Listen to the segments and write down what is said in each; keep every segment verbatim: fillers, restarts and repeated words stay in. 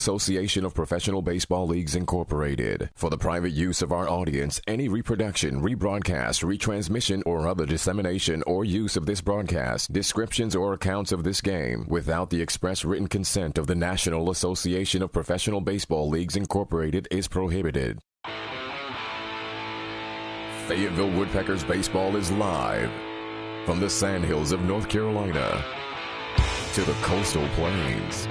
Association of Professional Baseball Leagues Incorporated. For the private use of our audience, any reproduction, rebroadcast, retransmission, or other dissemination or use of this broadcast, descriptions or accounts of this game, without the express written consent of the National Association of Professional Baseball Leagues Incorporated is prohibited. Fayetteville Woodpeckers baseball is live from the sandhills of North Carolina to the coastal plains.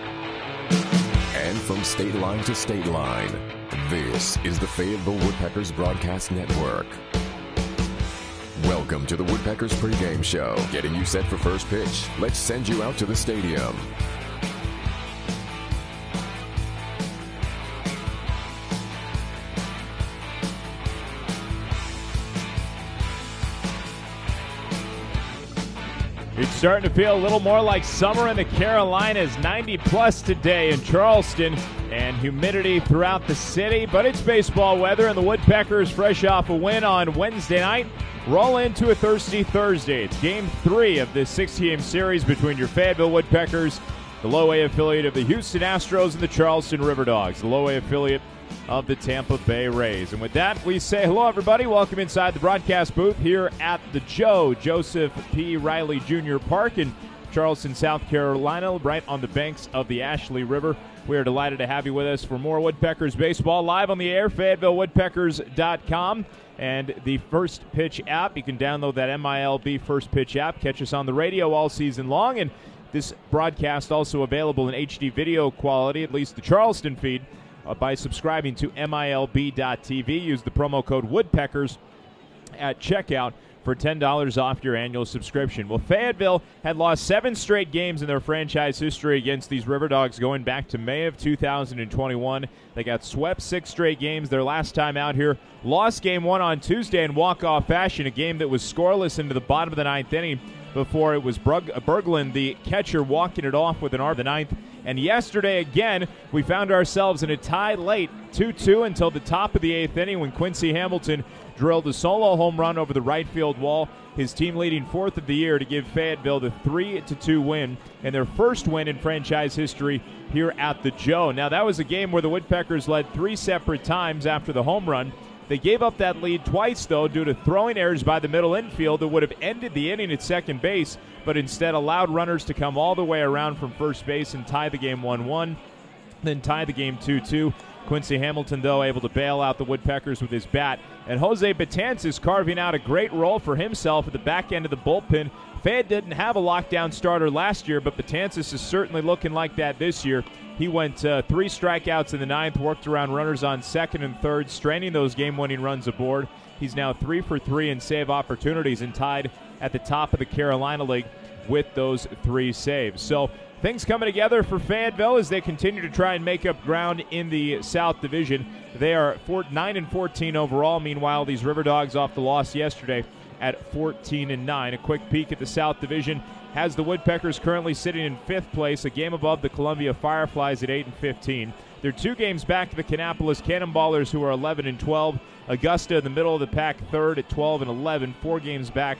And from state line to state line, this is the Fayetteville Woodpeckers Broadcast Network. Welcome to the Woodpeckers pregame show. Getting you set for first pitch. Let's send you out to the stadium. It's starting to feel a little more like summer in the Carolinas. ninety plus today in Charleston and humidity throughout the city. But it's baseball weather, and the Woodpeckers, fresh off a win on Wednesday night, roll into a thirsty Thursday. It's game three of this six-game series between your Fayetteville Woodpeckers, the low-A affiliate of the Houston Astros, and the Charleston River Dogs, the low-A affiliate of the Tampa Bay Rays. And with that, we say hello, everybody. Welcome inside the broadcast booth here at the Joe Joseph P. Riley Junior Park in Charleston, South Carolina, right on the banks of the Ashley River. We are delighted to have you with us for more Woodpeckers baseball live on the air, Fayetteville Woodpeckers dot com, and the First Pitch app. You can download that M I L B First Pitch app. Catch us on the radio all season long, and this broadcast also available in H D video quality, at least the Charleston feed, Uh, by subscribing to M I L B dot T V. Use the promo code Woodpeckers at checkout for ten dollars off your annual subscription. Well, Fayetteville had lost seven straight games in their franchise history against these River Dogs going back to May of two thousand twenty-one. They got swept six straight games their last time out here. Lost game one on Tuesday in walk-off fashion, a game that was scoreless into the bottom of the ninth inning before it was Brug- Berglund, the catcher, walking it off with an R the ninth. And yesterday, again, we found ourselves in a tie late, two two until the top of the eighth inning when Quincy Hamilton drilled a solo home run over the right field wall, his team-leading fourth of the year, to give Fayetteville the three to two win and their first win in franchise history here at the Joe. Now, that was a game where the Woodpeckers led three separate times after the home run. They gave up that lead twice, though, due to throwing errors by the middle infield that would have ended the inning at second base, but instead allowed runners to come all the way around from first base and tie the game one one, then tie the game two two. Quincy Hamilton, though, able to bail out the Woodpeckers with his bat. And Jose Betances carving out a great role for himself at the back end of the bullpen. Fayette didn't have a lockdown starter last year, but Betances is certainly looking like that this year. He went uh, three strikeouts in the ninth, worked around runners on second and third, straining those game-winning runs aboard. He's now three for three in save opportunities and tied at the top of the Carolina League with those three saves. So things coming together for Fayetteville as they continue to try and make up ground in the South Division. They are nine and fourteen overall. Meanwhile, these River Dogs off the loss yesterday at fourteen and nine. A quick peek at the South Division has the Woodpeckers currently sitting in fifth place, a game above the Columbia Fireflies at eight and fifteen. They're two games back to the Kannapolis Cannonballers, who are eleven and twelve. Augusta in the middle of the pack, third at twelve and eleven, four games back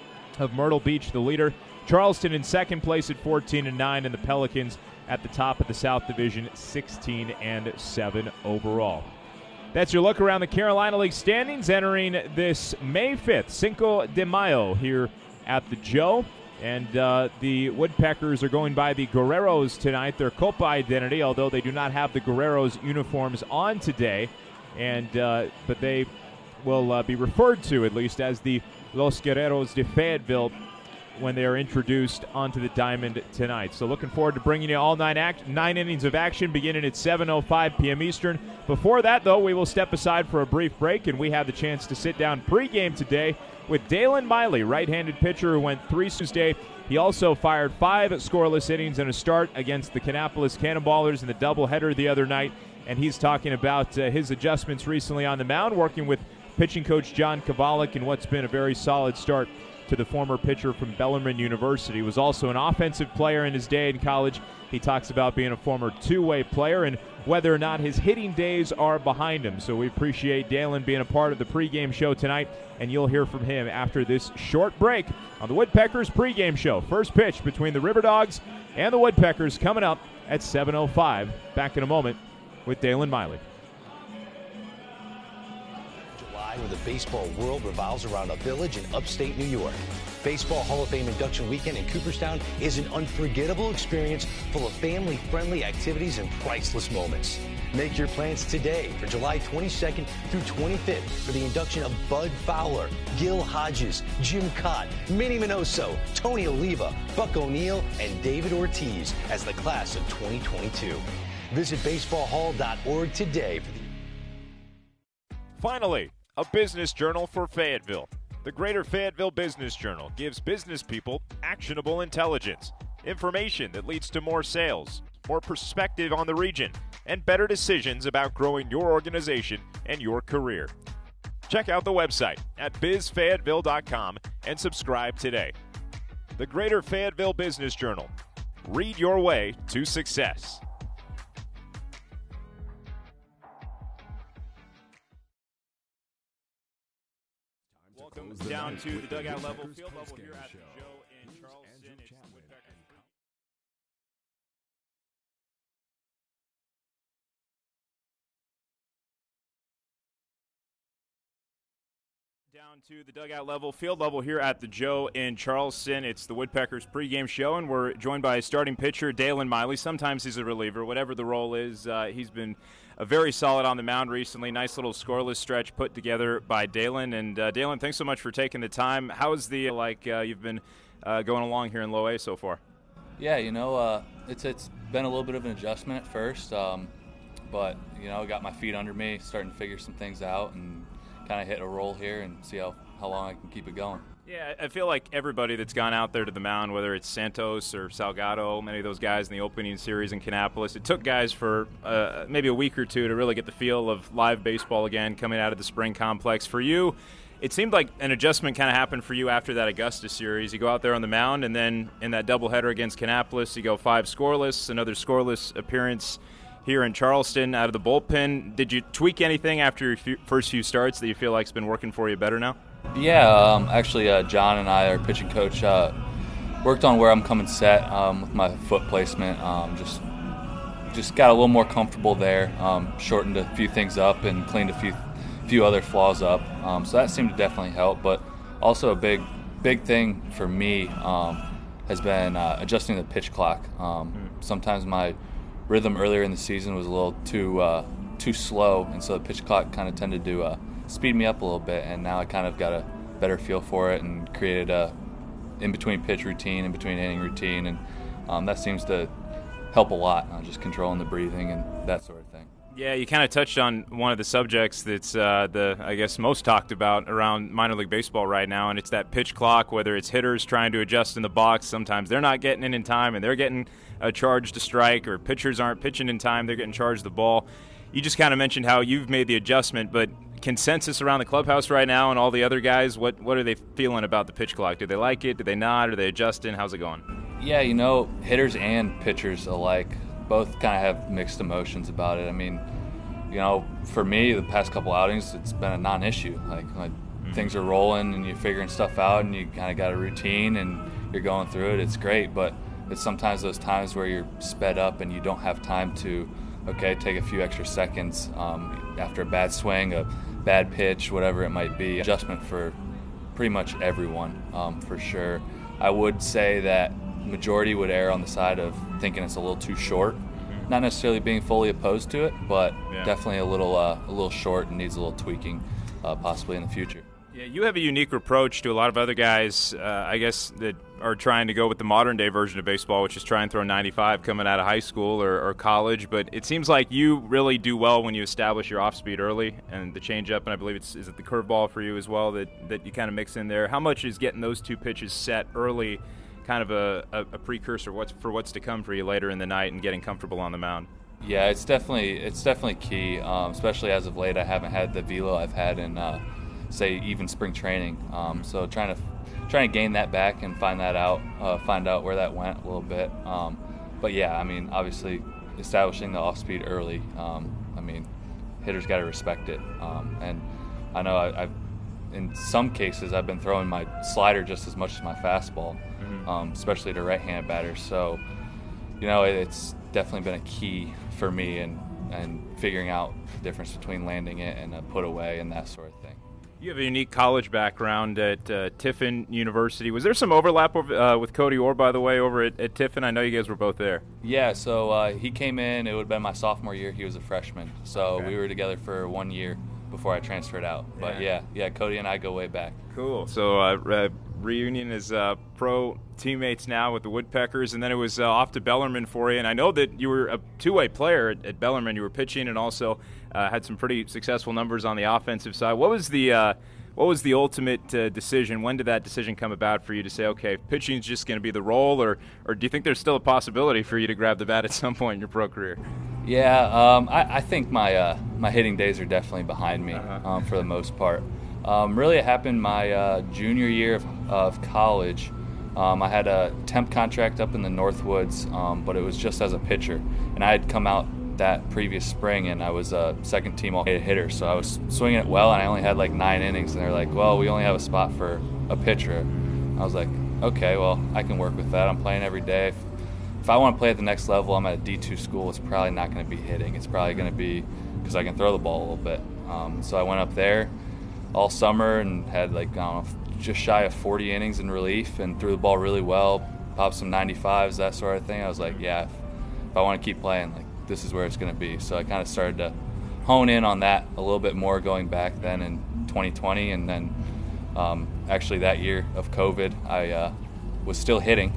of Myrtle Beach, the leader. Charleston in second place at fourteen and nine, and the Pelicans at the top of the South Division, sixteen and seven overall. That's your look around the Carolina League standings entering this May fifth, Cinco de Mayo, here at the Joe. And uh, the Woodpeckers are going by the Guerreros tonight, their Copa identity, although they do not have the Guerreros uniforms on today. And uh, but they will uh, be referred to, at least, as the Los Guerreros de Fayetteville when they are introduced onto the diamond tonight. So looking forward to bringing you all nine, act- nine innings of action beginning at seven oh five p.m. Eastern. Before that, though, we will step aside for a brief break, and we have the chance to sit down pregame today with Dalen Miley, right-handed pitcher who went three Tuesday. He also fired five scoreless innings in a start against the Kannapolis Cannonballers in the doubleheader the other night, and he's talking about uh, his adjustments recently on the mound, working with pitching coach John Kovalik in what's been a very solid start to the former pitcher from Bellarmine University. He was also an offensive player in his day in college, He talks about being a former two-way player and whether or not his hitting days are behind him. So we appreciate Dalen being a part of the pregame show tonight, and you'll hear from him after this short break on the Woodpeckers pregame show. First pitch between the River Dogs and the Woodpeckers coming up at seven oh five. Back in a moment with Dalen Miley. July, where the baseball world revolves around a village in upstate New York. Baseball Hall of Fame induction weekend in Cooperstown is an unforgettable experience full of family-friendly activities and priceless moments. Make your plans today for July twenty-second through twenty-fifth for the induction of Bud Fowler, Gil Hodges, Jim Cott, Minnie Minoso, Tony Oliva, Buck O'Neill, and David Ortiz as the class of twenty twenty-two. Visit baseball hall dot org today for the... Finally, a business journal for Fayetteville. The Greater Fayetteville Business Journal gives business people actionable intelligence, information that leads to more sales, more perspective on the region, and better decisions about growing your organization and your career. Check out the website at biz fayetteville dot com and subscribe today. The Greater Fayetteville Business Journal. Read your way to success. Welcome down to the dugout level, field level here at the Joe in Charleston. It's the Woodpeckers. Down to the dugout level, field level here at the Joe in Charleston. It's the Woodpeckers pregame show, and we're joined by starting pitcher Dalen Miley. Sometimes he's a reliever, whatever the role is. Uh, he's been uh, very solid on the mound recently. Nice little scoreless stretch put together by Dalen. And uh, Dalen, thanks so much for taking the time. How's the like uh, you've been uh, going along here in Low A so far? Yeah, you know, uh, it's it's been a little bit of an adjustment at first, um, but you know, got my feet under me, starting to figure some things out, and kind of hit a roll here and see how, how long I can keep it going. Yeah, I feel like everybody that's gone out there to the mound, whether it's Santos or Salgado, many of those guys in the opening series in Kannapolis, it took guys for uh, maybe a week or two to really get the feel of live baseball again coming out of the spring complex. For you, it seemed like an adjustment kind of happened for you after that Augusta series. You go out there on the mound, and then in that doubleheader against Kannapolis, you go five scoreless, another scoreless appearance here in Charleston out of the bullpen. Did you tweak anything after your few, first few starts that you feel like has been working for you better now? Yeah, um, actually, uh, John and I, our pitching coach, uh, worked on where I'm coming set um, with my foot placement. Um, just just got a little more comfortable there, um, shortened a few things up and cleaned a few few other flaws up. Um, so that seemed to definitely help. But also a big big thing for me um, has been uh, adjusting the pitch clock. Um, mm. Sometimes my rhythm earlier in the season was a little too uh, too slow, and so the pitch clock kind of tended to uh, speed me up a little bit, and now I kind of got a better feel for it and created a in-between pitch routine, in-between inning routine, and um, that seems to help a lot, uh, just controlling the breathing and that sort of thing. Yeah, you kind of touched on one of the subjects that's uh, the, I guess, most talked about around minor league baseball right now, and it's that pitch clock, whether it's hitters trying to adjust in the box. Sometimes they're not getting in in time, and they're getting a charge to strike, or pitchers aren't pitching in time, they're getting charged the ball. You just kind of mentioned how you've made the adjustment, but consensus around the clubhouse right now and all the other guys, what, what are they feeling about the pitch clock? Do they like it? Do they not? Are they adjusting? How's it going? Yeah, you know, hitters and pitchers alike both kind of have mixed emotions about it. I mean, you know, for me, the past couple outings, it's been a non-issue. Like, like mm-hmm. things are rolling and you're figuring stuff out and you kind of got a routine and you're going through it. It's great, but it's sometimes those times where you're sped up and you don't have time to, okay, take a few extra seconds um, after a bad swing, a bad pitch, whatever it might be. Adjustment for pretty much everyone, um, for sure. I would say that majority would err on the side of thinking it's a little too short. Mm-hmm. Not necessarily being fully opposed to it, but yeah. definitely a little uh, a little short and needs a little tweaking uh, possibly in the future. Yeah, you have a unique approach to a lot of other guys, uh, I guess, that are trying to go with the modern-day version of baseball, which is try and throw ninety-five coming out of high school or, or college. But it seems like you really do well when you establish your off-speed early and the changeup, and I believe it's is it the curveball for you as well that, that you kind of mix in there. How much is getting those two pitches set early kind of a, a, a precursor what's, for what's to come for you later in the night and getting comfortable on the mound? Yeah, it's definitely it's definitely key, um, especially as of late. I haven't had the velo I've had in uh, – say even spring training, um, so trying to trying to gain that back and find that out, uh, find out where that went a little bit. Um, but yeah, I mean, obviously establishing the off speed early. Um, I mean, hitters got to respect it. Um, and I know I, I've, in some cases, I've been throwing my slider just as much as my fastball, mm-hmm. um, especially to right-handed batters. So, you know, it, it's definitely been a key for me in, in figuring out the difference between landing it and a put away and that sort of thing. You have a unique college background at uh, Tiffin University. Was there some overlap over, uh, with Cody Orr, by the way, over at, at Tiffin? I know you guys were both there. Yeah, so uh, he came in. It would have been my sophomore year. He was a freshman. So okay. we were together for one year before I transferred out. Yeah. But, yeah, yeah, Cody and I go way back. Cool. So uh, re- reunion as uh, pro teammates now with the Woodpeckers, and then it was uh, off to Bellarmine for you. And I know that you were a two-way player at, at Bellarmine. You were pitching and also uh, had some pretty successful numbers on the offensive side. What was the uh, what was the ultimate uh, decision? When did that decision come about for you to say, okay, pitching is just going to be the role, or or do you think there's still a possibility for you to grab the bat at some point in your pro career? Yeah, um, I, I think my uh, my hitting days are definitely behind me uh-huh. um, for the most part. Um, really, it happened my uh, junior year of, of college. Um, I had a temp contract up in the Northwoods, um, but it was just as a pitcher. And I had come out that previous spring, and I was a second-team all-hit hitter. So I was swinging it well, and I only had like nine innings. And they're like, well, we only have a spot for a pitcher. I was like, okay, well, I can work with that. I'm playing every day. If, if I want to play at the next level, I'm at a D two school. It's probably not going to be hitting. It's probably going to be because I can throw the ball a little bit. Um, so I went up there all summer and had like, I don't know, just shy of forty innings in relief and threw the ball really well, popped some ninety-fives, that sort of thing. I was like, yeah, if, if I want to keep playing, like this is where it's going to be. So I kind of started to hone in on that a little bit more going back then in twenty twenty. And then um, actually that year of COVID, I uh, was still hitting.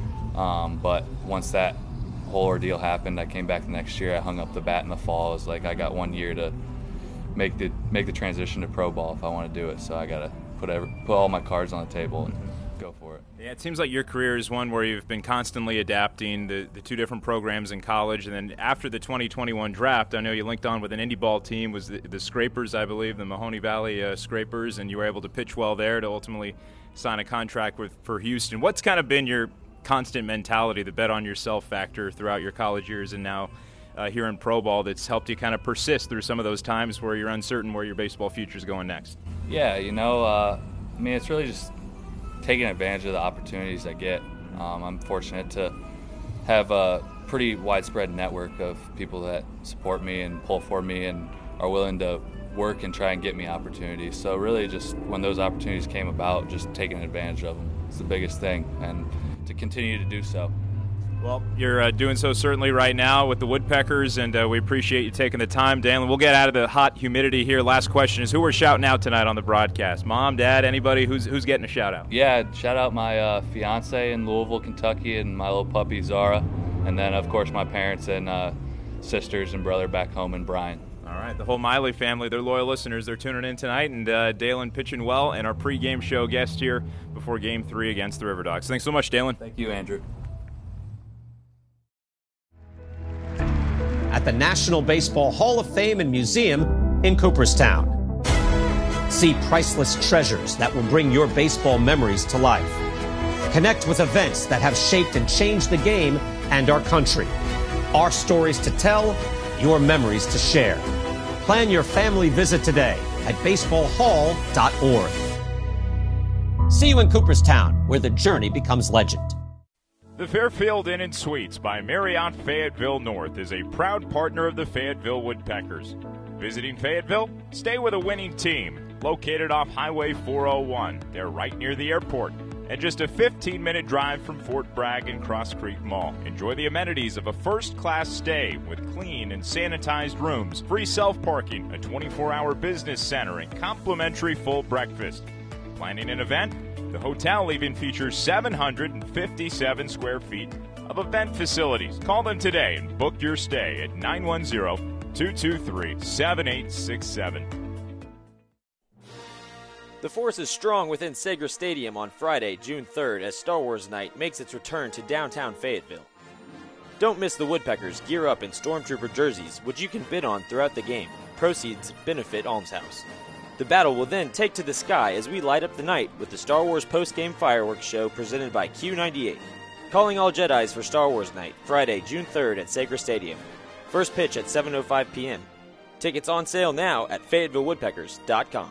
Um, but once that whole ordeal happened, I came back the next year. I hung up the bat in the fall. I was like, I got one year to make the make the transition to pro ball if I want to do it. So I got to put every, put all my cards on the table and go for it. Yeah, it seems like your career is one where you've been constantly adapting the, the two different programs in college. And then after the twenty twenty-one draft, I know you linked on with an indie ball team, was the, the Scrapers, I believe, the Mahoney Valley uh, Scrapers, and you were able to pitch well there to ultimately sign a contract with for Houston. What's kind of been your constant mentality, the bet on yourself factor throughout your college years and now uh, here in pro ball that's helped you kind of persist through some of those times where you're uncertain where your baseball future is going next? Yeah, you know, uh, I mean, it's really just taking advantage of the opportunities I get. Um, I'm fortunate to have a pretty widespread network of people that support me and pull for me and are willing to work and try and get me opportunities. So really just when those opportunities came about, just taking advantage of them is the biggest thing, and to continue to do so. Well, you're uh, doing so certainly right now with the Woodpeckers, and uh, we appreciate you taking the time, Dalen. We'll get out of the hot humidity here. Last question is, who we're shouting out tonight on the broadcast? Mom, Dad, anybody? Who's who's getting a shout-out? Yeah, shout out my uh, fiance in Louisville, Kentucky, and my little puppy, Zara. And then, of course, my parents and uh, sisters and brother back home in Bryan. All right, the whole Miley family, they're loyal listeners. They're tuning in tonight, and uh, Dalen pitching well, and our pregame show guest here before Game three against the River Dogs. Thanks so much, Dalen. Thank you, Andrew. At the National Baseball Hall of Fame and Museum in Cooperstown. See priceless treasures that will bring your baseball memories to life. Connect with events that have shaped and changed the game and our country. Our stories to tell, your memories to share. Plan your family visit today at baseball hall dot org. See you in Cooperstown, where the journey becomes legend. The Fairfield Inn and Suites by Marriott Fayetteville North is a proud partner of the Fayetteville Woodpeckers. Visiting Fayetteville? Stay with a winning team. Located off Highway four oh one, they're right near the airport, and just a fifteen-minute drive from Fort Bragg and Cross Creek Mall. Enjoy the amenities of a first-class stay with clean and sanitized rooms, free self-parking, a twenty-four hour business center, and complimentary full breakfast. Planning an event? The hotel even features seven hundred fifty-seven square feet of event facilities. Call them today and book your stay at nine one zero, two two three, seven eight six seven. The force is strong within Sager Stadium on Friday, June third, as Star Wars Night makes its return to downtown Fayetteville. Don't miss the Woodpeckers gear up in Stormtrooper jerseys, which you can bid on throughout the game. Proceeds benefit Almshouse. The battle will then take to the sky as we light up the night with the Star Wars post-game fireworks show presented by Q ninety-eight. Calling all Jedis for Star Wars Night, Friday, June third at Sager Stadium. First pitch at seven oh five p.m. Tickets on sale now at Fayetteville Woodpeckers dot com.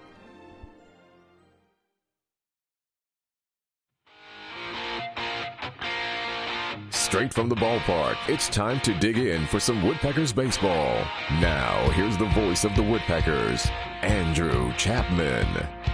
Straight from the ballpark, it's time to dig in for some Woodpeckers baseball. Now, here's the voice of the Woodpeckers, Andrew Chapman.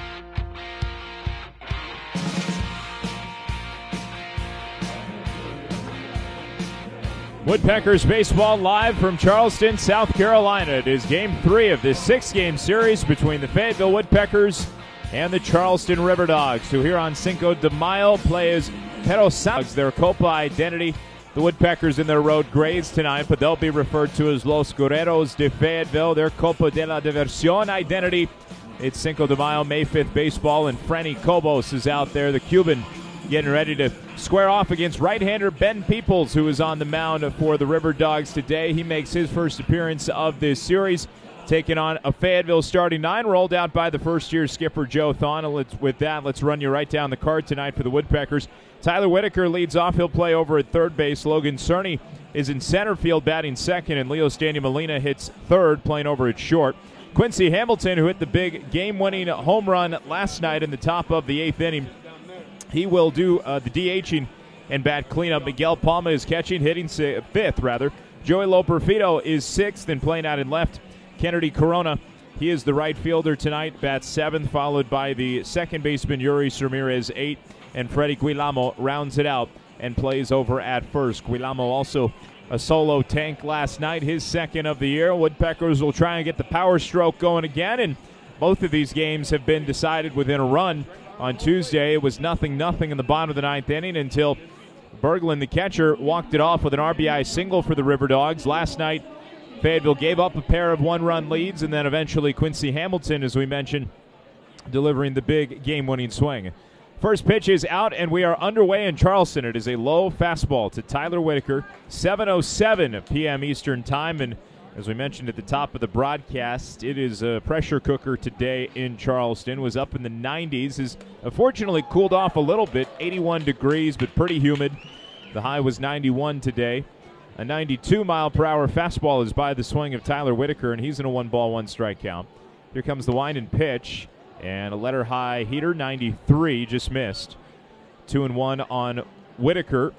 Woodpeckers baseball live from Charleston, South Carolina. It is game three of this six-game series between the Fayetteville Woodpeckers and the Charleston River Dogs, who here on Cinco de Mayo play as Pero Santos, their Copa identity. The Woodpeckers in their road grades tonight, but they'll be referred to as Los Guerreros de Fayetteville, their Copa de la Diversión identity. It's Cinco de Mayo, May fifth baseball, and Franny Cobos is out there, the Cuban, getting ready to square off against right-hander Ben Peoples, who is on the mound for the River Dogs today. He makes his first appearance of this series, taking on a Fayetteville starting nine, rolled out by the first-year skipper Joe Thon. Let's, with that, let's run you right down the card tonight for the Woodpeckers. Tyler Whitaker leads off. He'll play over at third base. Logan Cerny is in center field batting second, and Leo Stanley Molina hits third, playing over at short. Quincy Hamilton, who hit the big game-winning home run last night in the top of the eighth inning, he will do uh, the DHing and bat cleanup. Miguel Palma is catching, hitting si- fifth, rather. Joey Loperfido is sixth and playing out in left. Kennedy Corona, he is the right fielder tonight, bats seventh, followed by the second baseman Yuri Ramirez, eight, and Freddie Guilamo rounds it out and plays over at first. Guilamo also a solo tank last night, his second of the year. Woodpeckers will try and get the power stroke going again, and both of these games have been decided within a run. On Tuesday, it was nothing nothing in the bottom of the ninth inning until Berglund, the catcher, walked it off with an R B I single for the River Dogs. Last night, Fayetteville gave up a pair of one-run leads, and then eventually Quincy Hamilton, as we mentioned, delivering the big game-winning swing. First pitch is out, and we are underway in Charleston. It is a low fastball to Tyler Whitaker, seven oh seven p.m. Eastern Time, and as we mentioned at the top of the broadcast, it is a pressure cooker today in Charleston. Was up in the nineties. Has unfortunately cooled off a little bit, eighty-one degrees, but pretty humid. The high was ninety-one today. A ninety-two mile per hour fastball is by the swing of Tyler Whitaker, and he's in a one-ball, one-strike count. Here comes the wind and pitch, and a letter high heater, ninety-three, just missed. Two and one on Whitaker,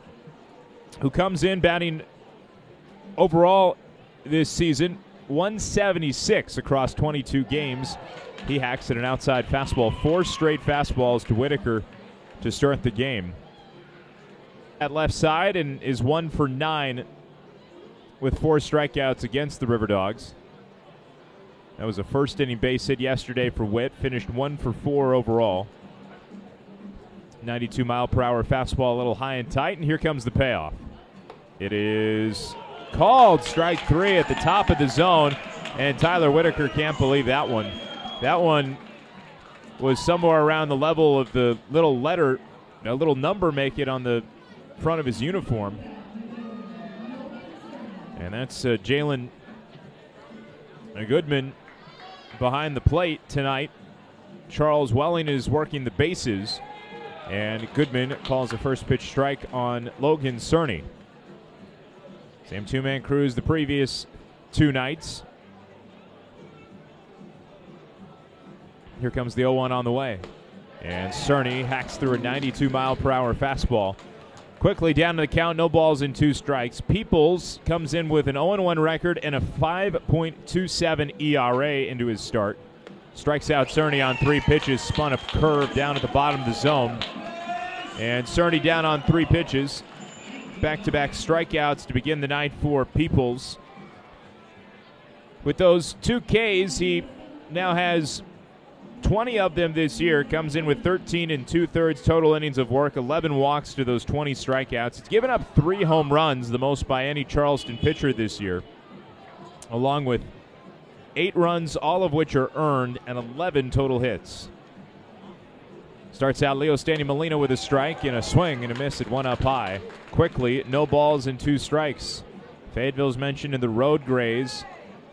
who comes in batting overall this season, one seventy-six across twenty-two games. He hacks at an outside fastball. Four straight fastballs to Whitaker to start the game. At left side, and is one for nine with four strikeouts against the River Dogs. That was a first inning base hit yesterday for Whit. Finished one for four overall. ninety-two mile per hour fastball, a little high and tight, and here comes the payoff. It is called strike three at the top of the zone, and Tyler Whitaker can't believe that one. That one was somewhere around the level of the little letter, a little number make it on the front of his uniform. And that's uh, Jalen Goodman behind the plate tonight. Charles Welling is working the bases, and Goodman calls a first pitch strike on Logan Cerny. Same two-man crews the previous two nights. Here comes the oh one on the way. And Cerny hacks through a ninety-two mile per hour fastball. Quickly down to the count, no balls and two strikes. Peoples comes in with an oh and one record and a five point two seven E R A into his start. Strikes out Cerny on three pitches, spun a curve down at the bottom of the zone. And Cerny down on three pitches. Back-to-back strikeouts to begin the night for Peoples. With those two Ks, he now has twenty of them this year. Comes in with thirteen and two-thirds total innings of work, eleven walks to those twenty strikeouts. It's given up three home runs, the most by any Charleston pitcher this year, along with eight runs, all of which are earned, and eleven total hits. Starts out Leo Stanley Molina with a strike and a swing and a miss at one up high. Quickly, no balls and two strikes. Fayetteville's mentioned in the road grays.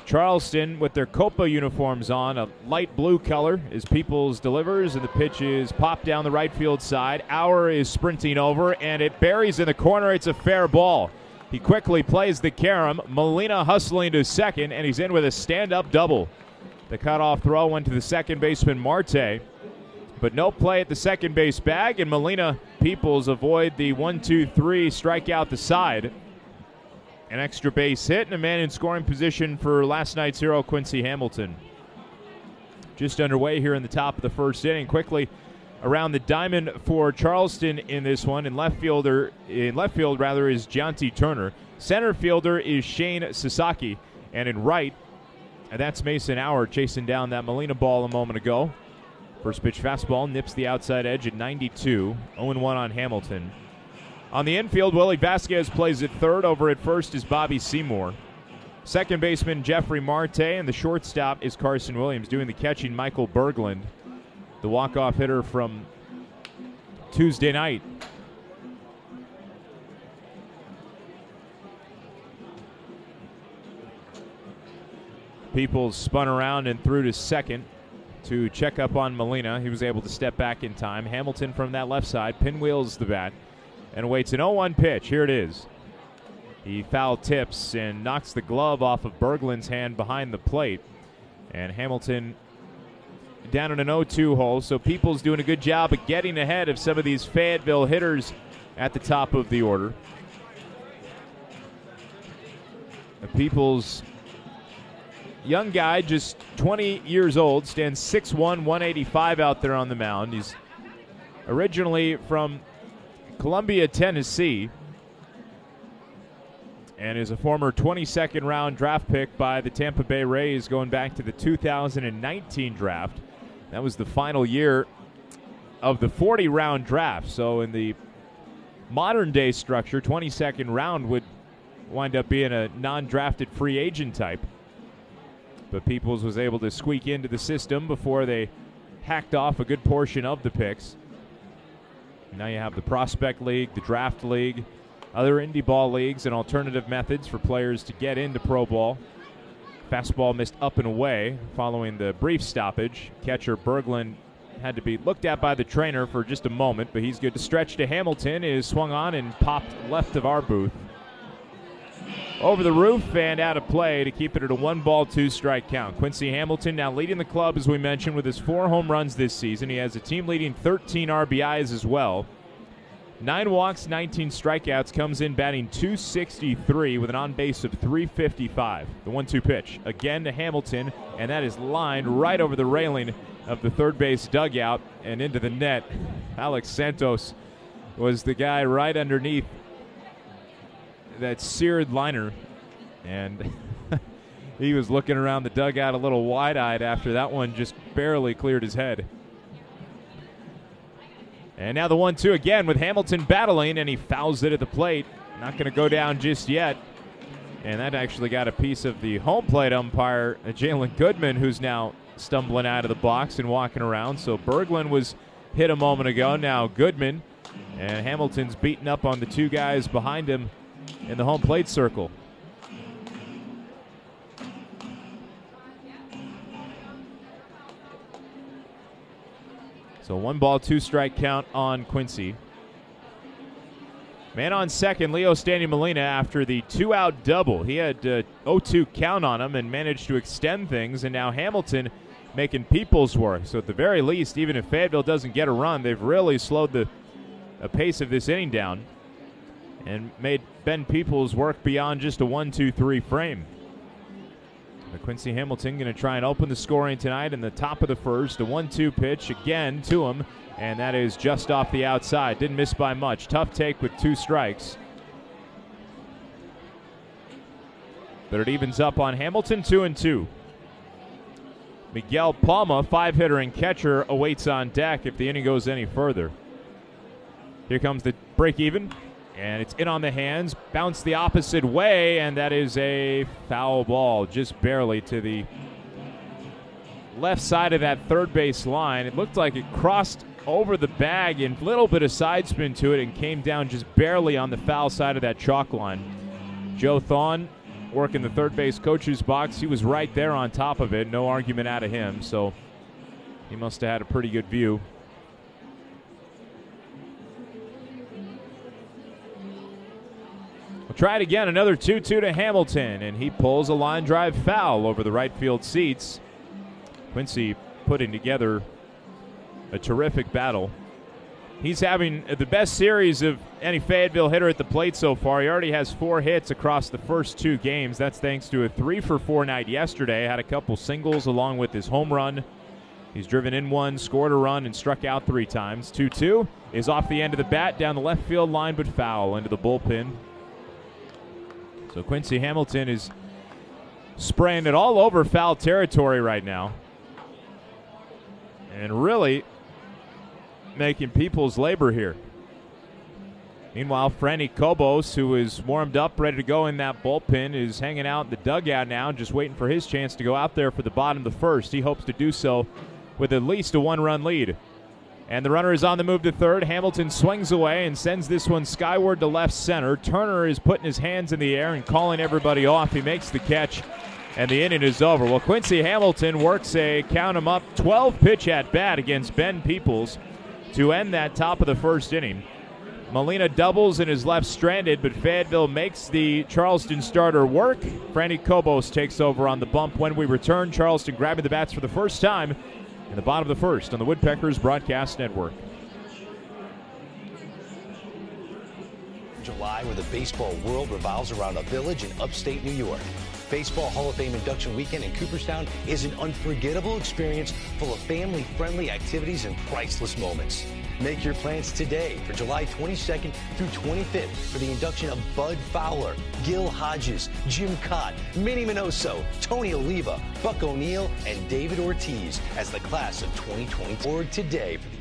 Charleston with their Copa uniforms on, a light blue color as Peoples delivers, and the pitch is popped down the right field side. Auer is sprinting over, and it buries in the corner. It's a fair ball. He quickly plays the carom. Molina hustling to second, and he's in with a stand-up double. The cutoff throw went to the second baseman, Marte, but no play at the second base bag, and Molina Peoples avoid the one two three strike out the side. An extra base hit and a man in scoring position for last night's hero, Quincy Hamilton. Just underway here in the top of the first inning. Quickly around the diamond for Charleston in this one. In left fielder, in left field rather, is Gianti Turner. Center fielder is Shane Sasaki, and in right, and that's Mason Auer chasing down that Molina ball a moment ago. First pitch fastball nips the outside edge at ninety-two. oh one on Hamilton. On the infield, Willie Vasquez plays at third. Over at first is Bobby Seymour. Second baseman Jeffrey Marte, and the shortstop is Carson Williams. Doing the catching, Michael Berglund, the walk-off hitter from Tuesday night. Peoples spun around and threw to second to check up on Molina. He was able to step back in time. Hamilton from that left side pinwheels the bat and waits an oh one pitch. Here it is. He foul tips and knocks the glove off of Berglund's hand behind the plate. And Hamilton down in an oh two hole. So Peoples doing a good job of getting ahead of some of these Fayetteville hitters at the top of the order. The Peoples, young guy, just twenty years old, stands six one, one eighty-five out there on the mound. He's originally from Columbia, Tennessee, and is a former twenty-second round draft pick by the Tampa Bay Rays going back to the two thousand nineteen draft. That was the final year of the forty round draft. So in the modern day structure, twenty-second round would wind up being a non-drafted free agent type. But Peoples was able to squeak into the system before they hacked off a good portion of the picks. Now you have the Prospect League, the Draft League, other indie ball leagues, and alternative methods for players to get into pro ball. Fastball missed up and away following the brief stoppage. Catcher Berglund had to be looked at by the trainer for just a moment, but he's good. To stretch to Hamilton is swung on and popped left of our booth. Over the roof and out of play to keep it at a one ball, two strike count. Quincy Hamilton now leading the club, as we mentioned, with his four home runs this season. He has a team leading thirteen R B Is as well. Nine walks, nineteen strikeouts, comes in batting two sixty-three with an on base of three fifty-five. The one two pitch again to Hamilton, and that is lined right over the railing of the third base dugout and into the net. Alex Santos was the guy right underneath that seared liner, and he was looking around the dugout a little wide-eyed after that one just barely cleared his head. And now the one two again with Hamilton battling, and he fouls it at the plate. Not going to go down just yet. And that actually got a piece of the home plate umpire, Jalen Goodman, who's now stumbling out of the box and walking around. So Berglund was hit a moment ago. Now Goodman, and Hamilton's beating up on the two guys behind him in the home plate circle. So one ball, two strike count on Quincy. Man on second, Leo Standy Molina, after the two-out double. He had uh, oh two count on him and managed to extend things, and now Hamilton making Peoples work. So at the very least, even if Fayetteville doesn't get a run, they've really slowed the uh, pace of this inning down and made Ben Peoples work beyond just a one two three frame. But Quincy Hamilton going to try and open the scoring tonight in the top of the first. A one two pitch again to him, and that is just off the outside. Didn't miss by much. Tough take with two strikes. But it evens up on Hamilton, two and two. Miguel Palma, five-hitter and catcher, awaits on deck if the inning goes any further. Here comes the break even. And it's in on the hands, bounced the opposite way, and that is a foul ball, just barely to the left side of that third base line. It looked like it crossed over the bag and a little bit of side spin to it and came down just barely on the foul side of that chalk line. Joe Thon working the third base coach's box. He was right there on top of it. No argument out of him, so he must have had a pretty good view. We'll try it again. Another two two to Hamilton, and he pulls a line drive foul over the right field seats. Quincy putting together a terrific battle. He's having the best series of any Fayetteville hitter at the plate so far. He already has four hits across the first two games. That's thanks to a three for four night yesterday. Had a couple singles along with his home run. He's driven in one, scored a run, and struck out three times. two two is off the end of the bat, down the left field line, but foul into the bullpen. So Quincy Hamilton is spraying it all over foul territory right now. And really making people's labor here. Meanwhile, Franny Cobos, who is warmed up, ready to go in that bullpen, is hanging out in the dugout now, just waiting for his chance to go out there for the bottom of the first. He hopes to do so with at least a one-run lead. And the runner is on the move to third. Hamilton swings away and sends this one skyward to left center. Turner is putting his hands in the air and calling everybody off. He makes the catch, and the inning is over. Well, Quincy Hamilton works a, count him up, twelve pitch at bat against Ben Peoples to end that top of the first inning. Molina doubles and is left stranded, but Fayetteville makes the Charleston starter work. Franny Cobos takes over on the bump when we return. Charleston grabbing the bats for the first time in the bottom of the first on the Woodpeckers Broadcast Network. July, where the baseball world revolves around a village in upstate New York. Baseball Hall of Fame induction weekend in Cooperstown is an unforgettable experience full of family-friendly activities and priceless moments. Make your plans today for July twenty-second through twenty-fifth for the induction of Bud Fowler, Gil Hodges, Jim Cott, Minnie Minoso, Tony Oliva, Buck O'Neill, and David Ortiz as the class of twenty twenty-four today. For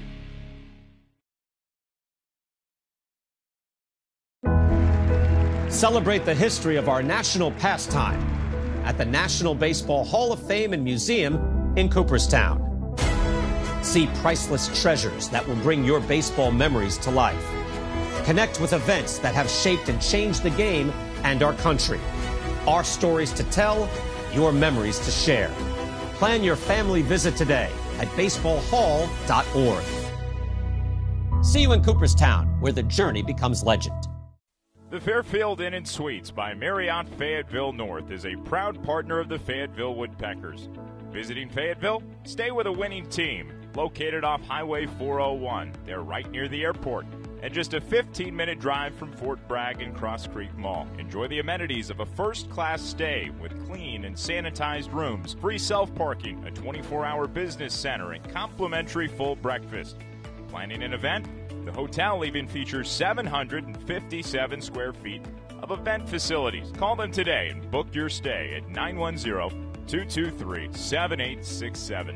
the Celebrate the history of our national pastime at the National Baseball Hall of Fame and Museum in Cooperstown. See priceless treasures that will bring your baseball memories to life. Connect with events that have shaped and changed the game and our country. Our stories to tell, your memories to share. Plan your family visit today at baseball hall dot org. See you in Cooperstown, where the journey becomes legend. The Fairfield Inn and Suites by Marriott Fayetteville North is a proud partner of the Fayetteville Woodpeckers. Visiting Fayetteville? Stay with a winning team. Located off Highway four oh one. They're right near the airport and just a fifteen minute drive from Fort Bragg and Cross Creek Mall. Enjoy the amenities of a first-class stay with clean and sanitized rooms, free self-parking, a twenty-four hour business center, and complimentary full breakfast. Planning an event? The hotel even features seven hundred fifty-seven square feet of event facilities. Call them today and book your stay at nine one zero, two two three, seven eight six seven.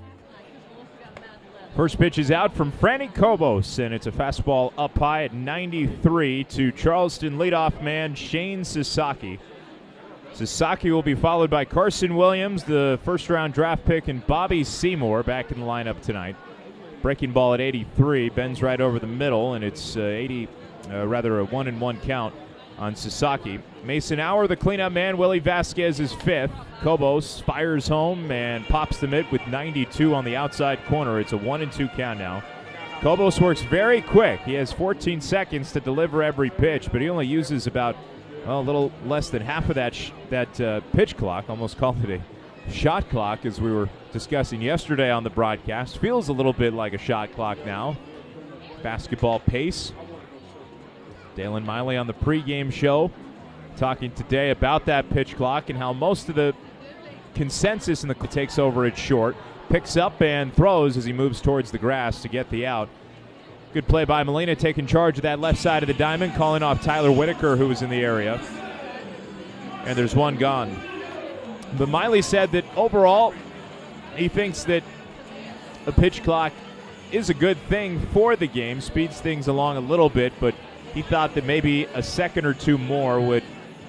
First pitch is out from Franny Cobos, and it's a fastball up high at ninety-three to Charleston leadoff man Shane Sasaki. Sasaki will be followed by Carson Williams, the first-round draft pick, and Bobby Seymour back in the lineup tonight. Breaking ball at eighty-three, bends right over the middle, and it's uh, eighty, uh, rather a one and one count on Sasaki. Mason Hour, the cleanup man. Willie Vasquez is fifth. Cobos fires home and pops the mitt with ninety-two on the outside corner. It's a one and two count now. Cobos works very quick. He has fourteen seconds to deliver every pitch, but he only uses about well, a little less than half of that sh- that uh, pitch clock. Almost called it a shot clock, as we were discussing yesterday on the broadcast. Feels a little bit like a shot clock now. Basketball pace. Dalen Miley on the pregame show talking today about that pitch clock and how most of the consensus in the takes over at short. Picks up and throws as he moves towards the grass to get the out. Good play by Molina, taking charge of that left side of the diamond, calling off Tyler Whitaker, who was in the area. And there's one gone. But Miley said that overall, he thinks that a pitch clock is a good thing for the game, speeds things along a little bit, but he thought that maybe a second or two more would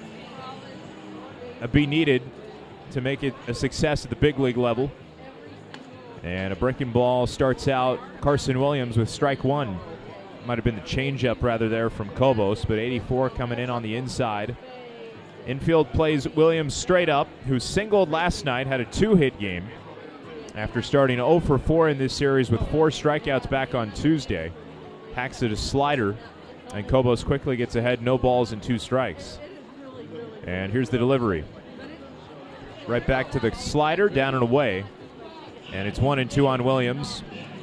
be needed to make it a success at the big league level. And a breaking ball starts out Carson Williams with strike one. Might have been the changeup rather there from Cobos, but eighty-four coming in on the inside. Infield plays Williams straight up, who singled last night, had a two-hit game after starting oh for four in this series with four strikeouts back on Tuesday. Hacks it a slider, and Cobos quickly gets ahead, no balls and two strikes. And here's the delivery. Right back to the slider, down and away. And it's one and two on Williams.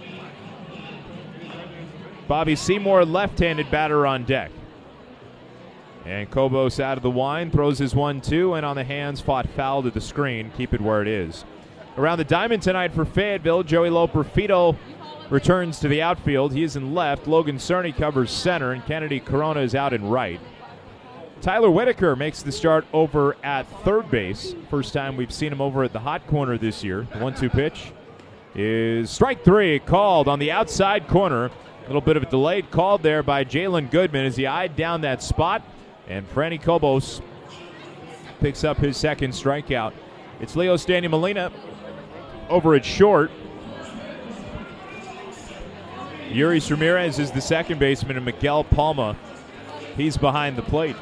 Bobby Seymour, left-handed batter on deck. And Cobos out of the wine, throws his one two, and on the hands, fought foul to the screen. Keep it where it is. Around the diamond tonight for Fayetteville, Joey Loperfido returns to the outfield. He is in left. Logan Cerny covers center, and Kennedy Corona is out in right. Tyler Whitaker makes the start over at third base. First time we've seen him over at the hot corner this year. The one two pitch is strike three, called on the outside corner. A little bit of a delayed call there by Jalen Goodman as he eyed down that spot. And Franny Cobos picks up his second strikeout. It's Leo Stanley Molina over at short. Yuri Ramirez is the second baseman, and Miguel Palma, he's behind the plate.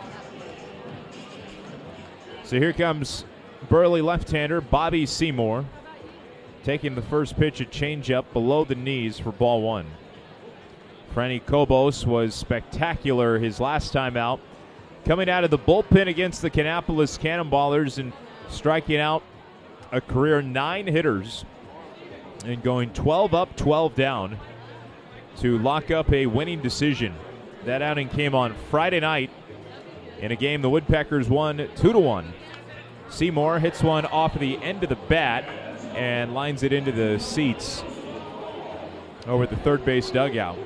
So here comes burly left-hander Bobby Seymour, taking the first pitch, a changeup below the knees for ball one. Franny Cobos was spectacular his last time out, coming out of the bullpen against the Kannapolis Cannonballers and striking out a career nine hitters and going twelve up, twelve down to lock up a winning decision. That outing came on Friday night in a game the Woodpeckers won two to one. Seymour hits one off of the end of the bat and lines it into the seats over the third base dugout.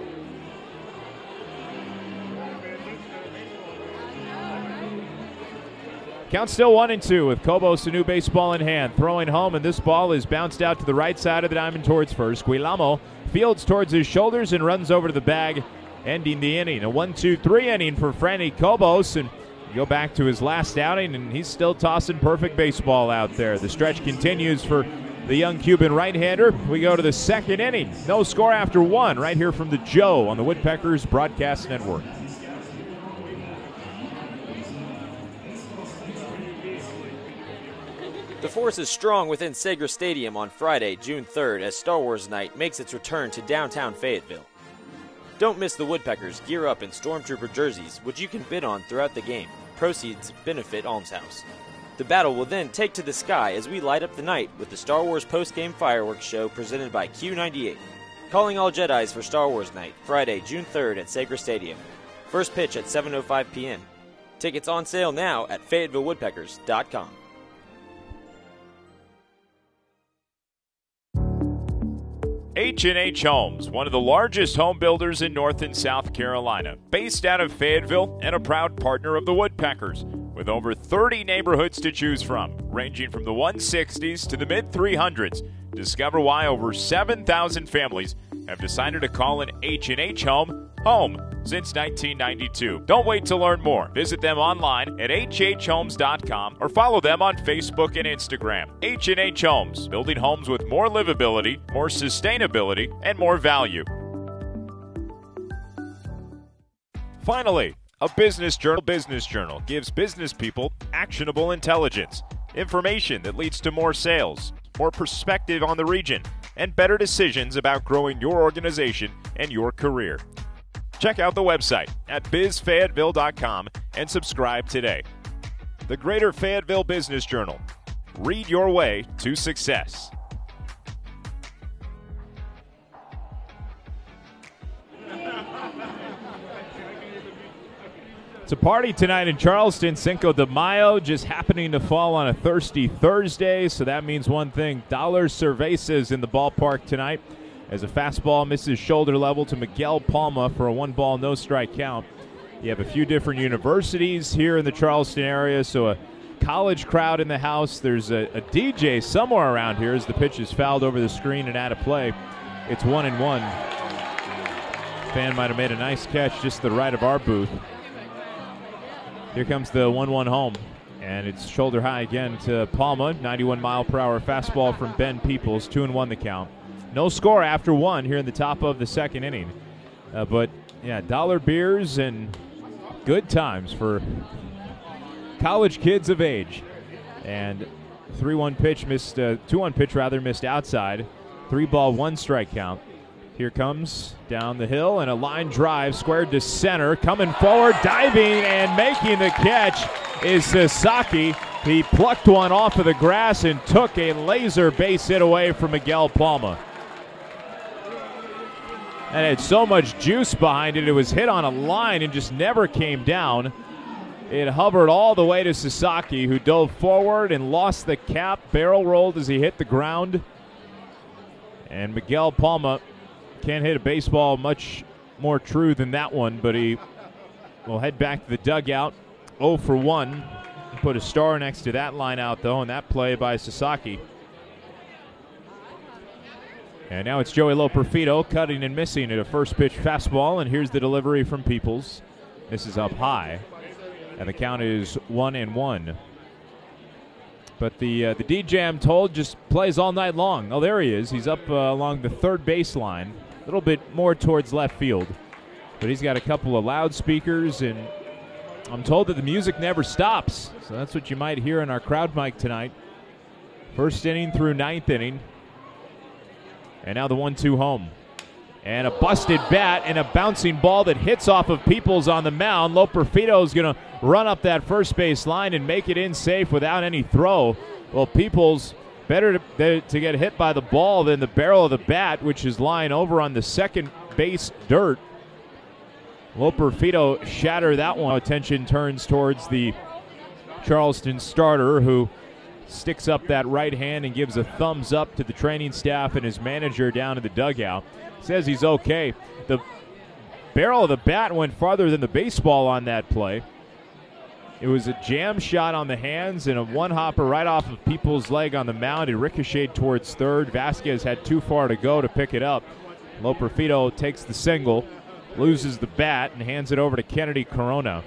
Count still one and two with Cobos a new baseball in hand. Throwing home, and this ball is bounced out to the right side of the diamond towards first. Guillermo fields towards his shoulders and runs over to the bag, ending the inning. A one two three inning for Franny Cobos, and you go back to his last outing, and he's still tossing perfect baseball out there. The stretch continues for the young Cuban right-hander. We go to the second inning. No score after one, right here from the Joe on the Woodpeckers Broadcast Network. The force is strong within Sager Stadium on Friday, June third, as Star Wars Night makes its return to downtown Fayetteville. Don't miss the Woodpeckers gear up in Stormtrooper jerseys, which you can bid on throughout the game. Proceeds benefit Alms House. The battle will then take to the sky as we light up the night with the Star Wars post-game fireworks show presented by Q ninety-eight. Calling all Jedis for Star Wars Night, Friday, June third at Sager Stadium. First pitch at seven oh five p.m. Tickets on sale now at Fayetteville Woodpeckers dot com. H and H Homes, one of the largest home builders in North and South Carolina, based out of Fayetteville and a proud partner of the Woodpeckers, with over thirty neighborhoods to choose from, ranging from the one sixties to the mid three hundreds. Discover why over seven thousand families have decided to call an H and H Home home since nineteen ninety-two. Don't wait to learn more. Visit them online at H H homes dot com or follow them on Facebook and Instagram. H and H Homes, building homes with more livability, more sustainability, and more value. Finally, a business journal. Business Journal gives business people actionable intelligence, information that leads to more sales, more perspective on the region, and better decisions about growing your organization and your career. Check out the website at biz fayetteville dot com and subscribe today. The Greater Fayetteville Business Journal. Read your way to success. It's a party tonight in Charleston. Cinco de Mayo just happening to fall on a thirsty Thursday, so that means one thing. Dollar Cervezas in the ballpark tonight as a fastball misses shoulder level to Miguel Palma for a one-ball, no-strike count. You have a few different universities here in the Charleston area, so a college crowd in the house. There's a, a D J somewhere around here as the pitch is fouled over the screen and out of play. It's one and one. Fan might have made a nice catch just to the right of our booth. Here comes the one one home, and it's shoulder high again to Palma. ninety-one mile per hour fastball from Ben Peoples. Two and one the count. No score after one here in the top of the second inning. Uh, but, yeah, dollar beers and good times for college kids of age. And three one pitch missed, uh, two one pitch rather missed outside. Three ball, one strike count. Here comes down the hill and a line drive squared to center. Coming forward, diving and making the catch is Sasaki. He plucked one off of the grass and took a laser base hit away from Miguel Palma. And it had so much juice behind it, it was hit on a line and just never came down. It hovered all the way to Sasaki, who dove forward and lost the cap, barrel rolled as he hit the ground. And Miguel Palma can't hit a baseball much more true than that one, but he will head back to the dugout. oh for one. Put a star next to that line out, though, and that play by Sasaki. And now it's Joey Loperfido cutting and missing at a first pitch fastball, and here's the delivery from Peoples. This is up high, and the count is one and one. But the uh, the D-J, I'm told, just plays all night long. Oh, there he is. He's up uh, along the third baseline, a little bit more towards left field. But he's got a couple of loudspeakers, and I'm told that the music never stops. So that's what you might hear in our crowd mic tonight. First inning through ninth inning. And now the one two home. And a busted bat and a bouncing ball that hits off of Peoples on the mound. Loperfido is going to run up that first base line and make it in safe without any throw. Well, Peoples, better to, to get hit by the ball than the barrel of the bat, which is lying over on the second base dirt. Loperfido shattered that one. Attention turns towards the Charleston starter, who sticks up that right hand and gives a thumbs up to the training staff and his manager down in the dugout. Says he's okay. The barrel of the bat went farther than the baseball on that play. It was a jam shot on the hands and a one-hopper right off of Peoples' leg on the mound. It ricocheted towards third. Vasquez had too far to go to pick it up. Loperfido takes the single, loses the bat, and hands it over to Kennedy Corona.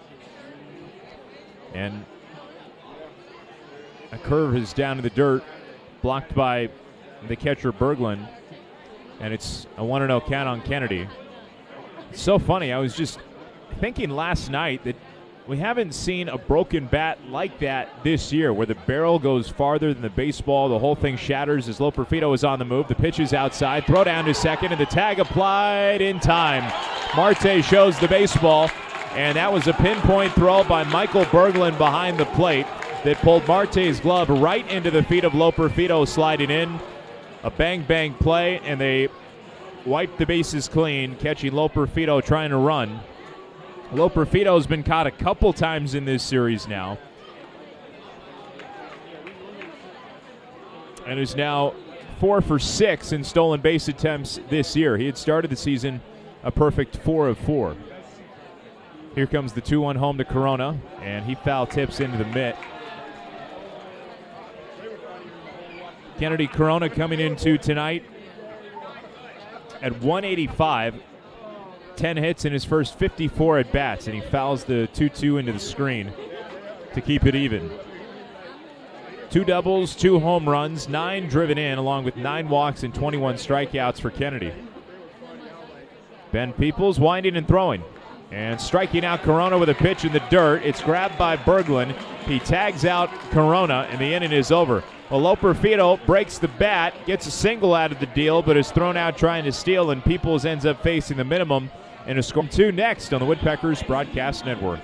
And a curve is down in the dirt, blocked by the catcher Berglund. And it's a one and oh count on Kennedy. It's so funny. I was just thinking last night that we haven't seen a broken bat like that this year, where the barrel goes farther than the baseball. The whole thing shatters as Loperfido is on the move. The pitch is outside. Throw down to second, and the tag applied in time. Marte shows the baseball, and that was a pinpoint throw by Michael Berglund behind the plate that pulled Marte's glove right into the feet of Loperfido sliding in. A bang-bang play, and they wiped the bases clean, catching Loperfido trying to run. Loperfido's been caught a couple times in this series now, and is now four for six in stolen base attempts this year. He had started the season a perfect four of four. Here comes the two one home to Corona, and he foul tips into the mitt. Kennedy Corona coming into tonight at one eighty-five, ten hits in his first fifty-four at-bats, and he fouls the two two into the screen to keep it even. Two doubles, two home runs, nine driven in, along with nine walks and twenty-one strikeouts for Kennedy. Ben Peoples winding and throwing, and striking out Corona with a pitch in the dirt. It's grabbed by Berglund. He tags out Corona, and the inning is over. Well, Loperfido breaks the bat, gets a single out of the deal, but is thrown out trying to steal, and Peoples ends up facing the minimum in a score. Two next on the Woodpeckers Broadcast Network.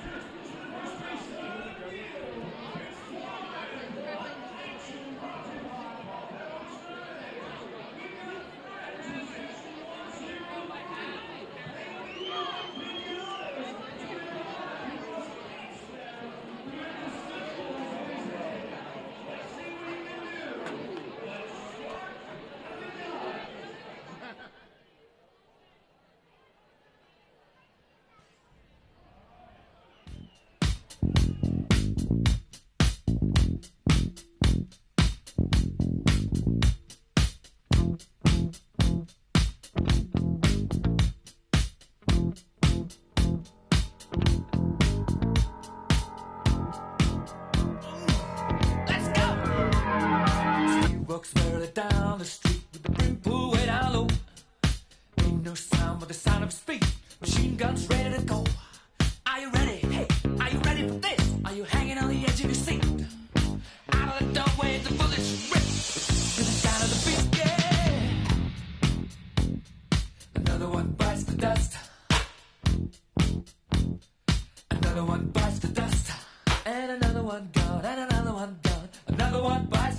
Machine guns ready to go. Are you ready? Hey, are you ready for this? Are you hanging on?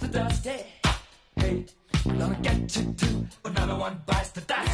dust. Hey, hey, we're gonna get you too. Another one bites the dust.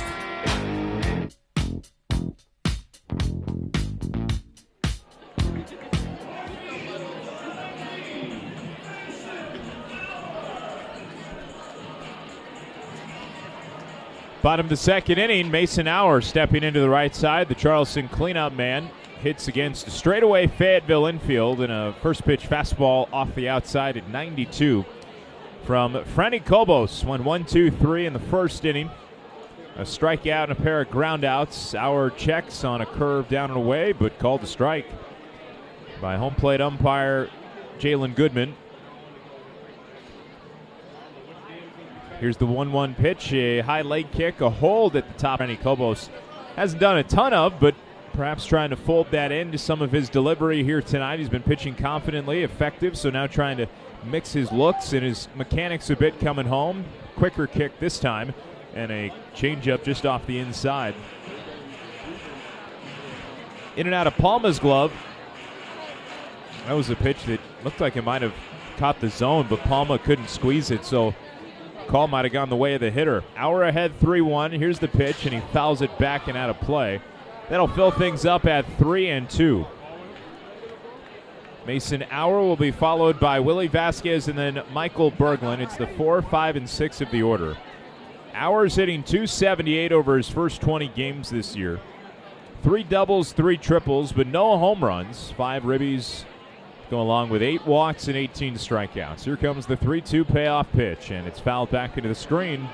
Bottom of the second inning, Mason Hour stepping into the right side. The Charleston cleanup man hits against a straightaway Fayetteville infield in a first pitch fastball off the outside at ninety-two from Franny Cobos. Went one two three in the first inning. A strikeout and a pair of groundouts. Hour checks on a curve down and away, but called a strike by home plate umpire Jalen Goodman. Here's the one one pitch, a high leg kick, a hold at the top. Franny Cobos hasn't done a ton of, but perhaps trying to fold that into some of his delivery here tonight. He's been pitching confidently, effective, so now trying to mix his looks and his mechanics a bit coming home. Quicker kick this time, and a changeup just off the inside. In and out of Palma's glove. That was a pitch that looked like it might have caught the zone, but Palma couldn't squeeze it, so call might have gone the way of the hitter. Hour ahead, three one. Here's the pitch, and he fouls it back and out of play. That'll fill things up at three and two. Mason Hour will be followed by Willie Vasquez and then Michael Berglund. It's the four, five, and six of the order. Hour's hitting two seventy-eight over his first twenty games this year. Three doubles, three triples, but no home runs. Five ribbies, going along with eight walks and eighteen strikeouts. Here comes the three two payoff pitch, and it's fouled back into the screen.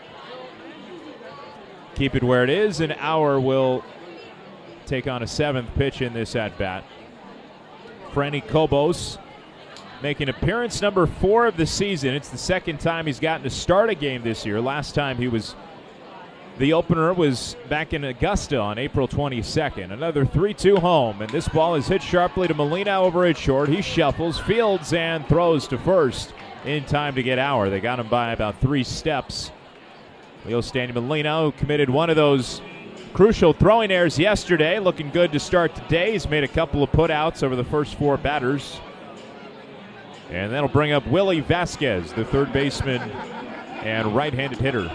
Keep it where it is, and Hour will take on a seventh pitch in this at-bat. Franny Cobos making appearance number four of the season. It's the second time he's gotten to start a game this year. Last time he was the opener was back in Augusta on April twenty-second. Another three two home, and this ball is hit sharply to Molina over at short. He shuffles, fields, and throws to first in time to get Hour. They got him by about three steps. Leo Standing Molina, who committed one of those crucial throwing errors yesterday, looking good to start today. He's made a couple of putouts over the first four batters. And that'll bring up Willie Vasquez, the third baseman and right-handed hitter.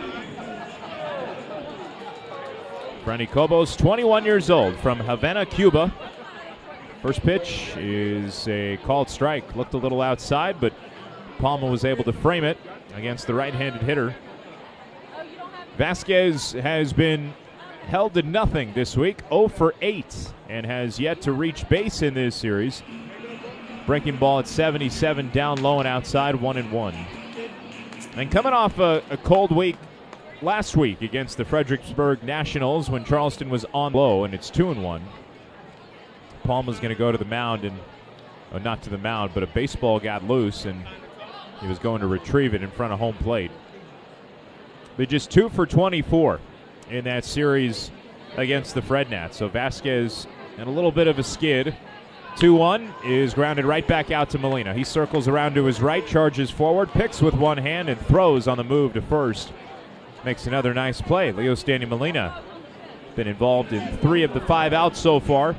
Franny Cobos, twenty-one years old, from Havana, Cuba. First pitch is a called strike. Looked a little outside, but Palma was able to frame it against the right-handed hitter. Vasquez has been held to nothing this week, oh for eight, and has yet to reach base in this series. Breaking ball at seventy-seven, down low and outside, one and one. And coming off a, a cold week last week against the Fredericksburg Nationals when Charleston was on low, and it's two and one. Palma's going to go to the mound, and oh, not to the mound, but a baseball got loose, and he was going to retrieve it in front of home plate. But just two for twenty-four in that series against the Fred Nats. So Vasquez and a little bit of a skid. two one is grounded right back out to Molina. He circles around to his right, charges forward, picks with one hand, and throws on the move to first. Makes another nice play. Leo Standing Molina been involved in three of the five outs so far.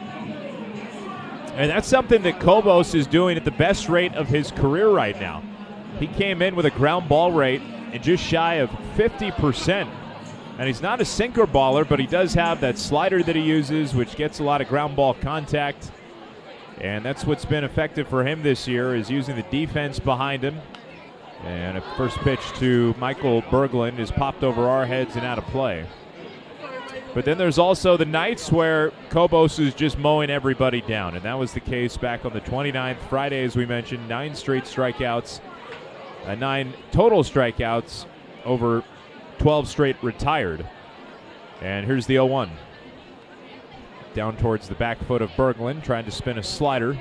And that's something that Cobos is doing at the best rate of his career right now. He came in with a ground ball rate and just shy of fifty percent. And he's not a sinker baller, but he does have that slider that he uses, which gets a lot of ground ball contact. And that's what's been effective for him this year, is using the defense behind him. And a first pitch to Michael Berglund is popped over our heads and out of play. But then there's also the nights where Cobos is just mowing everybody down. And that was the case back on the twenty-ninth, Friday, as we mentioned. Nine straight strikeouts, uh, nine total strikeouts over twelve straight retired. And here's the oh one. Down towards the back foot of Berglund, trying to spin a slider.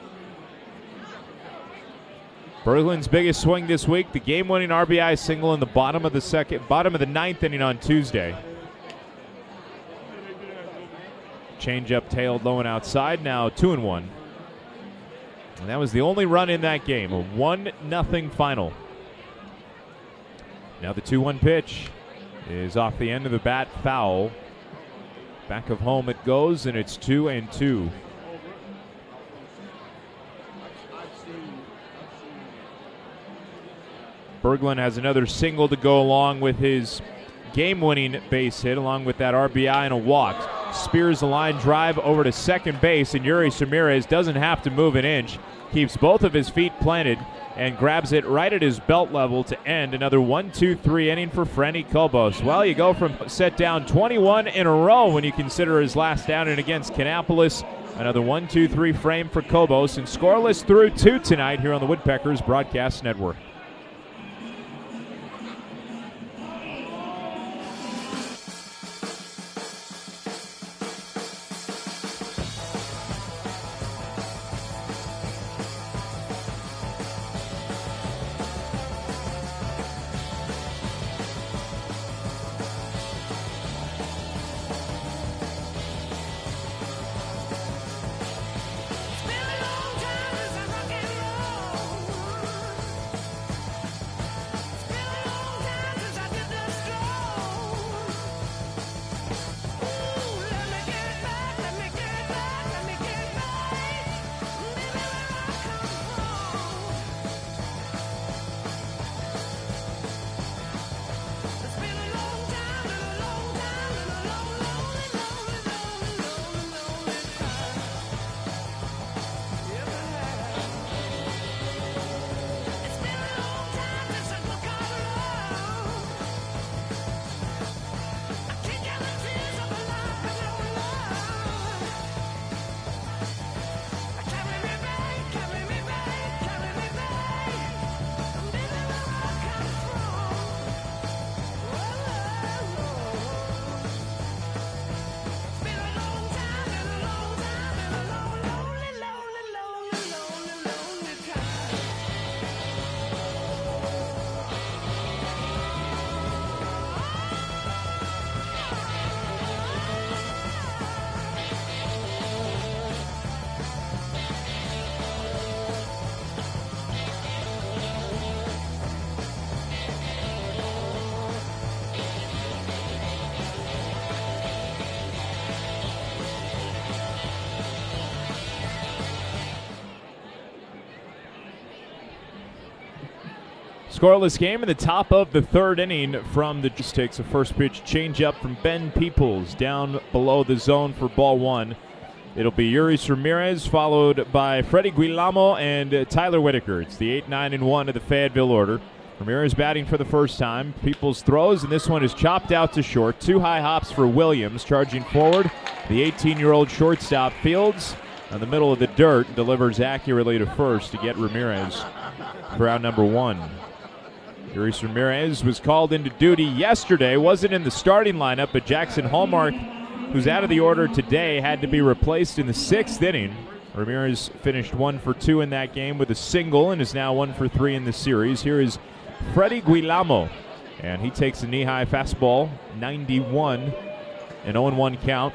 Berglund's biggest swing this week, the game-winning R B I single in the bottom of the second, bottom of the ninth inning on Tuesday. Changeup tailed low and outside, now two and one. And that was the only run in that game, a one nothing final. Now the two one pitch is off the end of the bat, foul. Back of home it goes, and it's two and two. Berglund has another single to go along with his game-winning base hit, along with that R B I and a walk. Spears the line drive over to second base, and Yuri Ramirez doesn't have to move an inch. Keeps both of his feet planted and grabs it right at his belt level to end another one two three inning for Freddy Cobos. Well, you go from set down twenty-one in a row when you consider his last outing against Kannapolis. Another one two three frame for Cobos, and scoreless through two tonight here on the Woodpeckers Broadcast Network. Scoreless game in the top of the third inning from the just takes a first pitch changeup from Ben Peoples down below the zone for ball one. It'll be Yuri Ramirez followed by Freddie Guilamo and uh, Tyler Whitaker. It's the eight nine and one of the Fayetteville order. Ramirez batting for the first time. Peoples throws, and this one is chopped out to short. Two high hops for Williams. Charging forward, the eighteen-year-old shortstop Fields in the middle of the dirt and delivers accurately to first to get Ramirez for out number one. Yuri Ramirez was called into duty yesterday. Wasn't in the starting lineup, but Jackson Hallmark, who's out of the order today, had to be replaced in the sixth inning. Ramirez finished one for two in that game with a single and is now one for three in the series. Here is Freddie Guilamo, and he takes a knee-high fastball, ninety-one, an oh and one count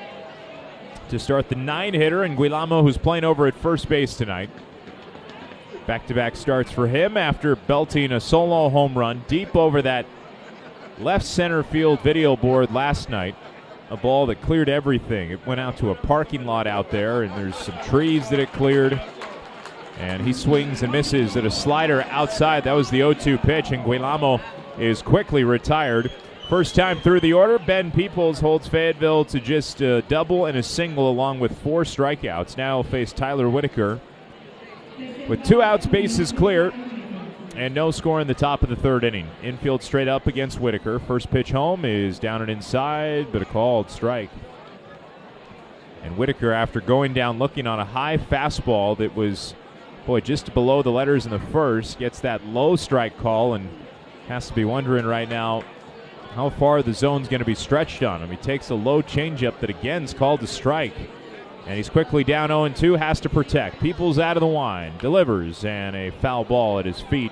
to start the nine-hitter, and Guilamo, who's playing over at first base tonight. Back-to-back starts for him after belting a solo home run deep over that left center field video board last night. A ball that cleared everything. It went out to a parking lot out there, and there's some trees that it cleared. And he swings and misses at a slider outside. That was the oh two pitch, and Guilamo is quickly retired. First time through the order, Ben Peoples holds Fayetteville to just a double and a single along with four strikeouts. Now he'll face Tyler Whitaker. With two outs, bases clear, and no score in the top of the third inning. Infield straight up against Whitaker. First pitch home is down and inside, but a called strike. And Whitaker, after going down looking on a high fastball that was, boy, just below the letters in the first, gets that low strike call and has to be wondering right now how far the zone's going to be stretched on him. He takes a low changeup that again is called a strike. And he's quickly down oh and two, has to protect. Peoples out of the line, delivers, and a foul ball at his feet.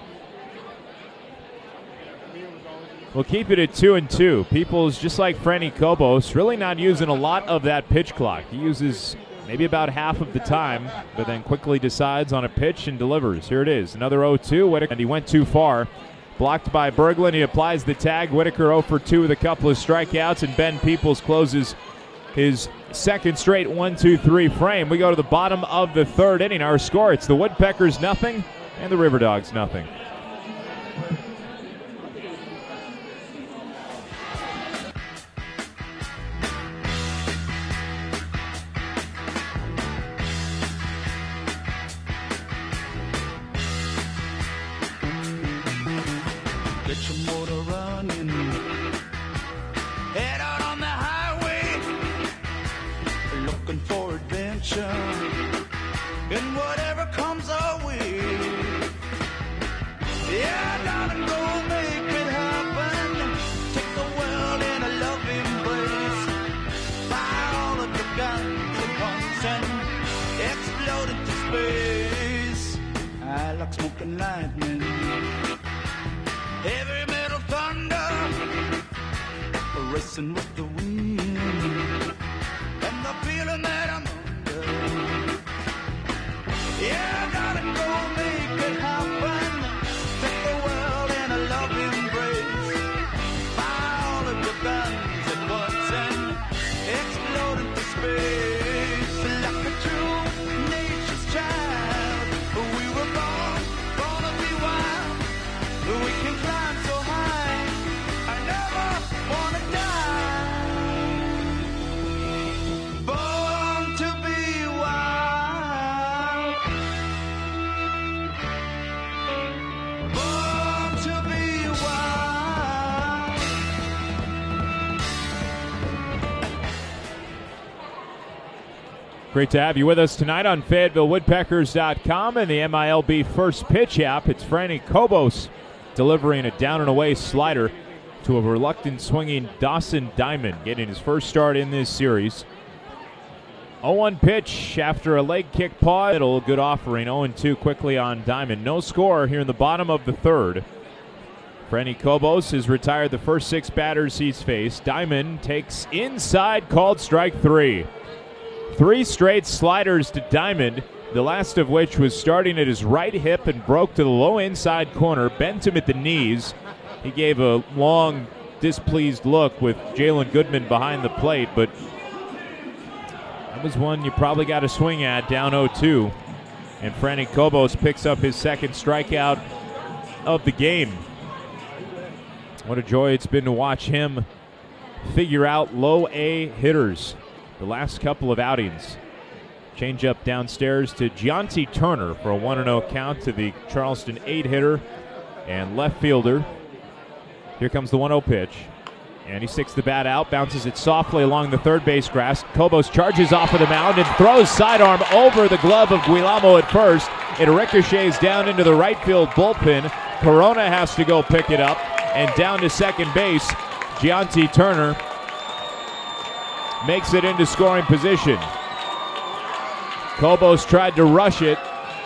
We'll keep it at two and two. Peoples, just like Freddy Cobos, really not using a lot of that pitch clock. He uses maybe about half of the time, but then quickly decides on a pitch and delivers. Here it is, another oh two, Whitaker, and he went too far. Blocked by Berglund, he applies the tag. Whitaker oh for two with a couple of strikeouts, and Ben Peoples closes his second straight one two three frame. We go to the bottom of the third inning. Our score, it's the Woodpeckers nothing and the River Dogs nothing. Get your motor running. Head out on the highway, looking for adventure. And whatever comes our way, yeah, darling, go make it happen. Take the world in a loving embrace. Fire all of your guns at once and explode into space. I like smoking lightning, heavy metal thunder, racing with the wind, and the feeling that I'm under. Yeah, darling, go make it happen. Take the world in a loving embrace. Fire all of your guns at once and explode into space. Like a true nature's child, we were born, born to be wild. We can climb so high, I never wanna die. Born to be wild. Born to be wild. Great to have you with us tonight on Fayetteville Woodpeckers dot com and the M I L B First Pitch app. It's Franny Kobos delivering a down and away slider to a reluctant swinging Dawson Diamond, getting his first start in this series. oh one pitch after a leg kick pause. A good offering, oh two quickly on Diamond. No score here in the bottom of the third. Franny Kobos has retired the first six batters he's faced. Diamond takes inside, called strike three. Three straight sliders to Diamond, the last of which was starting at his right hip and broke to the low inside corner, bent him at the knees. He gave a long, displeased look with Jalen Goodman behind the plate, but that was one you probably got to swing at, down oh two. And Franny Kobos picks up his second strikeout of the game. What a joy it's been to watch him figure out low A hitters the last couple of outings. Change up downstairs to Gianti Turner for a one and oh count to the Charleston eight hitter and left fielder. Here comes the one oh pitch. And he sticks the bat out, bounces it softly along the third base grass. Kobos charges off of the mound and throws sidearm over the glove of Guillermo at first. It ricochets down into the right field bullpen. Corona has to go pick it up. And down to second base, Gianti Turner makes it into scoring position. Kobos tried to rush it,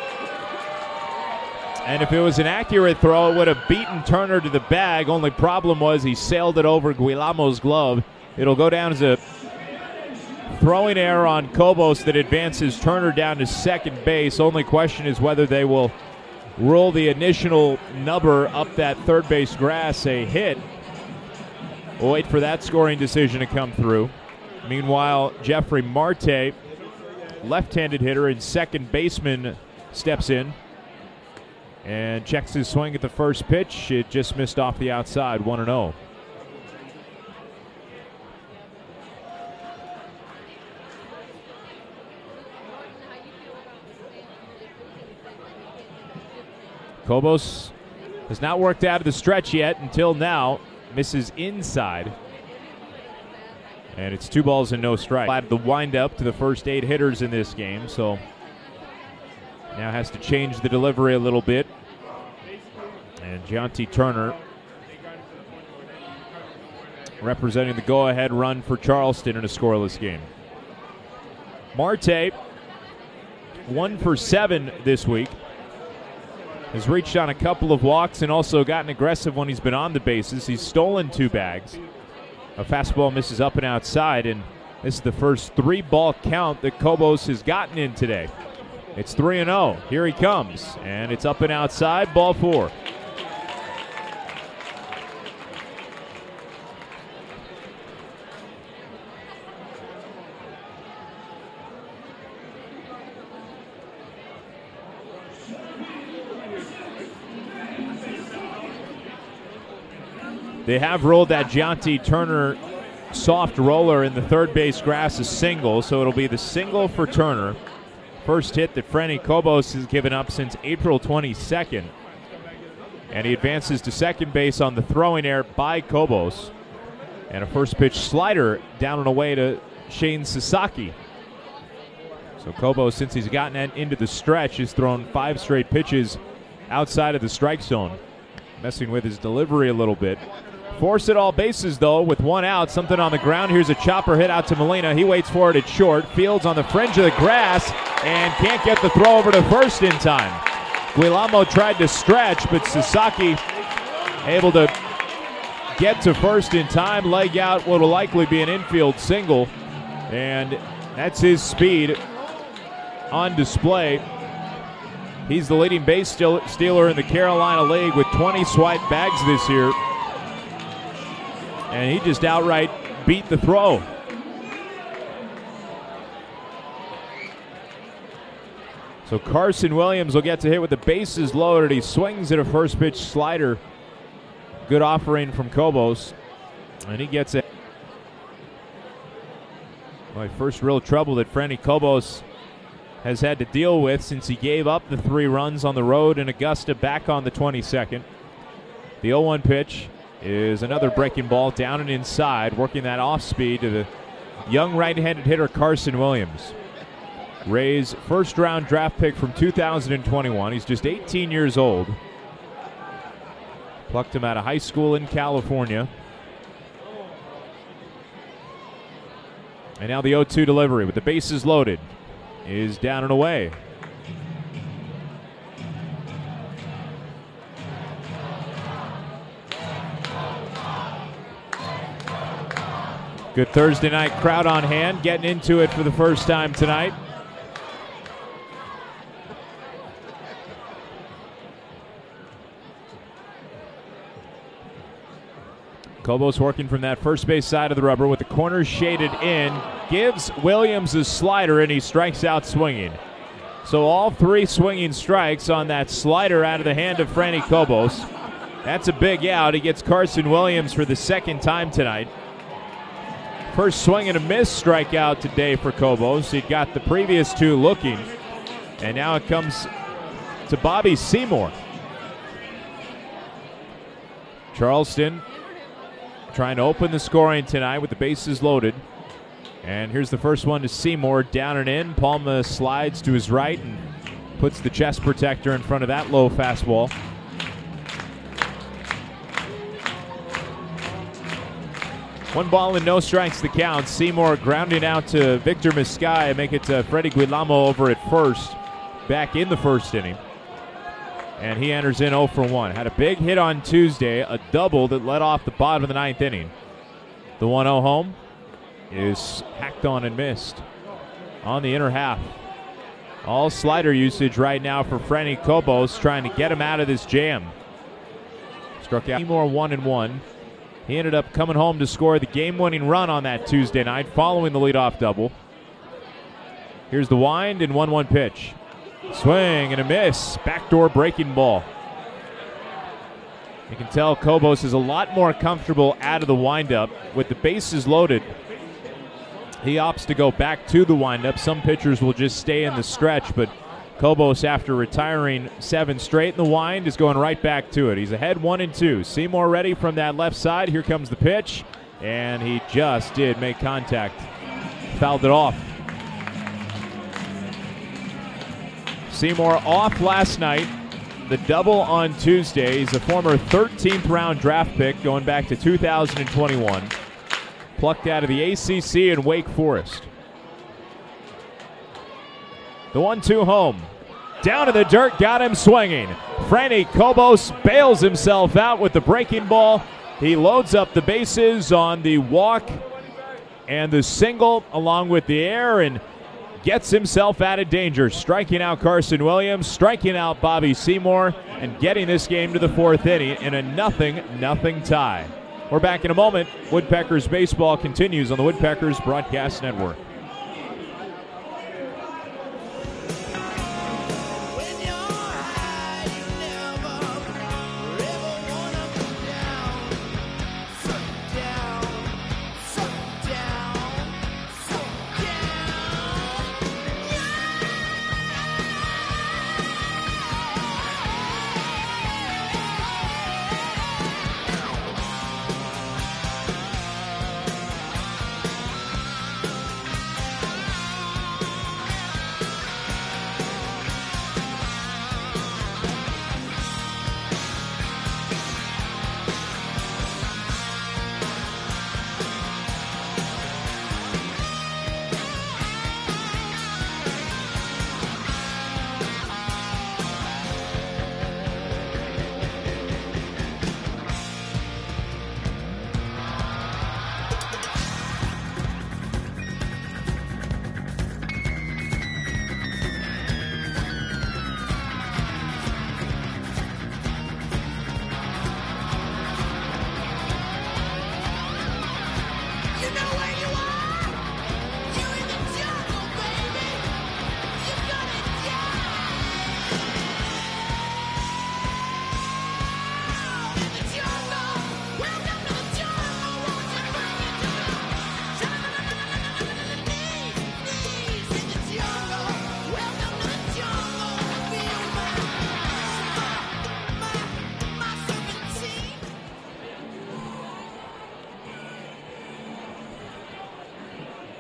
and if it was an accurate throw, it would have beaten Turner to the bag. Only problem was he sailed it over Guillermo's glove. It'll go down as a throwing error on Kobos that advances Turner down to second base. Only question is whether they will roll the initial nubber up that third base grass a hit. We'll wait for that scoring decision to come through. Meanwhile, Jeffrey Marte, left-handed hitter and second baseman, steps in and checks his swing at the first pitch. It just missed off the outside, one and oh. Kobos has not worked out of the stretch yet until now. Misses inside. And it's two balls and no strike. Added the windup to the first eight hitters in this game, so now has to change the delivery a little bit. And Gianti Turner representing the go-ahead run for Charleston in a scoreless game. Marte, one for seven this week. Has reached on a couple of walks and also gotten aggressive when he's been on the bases. He's stolen two bags. A fastball misses up and outside, and this is the first three-ball count that Kobos has gotten in today. It's three and oh. Here he comes, and it's up and outside, ball four. They have rolled that Gianti Turner soft roller in the third base grass a single, so it'll be the single for Turner. First hit that Franny Kobos has given up since April twenty-second. And he advances to second base on the throwing error by Cobos. And a first pitch slider down and away to Shane Sasaki. So Cobos, since he's gotten into the stretch, has thrown five straight pitches outside of the strike zone, messing with his delivery a little bit. Force it all bases, though, with one out. Something on the ground. Here's a chopper hit out to Molina. He waits for it at short. Fields on the fringe of the grass and can't get the throw over to first in time. Guillermo tried to stretch, but Sasaki able to get to first in time. Leg out what will likely be an infield single. And that's his speed on display. He's the leading base stealer in the Carolina League with twenty swipe bags this year. And he just outright beat the throw. So Carson Williams will get to hit with the bases loaded. He swings at a first pitch slider. Good offering from Cobos. And he gets it. My first real trouble that Franny Cobos has had to deal with since he gave up the three runs on the road in Augusta back on the twenty-second. The oh one pitch is another breaking ball down and inside, working that off speed to the young right-handed hitter Carson Williams. Rays first round draft pick from two thousand twenty-one. He's just eighteen years old. Plucked him out of high school in California. And now the oh two delivery with the bases loaded is down and away. Good Thursday night crowd on hand, getting into it for the first time tonight. Cobos working from that first base side of the rubber with the corners shaded in. Gives Williams a slider, and he strikes out swinging. So all three swinging strikes on that slider out of the hand of Franny Cobos. That's a big out. He gets Carson Williams for the second time tonight. First swing and a miss strikeout today for Cobos. He'd got the previous two looking. And now it comes to Bobby Seymour. Charleston trying to open the scoring tonight with the bases loaded. And here's the first one to Seymour, down and in. Palma slides to his right and puts the chest protector in front of that low fastball. One ball and no strikes the count. Seymour grounding out to Victor Miscay, make it to Freddie Guillermo over at first, back in the first inning. And he enters in oh for one. Had a big hit on Tuesday, a double that led off the bottom of the ninth inning. The one oh home is hacked on and missed on the inner half. All slider usage right now for Franny Cobos, trying to get him out of this jam. Struck out Seymour one and one. He ended up coming home to score the game-winning run on that Tuesday night following the leadoff double. Here's the wind and one one pitch. Swing and a miss. Backdoor breaking ball. You can tell Cobos is a lot more comfortable out of the windup. With the bases loaded, he opts to go back to the windup. Some pitchers will just stay in the stretch, but Cobos, after retiring seven straight in the wind, is going right back to it. He's ahead one and two. Seymour ready from that left side. Here comes the pitch, and he just did make contact. Fouled it off. Seymour off last night. The double on Tuesday. He's a former thirteenth round draft pick going back to two thousand twenty-one. Plucked out of the A C C in Wake Forest. The one two home. Down in the dirt, got him swinging. Franny Cobos bails himself out with the breaking ball. He loads up the bases on the walk and the single along with the air and gets himself out of danger. Striking out Carson Williams, striking out Bobby Seymour, and getting this game to the fourth inning in a nothing, nothing tie. We're back in a moment. Woodpeckers baseball continues on the Woodpeckers Broadcast Network.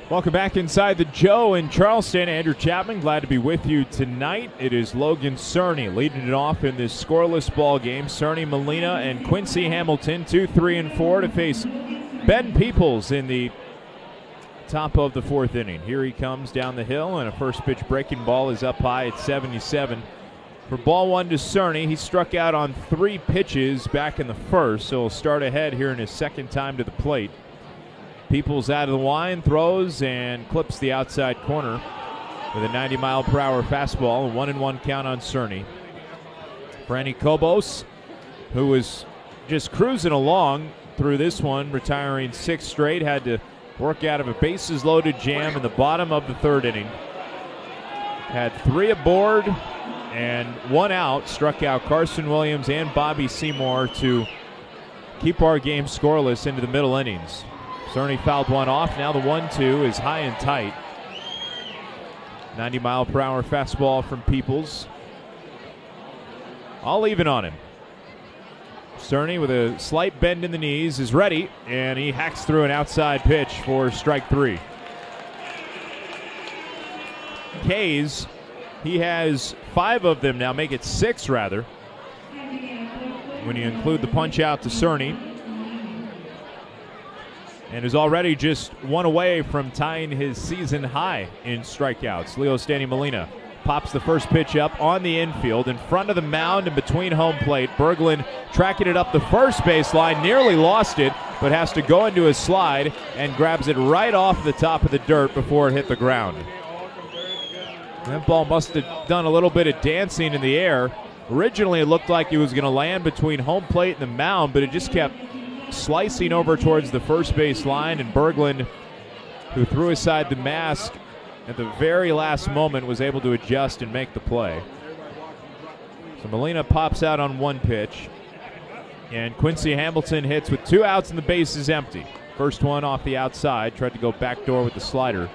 Welcome back inside the Joe in Charleston. Andrew Chapman, glad to be with you tonight. It is Logan Cerny leading it off in this scoreless ball game. Cerny, Molina, and Quincy Hamilton, two, three, and four to face Ben Peoples in the top of the fourth inning. Here he comes down the hill, and a first pitch breaking ball is up high at seventy-seven. For ball one to Cerny, he struck out on three pitches back in the first, so he'll start ahead here in his second time to the plate. Peoples out of the line, throws, and clips the outside corner with a ninety mile per hour fastball. A one and one count on Cerny. Franny Cobos, who was just cruising along through this one, retiring six straight, had to work out of a bases loaded jam in the bottom of the third inning. Had three aboard and one out, struck out Carson Williams and Bobby Seymour to keep our game scoreless into the middle innings. Cerny fouled one off. Now the one two is high and tight. ninety mile per hour fastball from Peoples. All even on him. Cerny with a slight bend in the knees is ready, and he hacks through an outside pitch for strike three. K's, he has five of them now, make it six rather, when you include the punch out to Cerny. And is already just one away from tying his season high in strikeouts. Leo Stanley Molina pops the first pitch up on the infield in front of the mound and between home plate. Berglund tracking it up the first baseline, nearly lost it, but has to go into a slide and grabs it right off the top of the dirt before it hit the ground. That ball must have done a little bit of dancing in the air. Originally it looked like it was going to land between home plate and the mound, but it just kept slicing over towards the first base line, and Berglund, who threw aside the mask at the very last moment, was able to adjust and make the play. So Molina pops out on one pitch, and Quincy Hamilton hits with two outs and the base is empty. First one off the outside, tried to go backdoor with the slider.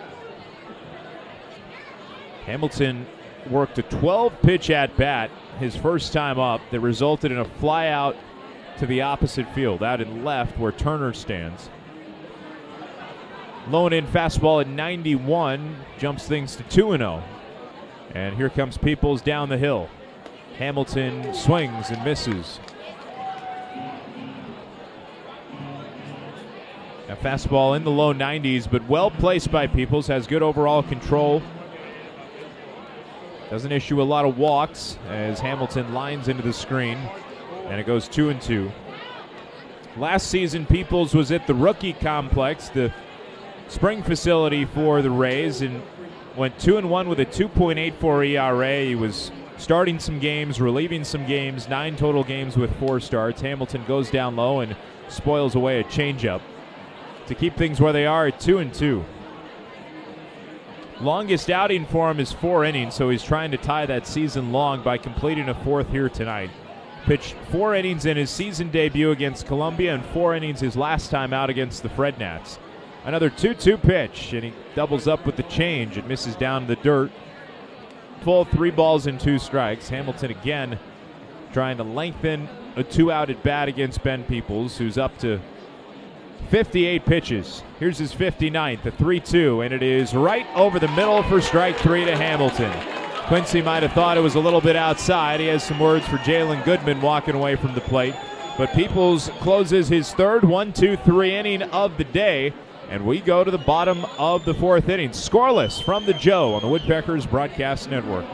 Hamilton worked a twelve pitch at bat his first time up that resulted in a fly out to the opposite field, out in left where Turner stands. Low and in fastball at ninety-one, jumps things to two and oh. And here comes Peoples down the hill. Hamilton swings and misses. A fastball in the low nineties, but well placed by Peoples, has good overall control. Doesn't issue a lot of walks as Hamilton lines into the screen. And it goes two and two. Last season, Peoples was at the rookie complex, the spring facility for the Rays, and went two and one with a two point eight four E R A. He was starting some games, relieving some games, nine total games with four starts. Hamilton goes down low and spoils away a changeup to keep things where they are at two and two. Longest outing for him is four innings, so he's trying to tie that season long by completing a fourth here tonight. Pitched four innings in his season debut against Columbia and four innings his last time out against the Fred Nats. Another two two pitch, and he doubles up with the change. It misses down to the dirt. Full three balls and two strikes. Hamilton again trying to lengthen a two-out at bat against Ben Peoples, who's up to fifty-eight pitches. Here's his fifty-ninth, a three two, and it is right over the middle for strike three to Hamilton. Quincy might have thought it was a little bit outside. He has some words for Jalen Goodman walking away from the plate. But Peoples closes his third one two three inning of the day, and we go to the bottom of the fourth inning. Scoreless from the Joe on the Woodpeckers Broadcast Network.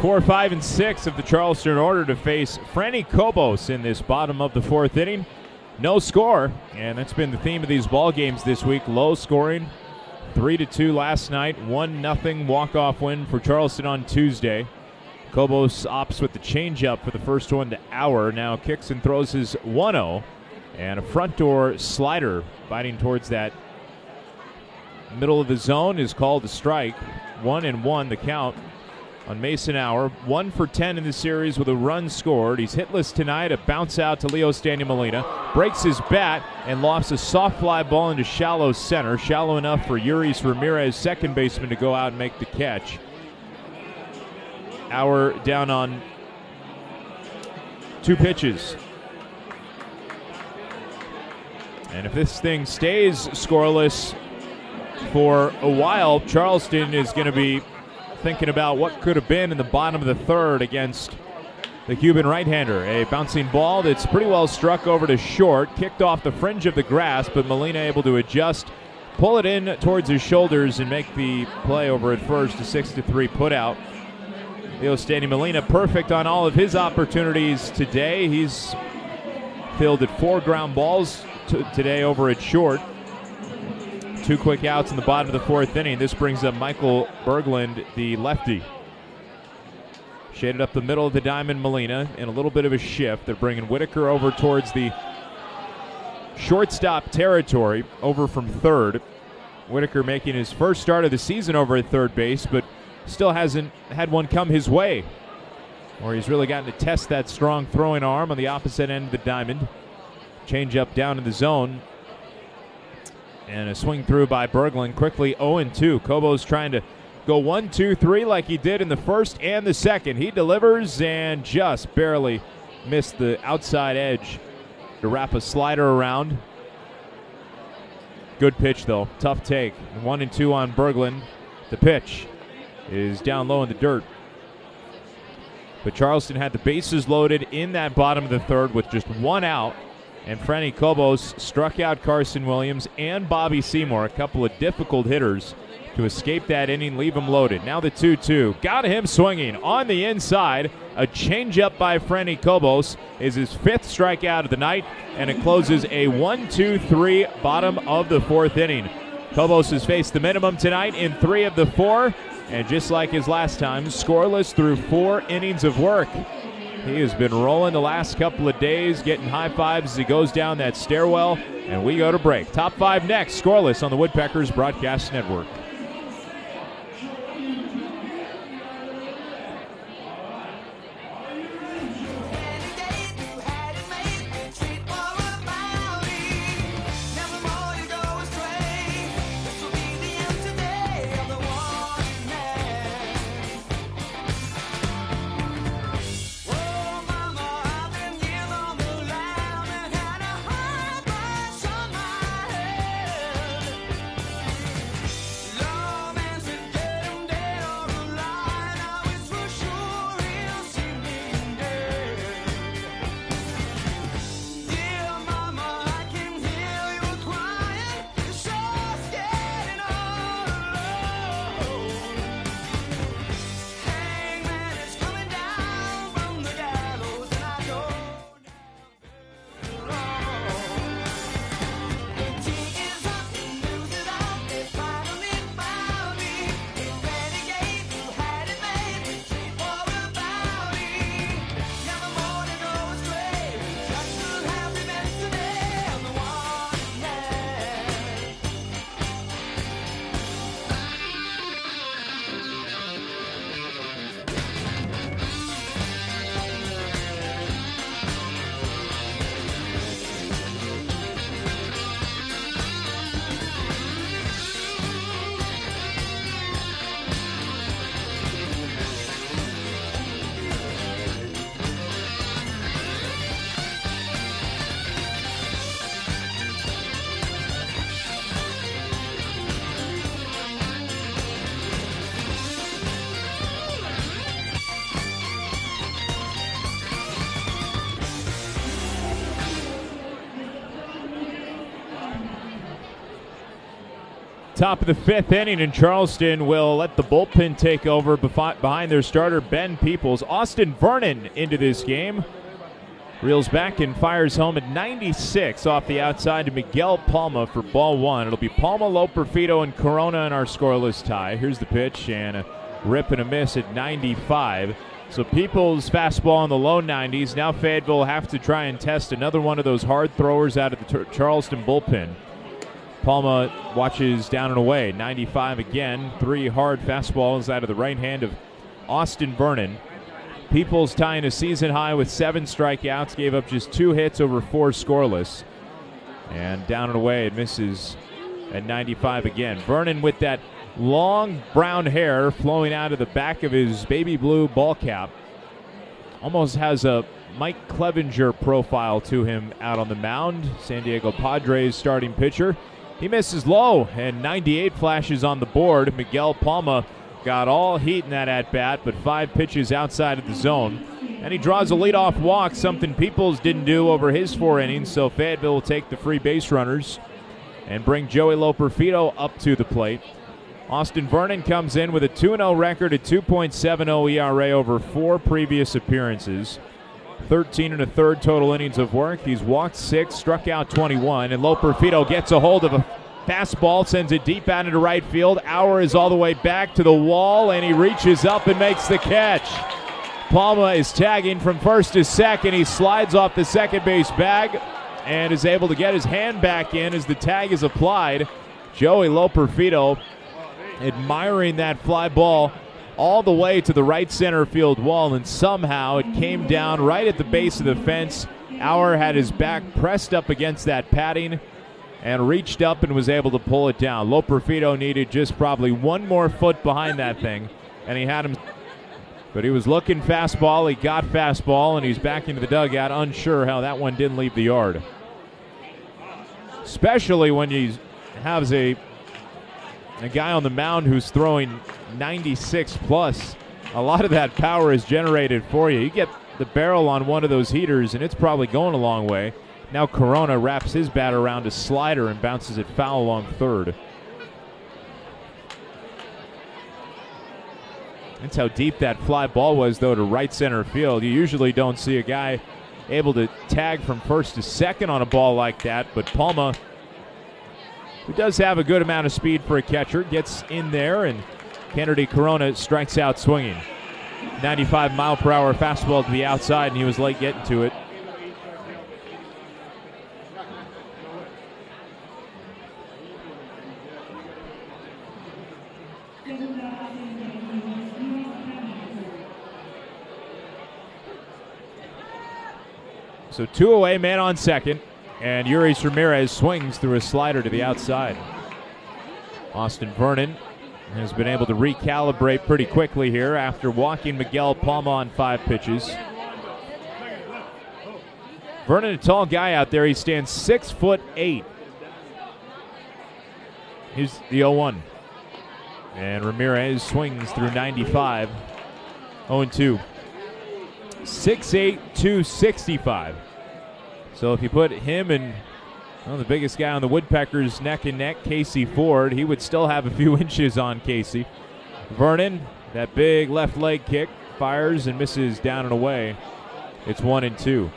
four, five, and six of the Charleston order to face Franny Cobos in this bottom of the fourth inning. No score, and that's been the theme of these ball games this week. Low scoring, three to two last night, one nothing walk-off win for Charleston on Tuesday. Cobos opts with the changeup for the first one to Auer. Now kicks and throws his one oh, and a front door slider biting towards that middle of the zone is called a strike. One and one the count on Mason Auer. One for ten in the series with a run scored. He's hitless tonight. A bounce out to Leo Standy Molina. Breaks his bat and lofts a soft fly ball into shallow center. Shallow enough for Yuris Ramirez, second baseman, to go out and make the catch. Auer down on two pitches. And if this thing stays scoreless for a while, Charleston is going to be thinking about what could have been in the bottom of the third against the Cuban right-hander. A bouncing ball that's pretty well struck over to short, kicked off the fringe of the grass, but Molina able to adjust, pull it in towards his shoulders, and make the play over at first, a six to three putout. Leo Standy Molina perfect on all of his opportunities today. He's fielded four ground balls t- today over at short. Two quick outs in the bottom of the fourth inning. This brings up Michael Berglund, the lefty. Shaded up the middle of the diamond, Molina, in a little bit of a shift. They're bringing Whitaker over towards the shortstop territory, over from third. Whitaker making his first start of the season over at third base, but still hasn't had one come his way, where he's really gotten to test that strong throwing arm on the opposite end of the diamond. Change up down in the zone. And a swing through by Berglund, quickly oh and two. Cobos trying to go one, two, three like he did in the first and the second. He delivers and just barely missed the outside edge to wrap a slider around. Good pitch, though. Tough take. One and two on Berglund. The pitch is down low in the dirt. But Charleston had the bases loaded in that bottom of the third with just one out. And Franny Cobos struck out Carson Williams and Bobby Seymour, a couple of difficult hitters, to escape that inning, leave him loaded. Now the two two. Got him swinging on the inside. A changeup by Franny Cobos is his fifth strikeout of the night, and it closes a one two three bottom of the fourth inning. Cobos has faced the minimum tonight in three of the four, and just like his last time, scoreless through four innings of work. He has been rolling the last couple of days, getting high fives as he goes down that stairwell, and we go to break. Top five next, scoreless on the Woodpeckers Broadcast Network. Top of the fifth inning, and Charleston will let the bullpen take over behind their starter, Ben Peoples. Austin Vernon into this game. Reels back and fires home at ninety-six off the outside to Miguel Palma for ball one. It'll be Palma, Loperfido, and Corona in our scoreless tie. Here's the pitch, and a rip and a miss at ninety-five. So Peoples' fastball in the low nineties. Now Fayetteville will have to try and test another one of those hard throwers out of the Charleston bullpen. Palma watches down and away. ninety-five again. Three hard fastballs out of the right hand of Austin Vernon. Peoples tying a season high with seven strikeouts. Gave up just two hits over four scoreless. And down and away, it misses at ninety-five again. Vernon with that long brown hair flowing out of the back of his baby blue ball cap. Almost has a Mike Clevenger profile to him out on the mound. San Diego Padres starting pitcher. He misses low, and ninety-eight flashes on the board. Miguel Palma got all heat in that at-bat, but five pitches outside of the zone. And he draws a leadoff walk, something Peoples didn't do over his four innings, so Fayetteville will take the free base runners and bring Joey Loperfido up to the plate. Austin Vernon comes in with a two and oh record at two point seven oh E R A over four previous appearances. thirteen and a third total innings of work. He's walked six, struck out twenty-one, and Loperfido gets a hold of a fastball, sends it deep out into right field. Auer is all the way back to the wall, and he reaches up and makes the catch. Palma is tagging from first to second. He slides off the second base bag and is able to get his hand back in as the tag is applied. Joey Loperfido admiring that fly ball all the way to the right center field wall, and somehow it came down right at the base of the fence. Auer had his back pressed up against that padding and reached up and was able to pull it down. Loperfido needed just probably one more foot behind that thing, and he had him. But he was looking fastball. He got fastball, and he's back into the dugout, unsure how that one didn't leave the yard. Especially when you have a, a guy on the mound who's throwing ninety-six plus. A lot of that power is generated for you. You get the barrel on one of those heaters, and it's probably going a long way. Now Corona wraps his bat around a slider and bounces it foul along third. That's how deep that fly ball was, though, to right center field. You usually don't see a guy able to tag from first to second on a ball like that, but Palma, who does have a good amount of speed for a catcher, gets in there, and Kennedy Corona strikes out swinging. ninety-five mile per hour fastball to the outside, and he was late getting to it. So two away, man on second, and Yuris Ramirez swings through a slider to the outside. Austin Vernon has been able to recalibrate pretty quickly here after walking Miguel Palma on five pitches. Vernon, a tall guy out there. He stands six foot eight. Here's the oh one. And Ramirez swings through ninety-five. oh and two. six eight, two sixty-five. So if you put him and well, the biggest guy on the Woodpeckers neck and neck, Casey Ford, he would still have a few inches on Casey. Vernon, that big left leg kick, fires and misses down and away. It's one and two.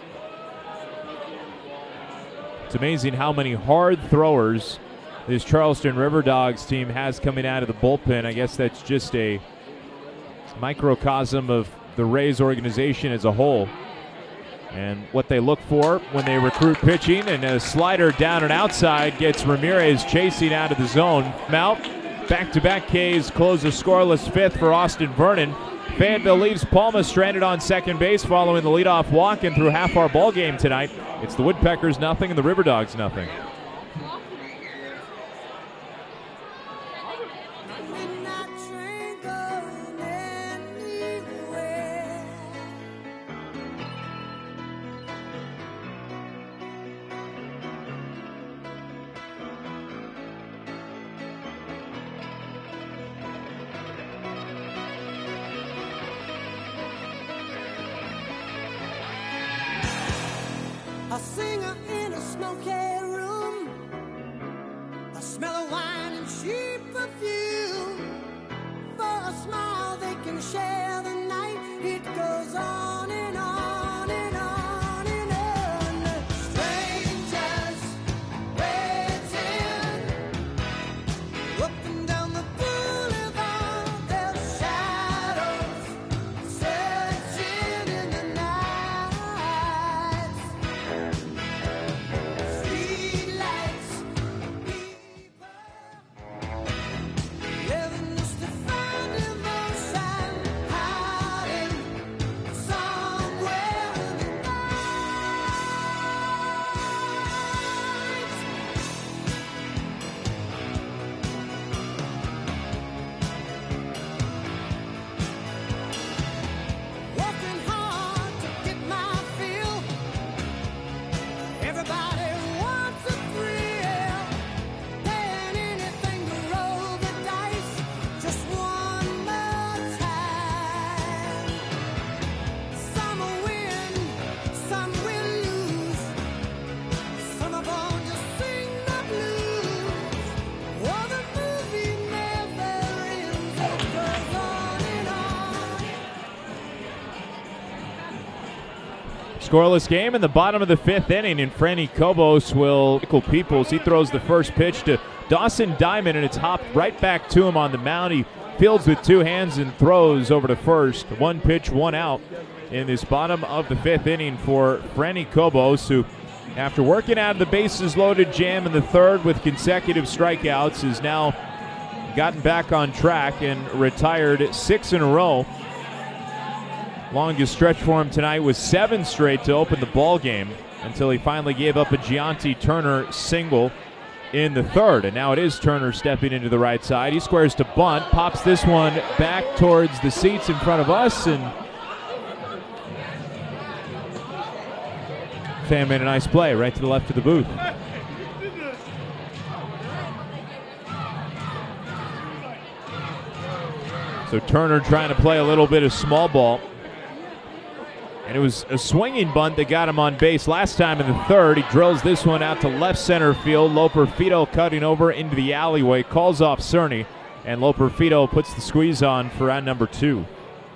It's amazing how many hard throwers this Charleston River Dogs team has coming out of the bullpen. I guess that's just a microcosm of the Rays organization as a whole and what they look for when they recruit pitching. And a slider down and outside gets Ramirez chasing out of the zone. Out, back-to-back Ks close a scoreless fifth for Austin Vernon. Fayetteville leaves Palma stranded on second base following the leadoff walk, and through half our ball game tonight, it's the Woodpeckers nothing and the River Dogs nothing. A singer in a smoky room, a smell of wine and Scoreless game in the bottom of the fifth inning, and Franny Cobos will Michael Peoples. He throws the first pitch to Dawson Diamond, and it's hopped right back to him on the mound. He fields with two hands and throws over to first. One pitch, one out in this bottom of the fifth inning for Franny Cobos, who, after working out of the bases loaded jam in the third with consecutive strikeouts, has now gotten back on track and retired six in a row. Longest stretch for him tonight was seven straight to open the ball game until he finally gave up a Gianti Turner single in the third. And now it is Turner stepping into the right side. He squares to bunt, pops this one back towards the seats in front of us, and fan made a nice play right to the left of the booth. So Turner trying to play a little bit of small ball. And it was a swinging bunt that got him on base last time in the third. He drills this one out to left center field. Loperfido cutting over into the alleyway, calls off Cerny, and Loperfido puts the squeeze on for round number two.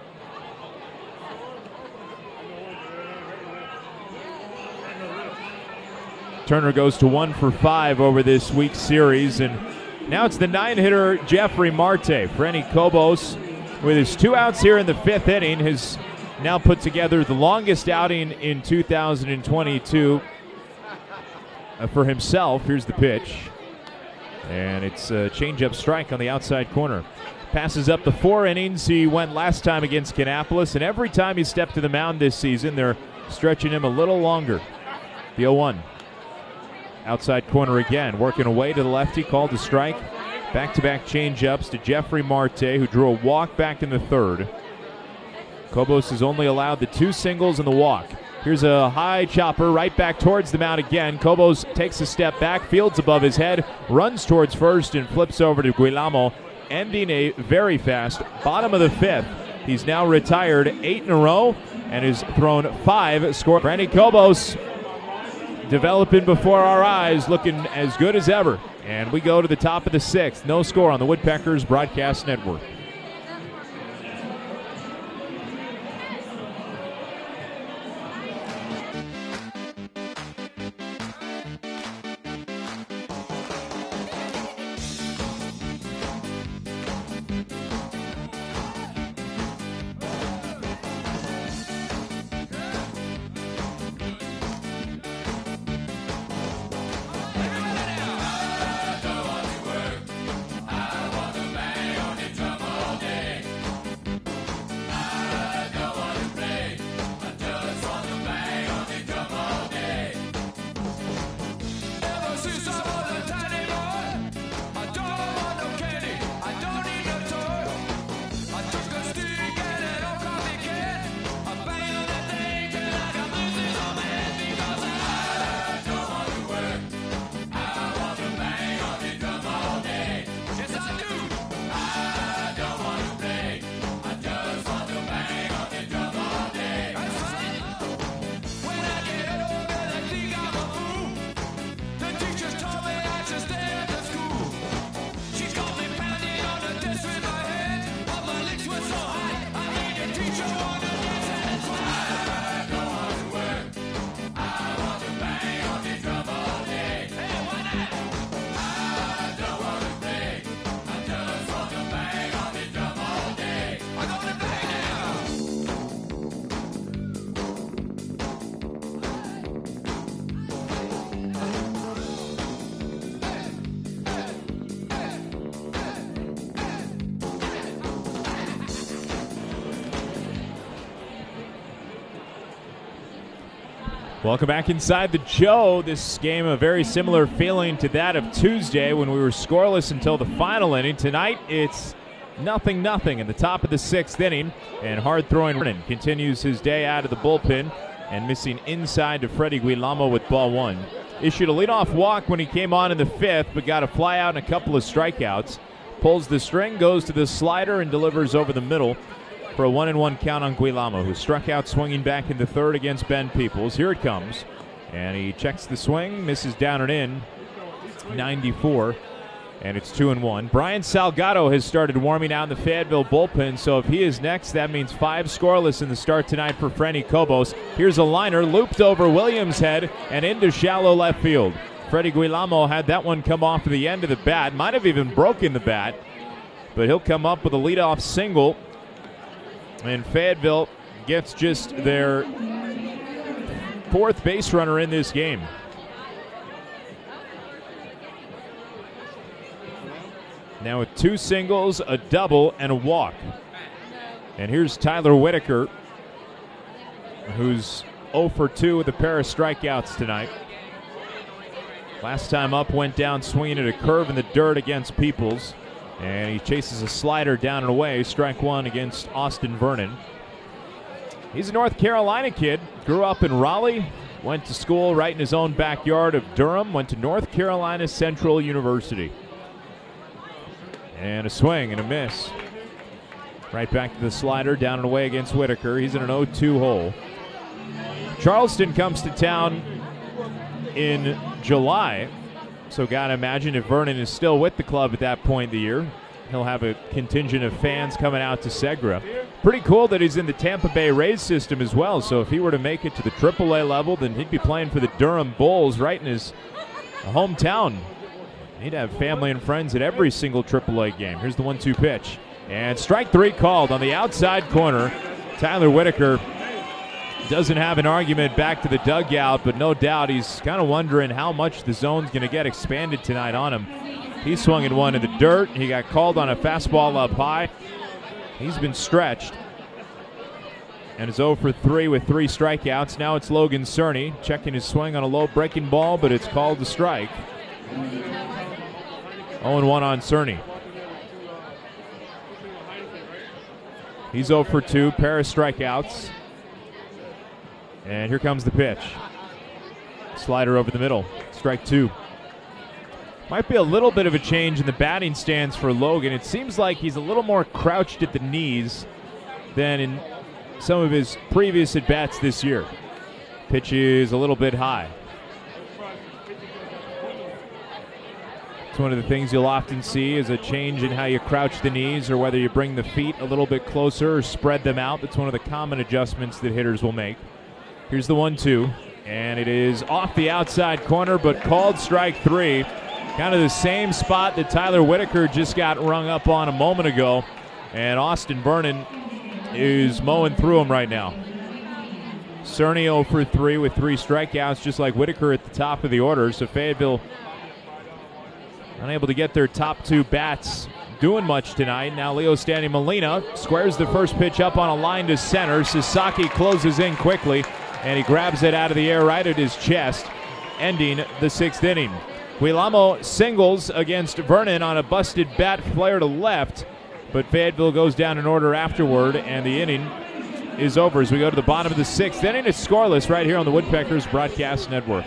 Turner goes to one for five over this week's series, and now it's the nine-hitter Jeffrey Marte. Franny Cobos, with his two outs here in the fifth inning, has now put together the longest outing in two thousand twenty-two uh, for himself. Here's the pitch, and it's a changeup strike on the outside corner. Passes up the four innings he went last time against Kannapolis, and every time he stepped to the mound this season, they're stretching him a little longer. The oh one. Outside corner again, working away to the lefty, called a strike. Back-to-back changeups to Jeffrey Marte, who drew a walk back in the third. Cobos has only allowed the two singles and the walk. Here's a high chopper right back towards the mound again. Cobos takes a step back, fields above his head, runs towards first, and flips over to Guilamo, ending a very fast bottom of the fifth. He's now retired eight in a row and has thrown five score. Franny Cobos developing before our eyes, looking as good as ever. And we go to the top of the sixth. No score on the Woodpeckers Broadcast Network. Welcome back inside the Joe. This game, a very similar feeling to that of Tuesday when we were scoreless until the final inning. Tonight, it's nothing nothing in the top of the sixth inning, and hard-throwing Vernon continues his day out of the bullpen and missing inside to Freddie Guilamo with ball one. Issued a leadoff walk when he came on in the fifth, but got a fly out and a couple of strikeouts. Pulls the string, goes to the slider, and delivers over the middle for a one and one count on Guilamo, who struck out swinging back in the third against Ben Peoples. Here it comes, and he checks the swing, misses down and in. ninety-four and it's two and one. Brian Salgado has started warming out in the Fayetteville bullpen, so if he is next, that means five scoreless in the start tonight for Freddy Cobos. Here's a liner looped over Williams' head and into shallow left field. Freddie Guillermo had that one come off of the end of the bat, might have even broken the bat, but he'll come up with a leadoff single, and Fayetteville gets just their fourth base runner in this game. Now with two singles, a double, and a walk. And here's Tyler Whitaker, who's oh for two with a pair of strikeouts tonight. Last time up went down swinging at a curve in the dirt against Peoples. And he chases a slider down and away, strike one against Austin Vernon. He's a North Carolina kid, grew up in Raleigh, went to school right in his own backyard of Durham, went to North Carolina Central University. And a swing and a miss. Right back to the slider, down and away against Whitaker. He's in an oh two hole. Charleston comes to town in July, so gotta imagine if Vernon is still with the club at that point in the year, he'll have a contingent of fans coming out to Segra. Pretty cool that he's in the Tampa Bay Rays system as well, so if he were to make it to the triple A level, then he'd be playing for the Durham Bulls right in his hometown. He'd have family and friends at every single triple A game. Here's the one two pitch. And strike three called on the outside corner. Tyler Whitaker doesn't have an argument back to the dugout, but no doubt he's kind of wondering how much the zone's going to get expanded tonight on him. He swung at one in the dirt. He got called on a fastball up high. He's been stretched. And is oh for three with three strikeouts. Now it's Logan Cerny checking his swing on a low breaking ball, but it's called a strike. oh and one on Cerny. He's oh for two, pair of strikeouts. And here comes the pitch. Slider over the middle, strike two. Might be a little bit of a change in the batting stance for Logan. It seems like he's a little more crouched at the knees than in some of his previous at-bats this year. Pitch is a little bit high. It's one of the things you'll often see is a change in how you crouch the knees or whether you bring the feet a little bit closer or spread them out. That's one of the common adjustments that hitters will make. Here's the one two, and it is off the outside corner, but called strike three. Kind of the same spot that Tyler Whitaker just got rung up on a moment ago, and Austin Vernon is mowing through him right now. Cerny oh for three with three strikeouts, just like Whitaker at the top of the order, so Fayetteville unable to get their top two bats doing much tonight. Now Leo Standing Molina squares the first pitch up on a line to center. Sasaki closes in quickly, and he grabs it out of the air right at his chest, ending the sixth inning. Guillermo singles against Vernon on a busted bat flare to left, but Fayetteville goes down in order afterward, and the inning is over as we go to the bottom of the sixth inning. It's scoreless right here on the Woodpeckers Broadcast Network.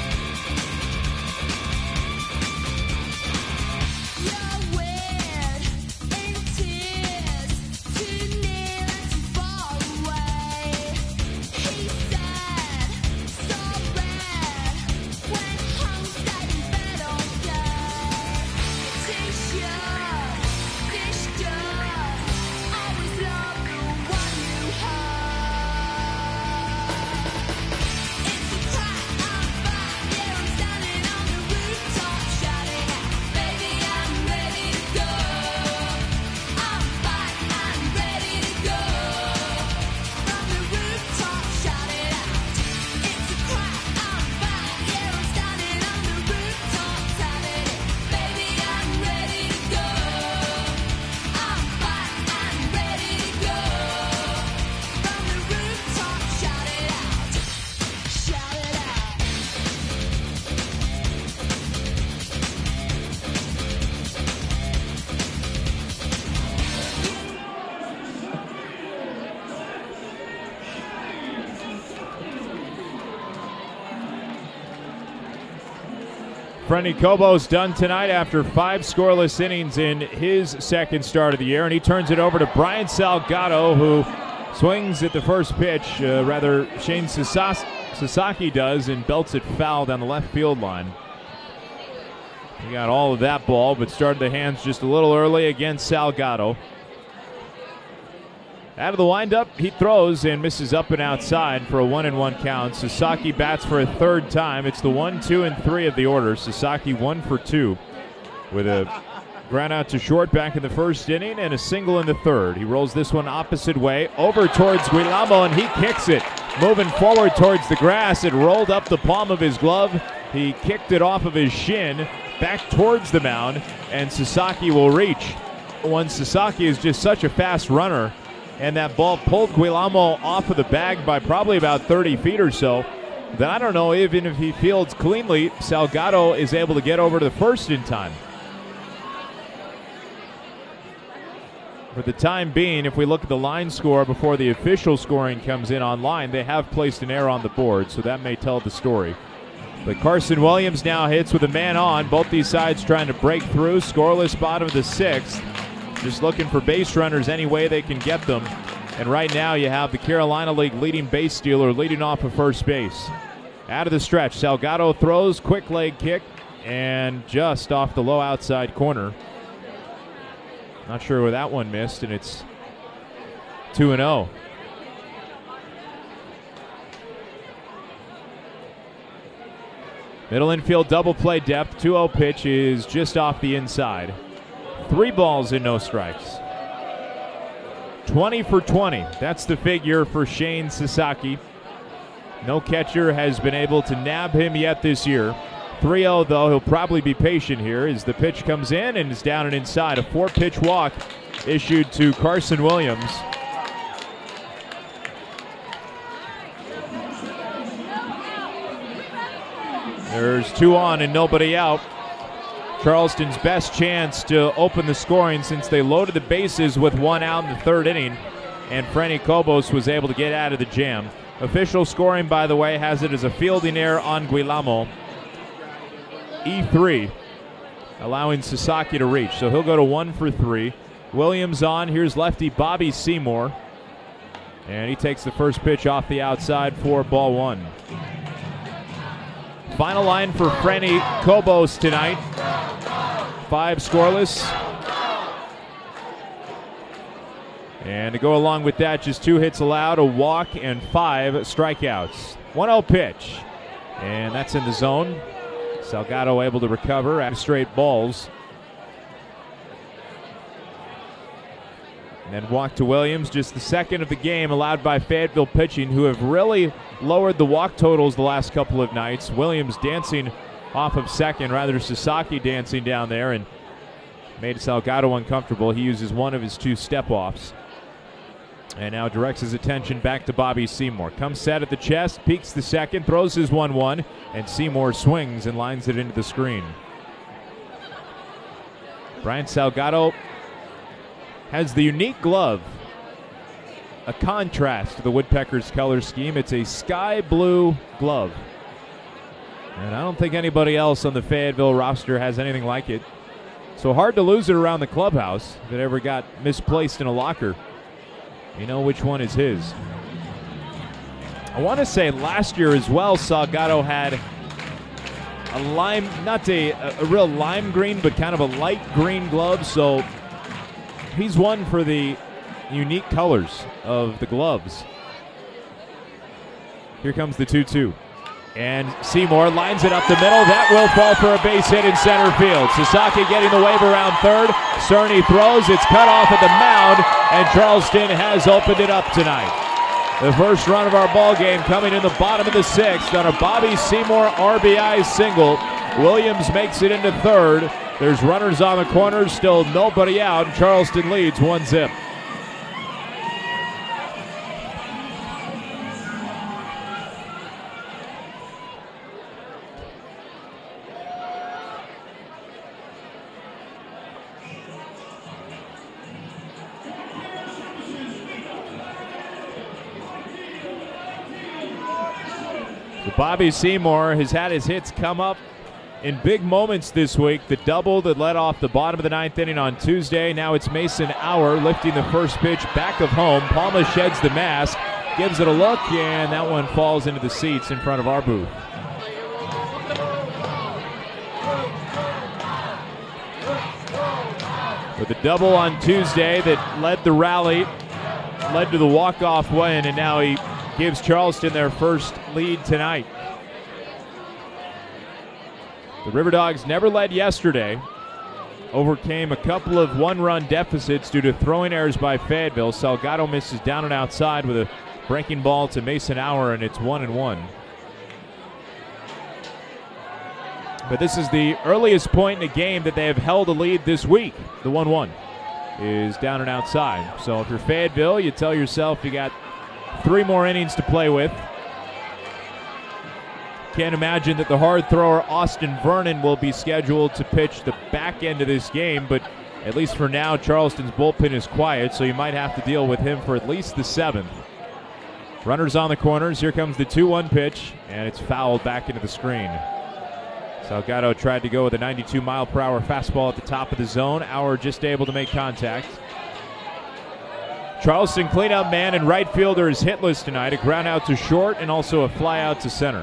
You're weird. Frenny Cobo's done tonight after five scoreless innings in his second start of the year, and he turns it over to Brian Salgado, who swings at the first pitch. Uh, rather, Shane Sasas- Sasaki does, and belts it foul down the left field line. He got all of that ball, but started the hands just a little early against Salgado. Out of the windup, he throws and misses up and outside for a one and one count. Sasaki bats for a third time. It's the one, two, and three of the order. Sasaki one for two with a ground out to short back in the first inning and a single in the third. He rolls this one opposite way over towards Guillermo, and he kicks it. Moving forward towards the grass, it rolled up the palm of his glove. He kicked it off of his shin back towards the mound, and Sasaki will reach. One, Sasaki is just such a fast runner, and that ball pulled Guillermo off of the bag by probably about thirty feet or so. Then I don't know, even if he fields cleanly, Salgado is able to get over to the first in time. For the time being, if we look at the line score before the official scoring comes in online, they have placed an error on the board, so that may tell the story. But Carson Williams now hits with a man on. Both these sides trying to break through. Scoreless bottom of the sixth. Just looking for base runners any way they can get them. And right now you have the Carolina League leading base stealer leading off of first base. Out of the stretch, Salgado throws, quick leg kick, and just off the low outside corner. Not sure where that one missed, and it's two and oh. Middle infield double play depth. two oh pitch is just off the inside. Three balls and no strikes. twenty for twenty. That's the figure for Shane Sasaki. No catcher has been able to nab him yet this year. three oh, though, he'll probably be patient here as the pitch comes in and is down and inside. A four-pitch walk issued to Carson Williams. There's two on and nobody out. Charleston's best chance to open the scoring since they loaded the bases with one out in the third inning, and Frenny Cobos was able to get out of the jam. Official scoring, by the way, has it as a fielding error on Guillermo. E three, allowing Sasaki to reach. So he'll go to one for three. Williams on. Here's lefty Bobby Seymour. And he takes the first pitch off the outside for ball one. Final line for Frenny Cobos tonight. Five scoreless. And to go along with that, just two hits allowed, a walk, and five strikeouts. one oh pitch. And that's in the zone. Salgado able to recover after straight balls. And then walk to Williams, just the second of the game allowed by Fayetteville pitching, who have really lowered the walk totals the last couple of nights. Williams dancing off of second, rather Sasaki dancing down there, and made Salgado uncomfortable. He uses one of his two step-offs. And now directs his attention back to Bobby Seymour. Comes set at the chest, peeks the second, throws his one one, and Seymour swings and lines it into the screen. Brian Salgado has the unique glove, a contrast to the Woodpeckers' color scheme. It's a sky blue glove. And I don't think anybody else on the Fayetteville roster has anything like it. So hard to lose it around the clubhouse if it ever got misplaced in a locker. You know which one is his. I want to say last year as well, Salgado had a lime, not a, a real lime green, but kind of a light green glove. So he's one for the unique colors of the gloves. Here comes the two two. And Seymour lines it up the middle. That will fall for a base hit in center field. Sasaki getting the wave around third. Cerny throws. It's cut off at the mound, and Charleston has opened it up tonight. The first run of our ball game coming in the bottom of the sixth on a Bobby Seymour R B I single. Williams makes it into third. There's runners on the corners, still nobody out, and Charleston leads one zip. Bobby Seymour has had his hits come up in big moments this week. The double that led off the bottom of the ninth inning on Tuesday. Now it's Mason Auer lifting the first pitch back of home. Palma sheds the mask, gives it a look, and that one falls into the seats in front of our booth. With a double on Tuesday that led the rally, led to the walk-off win, and now he gives Charleston their first lead tonight. The River Dogs never led yesterday. Overcame a couple of one-run deficits due to throwing errors by Fayetteville. Salgado misses down and outside with a breaking ball to Mason Auer, and it's one and one. But this is the earliest point in a game that they have held a lead this week. The one one is down and outside. So if you're Fayetteville, you tell yourself you got three more innings to play with. Can't imagine that the hard thrower Austin Vernon will be scheduled to pitch the back end of this game, but at least for now, Charleston's bullpen is quiet, so you might have to deal with him for at least the seventh. Runners on the corners. Here comes the two one pitch, and it's fouled back into the screen. Salgado tried to go with a ninety-two mile per hour fastball at the top of the zone. Auer just able to make contact. Charleston cleanup man and right fielder is hitless tonight. A ground out to short and also a fly out to center.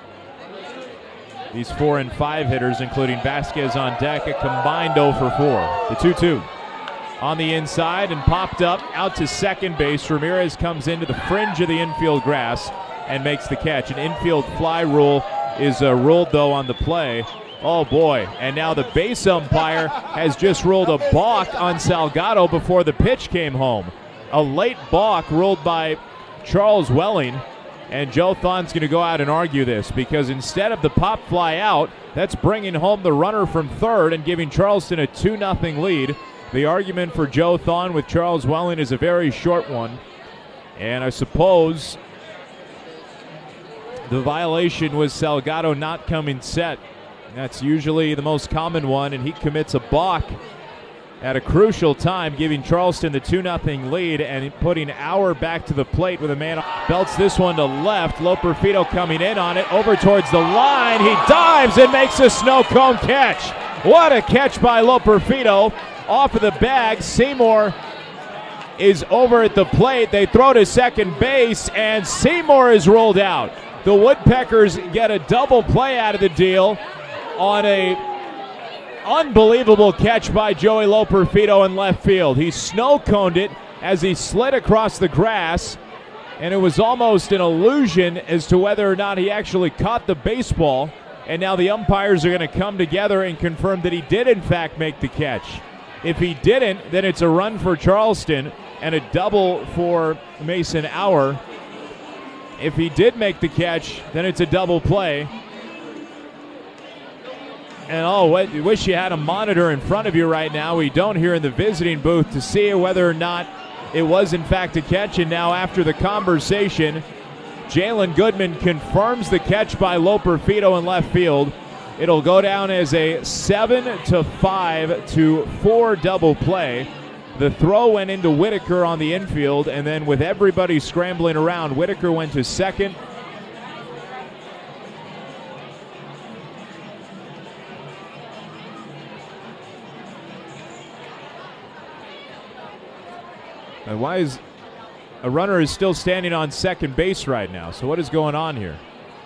These four and five hitters, including Vasquez on deck, a combined oh for four. The two two on the inside and popped up out to second base. Ramirez comes into the fringe of the infield grass and makes the catch. An infield fly rule is uh, ruled, though, on the play. Oh, boy. And now the base umpire has just ruled a balk on Salgado before the pitch came home. A late balk ruled by Charles Welling. And Joe Thon's going to go out and argue this, because instead of the pop fly out, that's bringing home the runner from third and giving Charleston a two nothing lead. The argument for Joe Thon with Charles Welling is a very short one. And I suppose the violation was Salgado not coming set. That's usually the most common one, and he commits a balk at a crucial time, giving Charleston the two nothing lead and putting Auer back to the plate with a man. Belts this one to left. Loperfido coming in on it, over towards the line. He dives and makes a snow cone catch. What a catch by Loperfido off of the bag. Seymour is over at the plate. They throw to second base, and Seymour is rolled out. The Woodpeckers get a double play out of the deal on a unbelievable catch by Joey Loperfido in left field. He snow-coned it as he slid across the grass, and it was almost an illusion as to whether or not he actually caught the baseball. And now the umpires are going to come together and confirm that he did, in fact, make the catch. If he didn't, then it's a run for Charleston and a double for Mason Auer. If he did make the catch, then it's a double play. And oh, I wish you had a monitor in front of you right now. We don't here in the visiting booth to see whether or not it was in fact a catch. And now after the conversation, Jalen Goodman confirms the catch by Loperfido in left field. It'll go down as a seven to five to four double play. The throw went into Whitaker on the infield, and then with everybody scrambling around, Whitaker went to second. And why is a runner is still standing on second base right now? So what is going on here?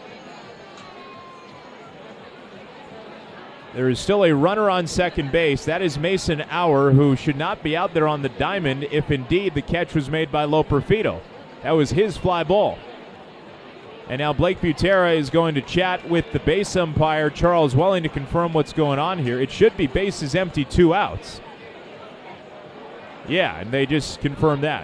There is still a runner on second base. That is Mason Auer, who should not be out there on the diamond if indeed the catch was made by Loperfido. That was his fly ball. And now Blake Butera is going to chat with the base umpire, Charles Welling, to confirm what's going on here. It should be bases empty, two outs. Yeah, and they just confirmed that.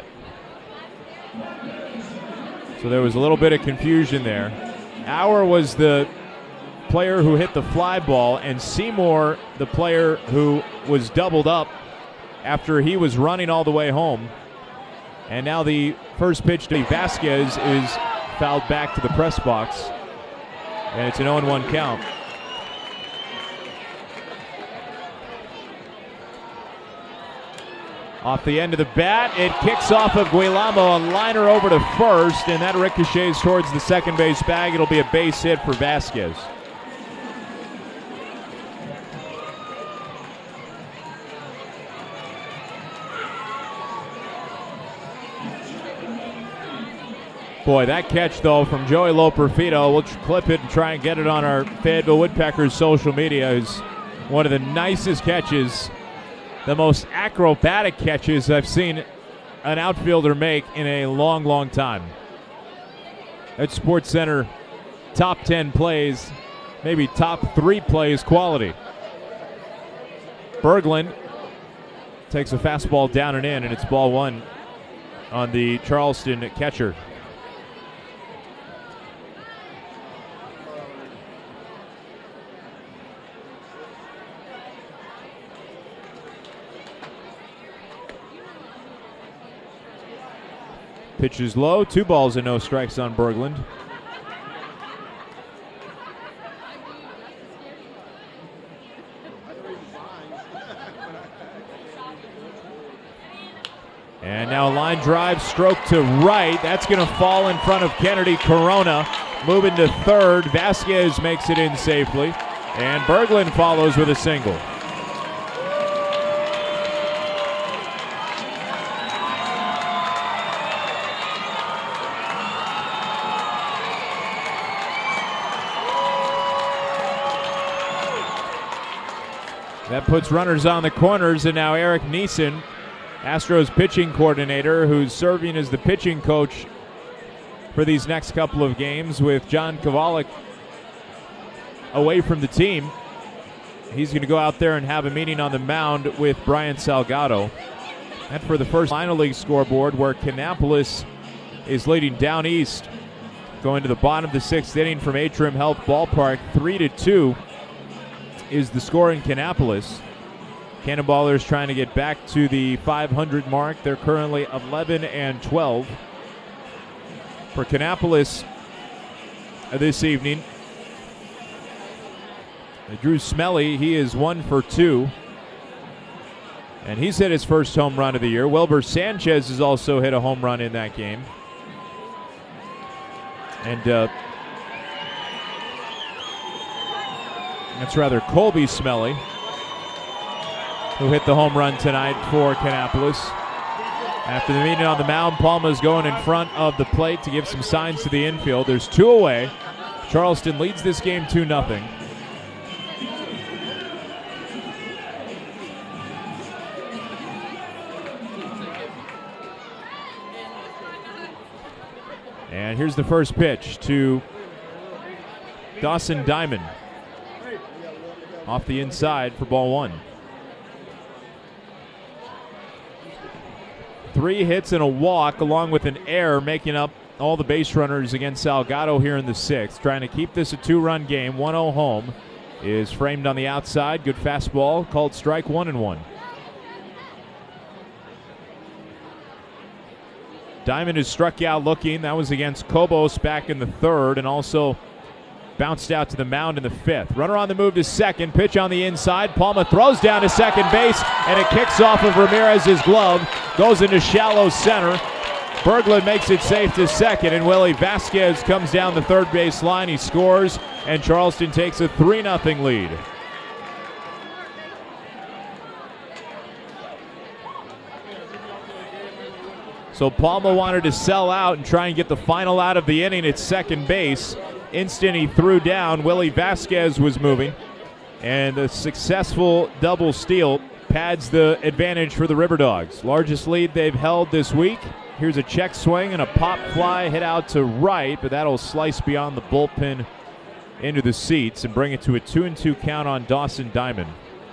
So there was a little bit of confusion there. Auer was the player who hit the fly ball, and Seymour the player who was doubled up after he was running all the way home. And now the first pitch to Vasquez is fouled back to the press box, and it's an oh one count. Off the end of the bat, it kicks off of Guillermo, a liner over to first, and that ricochets towards the second base bag. It'll be a base hit for Vasquez. Boy, that catch, though, from Joey Loperfido, we'll clip it and try and get it on our Fayetteville Woodpeckers social media, is one of the nicest catches, the most acrobatic catches I've seen an outfielder make in a long, long time. That's Sports Center top ten plays, maybe top three plays quality. Berglund takes a fastball down and in, and it's ball one on the Charleston catcher. Pitch is low, two balls and no strikes on Berglund. And now a line drive, stroke to right. That's going to fall in front of Kennedy Corona. Moving to third. Vasquez makes it in safely. And Berglund follows with a single. That puts runners on the corners, and now Eric Neeson, Astros pitching coordinator, who's serving as the pitching coach for these next couple of games with John Kovalik away from the team. He's going to go out there and have a meeting on the mound with Brian Salgado. And for the first minor league scoreboard, where Kannapolis is leading down east, going to the bottom of the sixth inning from Atrium Health Ballpark, three to two. Is the score in Kannapolis. Cannonballers trying to get back to the five hundred mark. They're currently eleven and twelve. For Kannapolis this evening, Drew Smelly, he is one for two. And he's hit his first home run of the year. Wilbur Sanchez has also hit a home run in that game. And uh, that's rather Colby Smelly, who hit the home run tonight for Kannapolis. After the meeting on the mound, Palma's going in front of the plate to give some signs to the infield. There's two away. Charleston leads this game two nothing. And here's the first pitch to Dawson Diamond. Off the inside for ball one. Three hits and a walk, along with an error, making up all the base runners against Salgado here in the sixth. Trying to keep this a two-run game. one oh home is framed on the outside. Good fastball, called strike one and one. Diamond is struck out looking. That was against Cobos back in the third, and also bounced out to the mound in the fifth. Runner on the move to second. Pitch on the inside. Palma throws down to second base, and it kicks off of Ramirez's glove. Goes into shallow center. Berglund makes it safe to second, and Willie Vasquez comes down the third base line. He scores, and Charleston takes a three nothing lead. So Palma wanted to sell out and try and get the final out of the inning at second base. Instant he threw down. Willie Vasquez was moving, and the successful double steal pads the advantage for the River Dogs. Largest lead they've held this week. Here's a check swing and a pop fly hit out to right, but that'll slice beyond the bullpen into the seats and bring it to a two and two count on Dawson Diamond.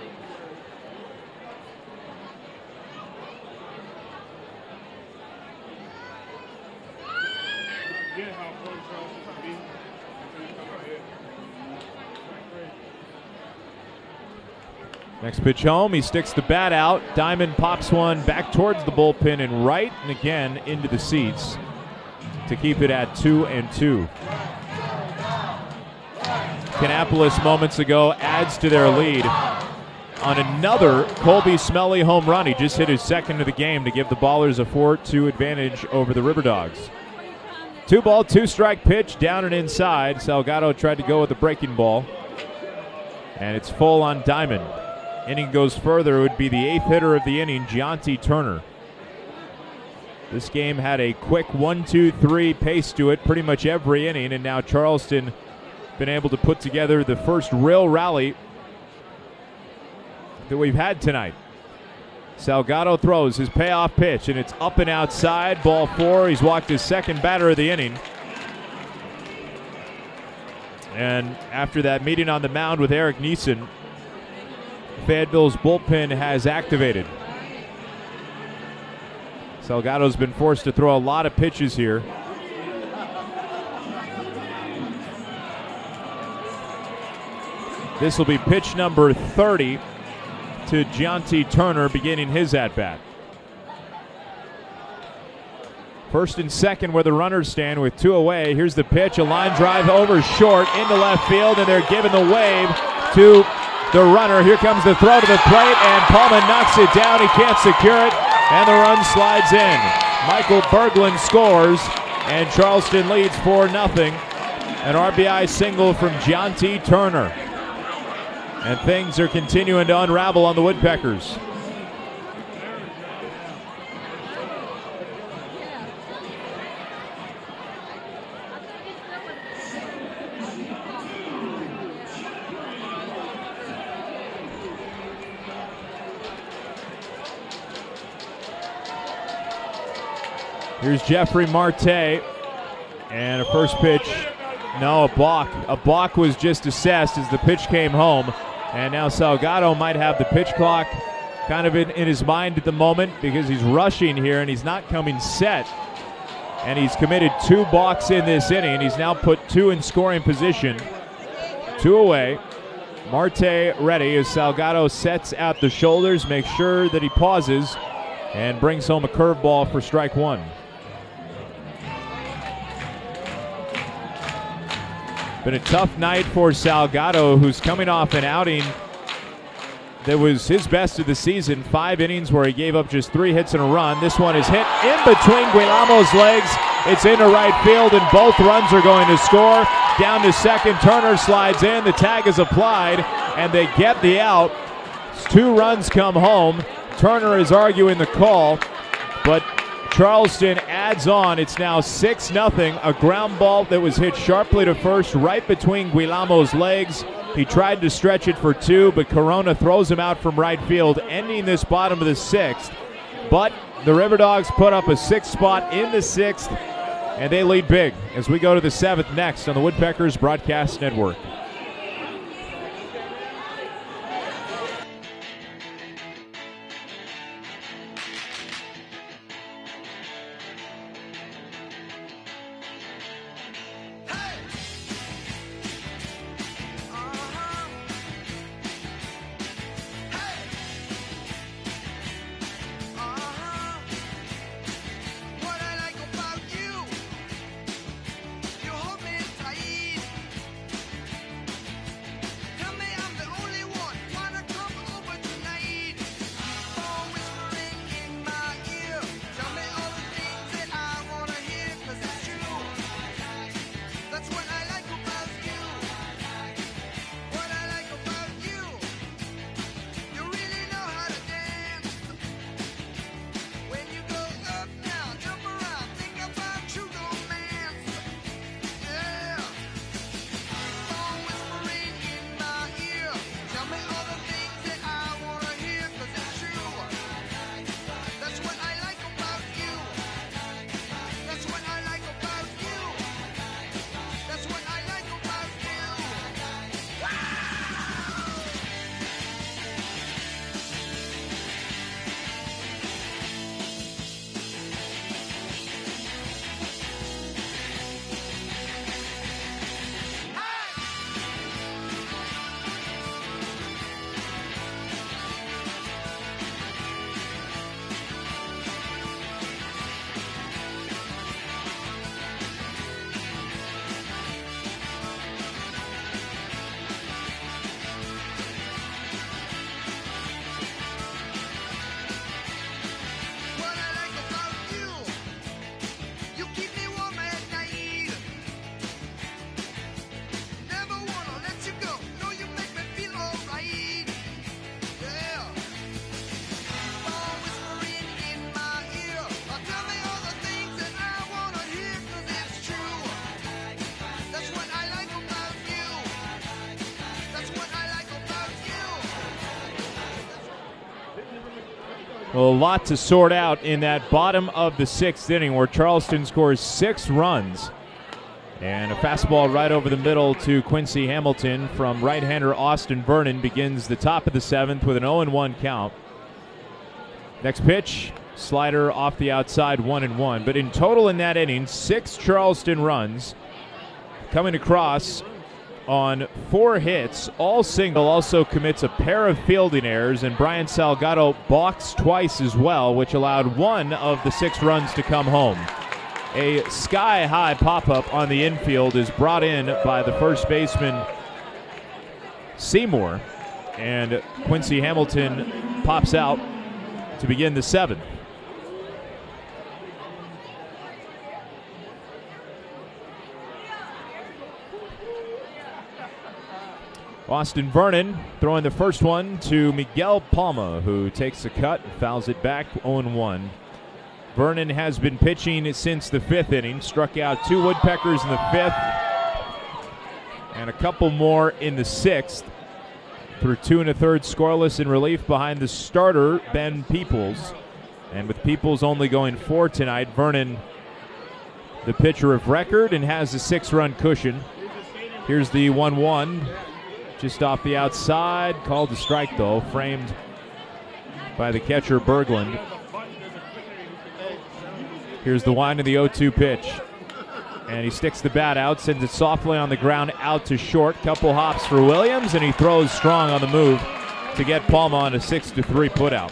Next pitch home, he sticks the bat out. Diamond pops one back towards the bullpen and right, and again into the seats to keep it at two and two. Kannapolis moments ago adds to their lead on another Colby Smelly home run. He just hit his second of the game to give the Ballers a four two advantage over the River Dogs. Two ball, two strike pitch down and inside. Salgado tried to go with the breaking ball, and it's full on Diamond. Inning goes further. It would be the eighth hitter of the inning, Gianti Turner. This game had a quick one two three pace to it pretty much every inning, and now Charleston been able to put together the first real rally that we've had tonight. Salgado throws his payoff pitch, and it's up and outside, ball four. He's walked his second batter of the inning. And after that meeting on the mound with Eric Neeson, Fayetteville's bullpen has activated. Salgado's been forced to throw a lot of pitches here. This will be pitch number thirty to Gianti Turner beginning his at-bat. First and second where the runners stand with two away. Here's the pitch, a line drive over short into left field, and they're giving the wave to the runner. Here comes the throw to the plate, and Pullman knocks it down. He can't secure it, and the run slides in. Michael Berglund scores, and Charleston leads four nothing. An R B I single from Gianti Turner. And things are continuing to unravel on the Woodpeckers. Here's Jeffrey Marte, and a first pitch. No, a balk. A balk was just assessed as the pitch came home. And now Salgado might have the pitch clock kind of in, in his mind at the moment because he's rushing here and he's not coming set. And he's committed two balks in this inning. He's now put two in scoring position. Two away. Marte ready as Salgado sets out the shoulders, makes sure that he pauses, and brings home a curveball for strike one. Been a tough night for Salgado, who's coming off an outing that was his best of the season. Five innings where he gave up just three hits and a run. This one is hit in between Guilamo's legs. It's into right field, and both runs are going to score. Down to second, Turner slides in. The tag is applied, and they get the out. Two runs come home. Turner is arguing the call, but Charleston adds on. It's now six nothing. A ground ball that was hit sharply to first right between Guilamo's legs. He tried to stretch it for two, but Corona throws him out from right field, ending this bottom of the sixth. But the River Dogs put up a sixth spot in the sixth, and they lead big as we go to the seventh next on the Woodpeckers Broadcast Network. Well, a lot to sort out in that bottom of the sixth inning where Charleston scores six runs. And a fastball right over the middle to Quincy Hamilton from right-hander Austin Vernon begins the top of the seventh with an oh and one count. Next pitch, slider off the outside, one and one. But in total in that inning, six Charleston runs coming across on four hits, all single. Also commits a pair of fielding errors, and Brian Salgado balks twice as well, which allowed one of the six runs to come home. A sky-high pop-up on the infield is brought in by the first baseman Seymour, and Quincy Hamilton pops out to begin the seventh. Austin Vernon throwing the first one to Miguel Palma, who takes a cut and fouls it back, oh and one. Vernon has been pitching since the fifth inning, struck out two Woodpeckers in the fifth and a couple more in the sixth. Through two and a third scoreless in relief behind the starter, Ben Peoples. And with Peoples only going four tonight, Vernon the pitcher of record and has a six-run cushion. Here's the one one. Just off the outside, called a strike though, framed by the catcher Berglund. Here's the wind of the oh two pitch. And he sticks the bat out, sends it softly on the ground out to short. Couple hops for Williams, and he throws strong on the move to get Palma on a six to three putout.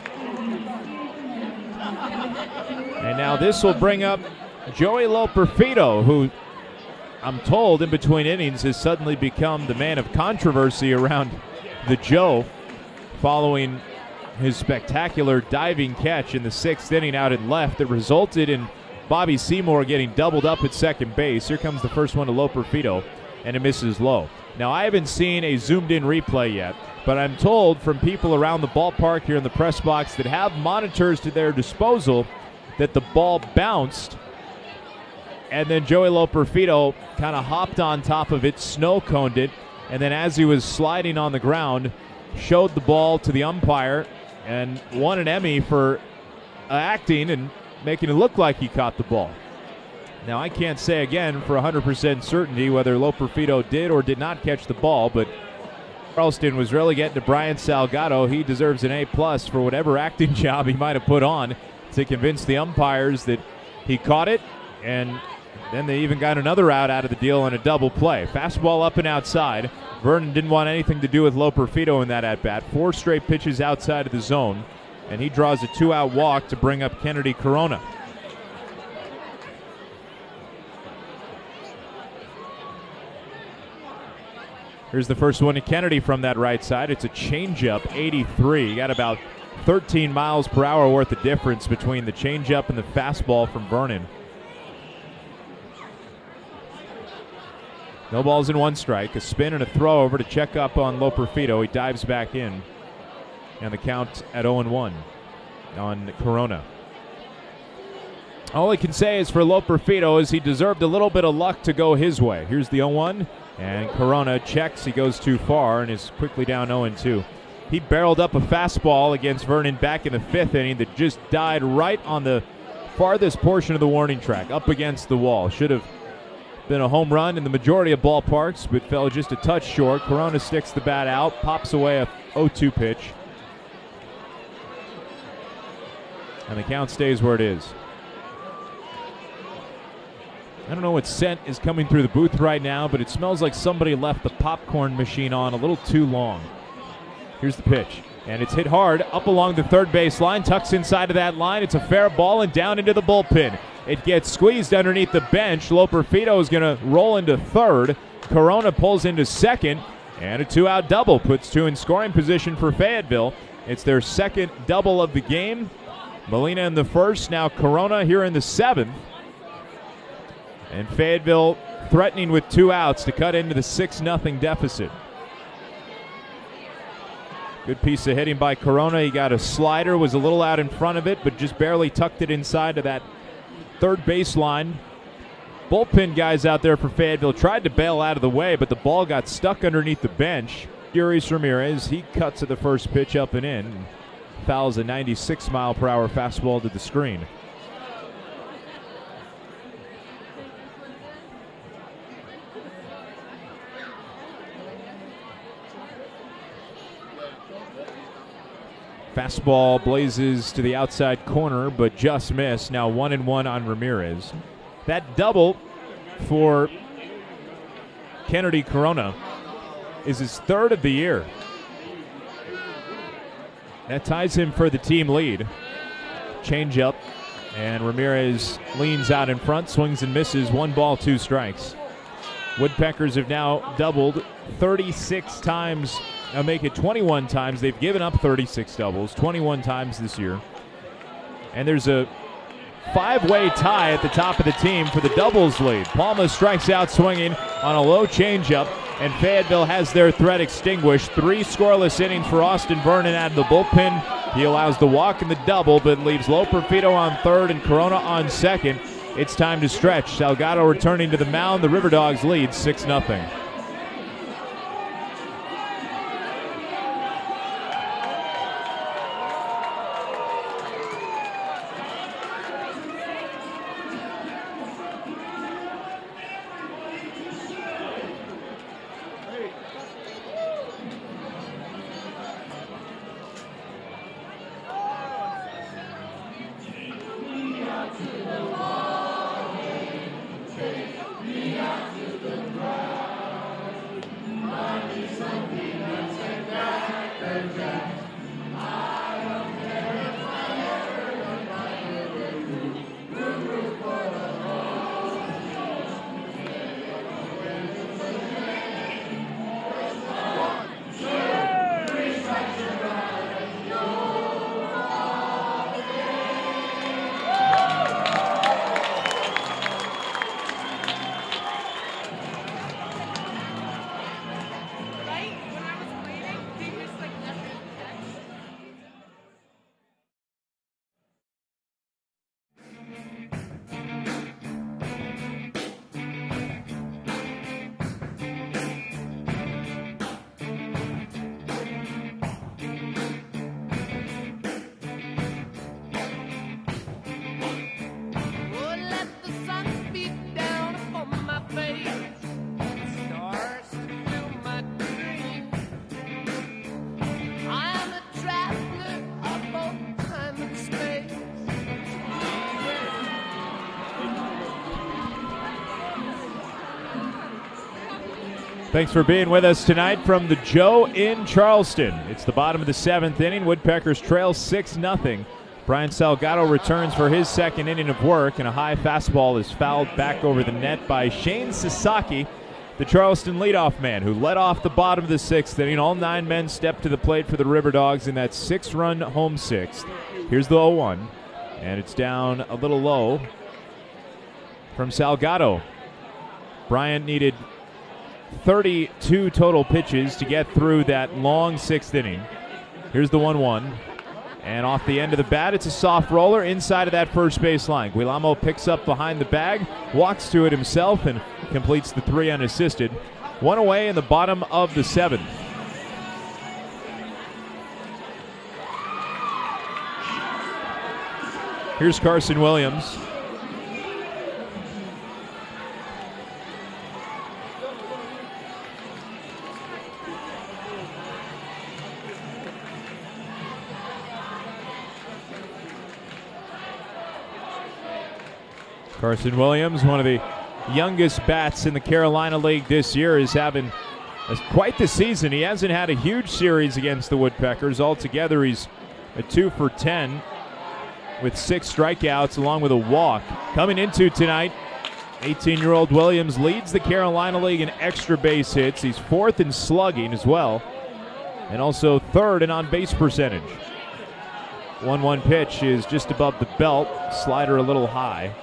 And now this will bring up Joey Loperfido, who I'm told in between innings has suddenly become the man of controversy around the Joe following his spectacular diving catch in the sixth inning out in left that resulted in Bobby Seymour getting doubled up at second base. Here comes the first one to Loperfido, and it misses low. Now, I haven't seen a zoomed-in replay yet, but I'm told from people around the ballpark here in the press box that have monitors to their disposal that the ball bounced, and then Joey Loperfido kind of hopped on top of it, snow-coned it, and then as he was sliding on the ground, showed the ball to the umpire and won an Emmy for uh, acting and making it look like he caught the ball. Now, I can't say again for one hundred percent certainty whether Loperfido did or did not catch the ball, but Charleston was really getting to Brian Salgado. He deserves an A-plus for whatever acting job he might have put on to convince the umpires that he caught it, and then they even got another out out of the deal on a double play. Fastball up and outside. Vernon didn't want anything to do with Loperfido in that at-bat. Four straight pitches outside of the zone, and he draws a two-out walk to bring up Kennedy Corona. Here's the first one to Kennedy from that right side. It's a changeup, eighty-three. You got about thirteen miles per hour worth of difference between the changeup and the fastball from Vernon. No balls in one strike. A spin and a throw over to check up on Loperfido. He dives back in. And the count at oh and one on Corona. All I can say is for Loperfido is he deserved a little bit of luck to go his way. Here's the oh one. And Corona checks. He goes too far and is quickly down oh and two. He barreled up a fastball against Vernon back in the fifth inning that just died right on the farthest portion of the warning track, up against the wall. Should have been a home run in the majority of ballparks, but fell just a touch short. Corona sticks the bat out, pops away a oh two pitch. And the count stays where it is. I don't know what scent is coming through the booth right now, but it smells like somebody left the popcorn machine on a little too long. Here's the pitch, and it's hit hard up along the third base line, tucks inside of that line. It's a fair ball and down into the bullpen. It gets squeezed underneath the bench. Loperfido is going to roll into third. Corona pulls into second, and a two-out double puts two in scoring position for Fayetteville. It's their second double of the game. Molina in the first, now Corona here in the seventh. And Fayetteville threatening with two outs to cut into the six nothing deficit. Good piece of hitting by Corona. He got a slider, was a little out in front of it, but just barely tucked it inside to that third baseline. Bullpen guys out there for Fayetteville tried to bail out of the way, but the ball got stuck underneath the bench. Yuri's Ramirez, he cuts at the first pitch up and in. fouls a ninety-six mile per hour fastball to the screen. Fastball blazes to the outside corner, but just missed. Now one and one on Ramirez. That double for Kennedy Corona is his third of the year. That ties him for the team lead. Changeup, and Ramirez leans out in front, swings and misses. One ball, two strikes. Woodpeckers have now doubled thirty-six times. Now make it twenty-one times. They've given up thirty-six doubles, twenty-one times this year. And there's a five-way tie at the top of the team for the doubles lead. Palma strikes out swinging on a low changeup, and Fayetteville has their threat extinguished. Three scoreless innings for Austin Vernon out of the bullpen. He allows the walk and the double, but leaves Loperfido on third and Corona on second. It's time to stretch. Salgado returning to the mound. The River Dogs lead six nothing. Thanks for being with us tonight from the Joe in Charleston. It's the bottom of the seventh inning. Woodpeckers trail six nothing. Brian Salgado returns for his second inning of work, and a high fastball is fouled back over the net by Shane Sasaki, the Charleston leadoff man, who led off the bottom of the sixth inning. All nine men stepped to the plate for the River Dogs in that six-run home sixth. Here's the oh one, and it's down a little low from Salgado. Bryant needed thirty-two total pitches to get through that long sixth inning. Here's the one one. And off the end of the bat, it's a soft roller inside of that first base line. Guillermo picks up behind the bag, walks to it himself, and completes the three unassisted. One away in the bottom of the seventh. Here's Carson Williams. Carson Williams, one of the youngest bats in the Carolina League this year, is having a, quite the season. He hasn't had a huge series against the Woodpeckers. Altogether, he's a two for ten with six strikeouts along with a walk. Coming into tonight, eighteen-year-old Williams leads the Carolina League in extra base hits. He's fourth in slugging as well, and also third in on-base percentage. one one pitch is just above the belt, slider a little high.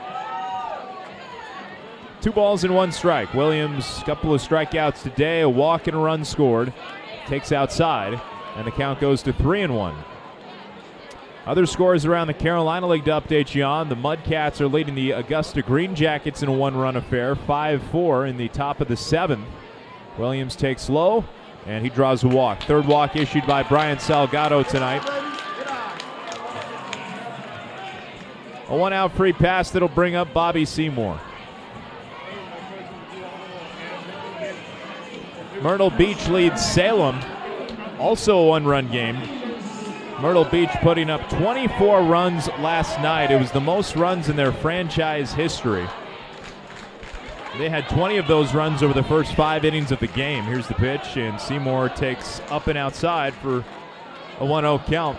Two balls and one strike. Williams, a couple of strikeouts today, a walk and a run scored. Takes outside, and the count goes to three and one. Other scores around the Carolina League to update you on. The Mudcats are leading the Augusta Green Jackets in a one-run affair, five four in the top of the seventh. Williams takes low, and he draws a walk. Third walk issued by Brian Salgado tonight. A one-out free pass that'll bring up Bobby Seymour. Myrtle Beach leads Salem. Also a one-run game. Myrtle Beach putting up twenty-four runs last night. It was the most runs in their franchise history. They had twenty of those runs over the first five innings of the game. Here's the pitch, and Seymour takes up and outside for a one oh count.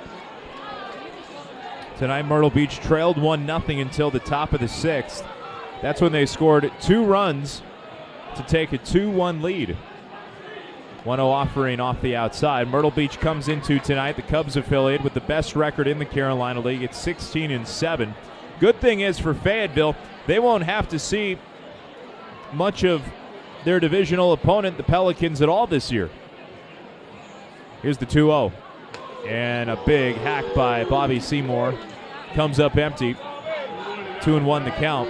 Tonight, Myrtle Beach trailed one nothing until the top of the sixth. That's when they scored two runs to take a two one lead. one oh offering off the outside. Myrtle Beach comes into tonight, the Cubs affiliate, with the best record in the Carolina League. It's sixteen and seven. Good thing is for Fayetteville, they won't have to see much of their divisional opponent, the Pelicans, at all this year. Here's the two oh. And a big hack by Bobby Seymour. Comes up empty. Two and one the count.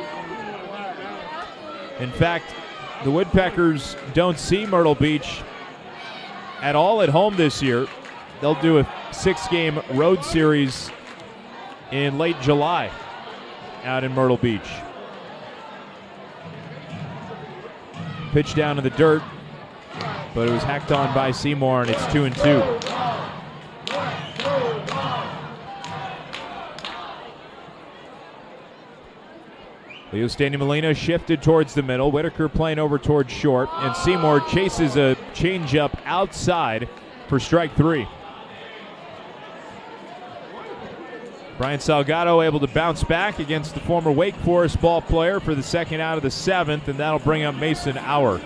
In fact, the Woodpeckers don't see Myrtle Beach at all at home this year. They'll do a six-game road series in late July out in Myrtle Beach. Pitch down in the dirt, but it was hacked on by Seymour, and it's two and two. Leo Standing Molina shifted towards the middle. Whitaker playing over towards short, and Seymour chases a changeup outside for strike three. Brian Salgado able to bounce back against the former Wake Forest ball player for the second out of the seventh, and that'll bring up Mason Auer.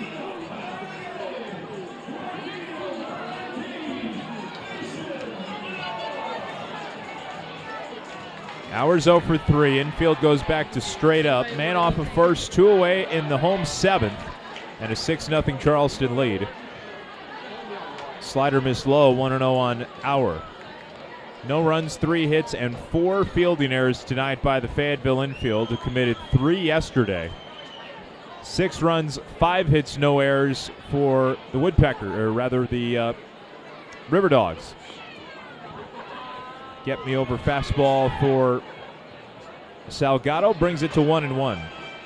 Auer's oh for three. Infield goes back to straight up. Man off of first, two away in the home seventh, and a six nothing Charleston lead. Slider missed low, one oh on Auer. No runs, three hits, and four fielding errors tonight by the Fayetteville infield, who committed three yesterday. Six runs, five hits, no errors for the Woodpecker, or rather the uh, River Dogs. Get me over fastball for Salgado, brings it to one and one.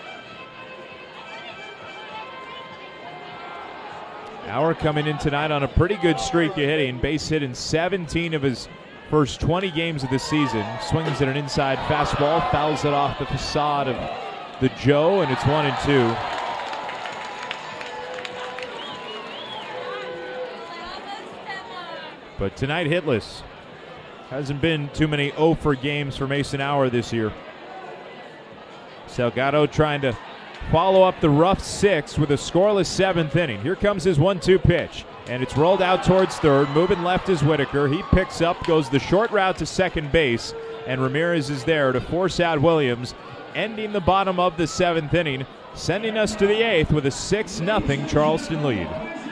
Auer coming in tonight on a pretty good streak of hitting, base hit in seventeen of his first twenty games of the season. Swings at an inside fastball, fouls it off the facade of the Joe, and it's one and two. But tonight hitless. Hasn't been too many oh for games for Mason Auer this year. Salgado trying to follow up the rough sixth with a scoreless seventh inning. Here comes his one two pitch. And it's rolled out towards third. Moving left is Whitaker. He picks up, goes the short route to second base, and Ramirez is there to force out Williams, ending the bottom of the seventh inning, sending us to the eighth with a six nothing Charleston lead.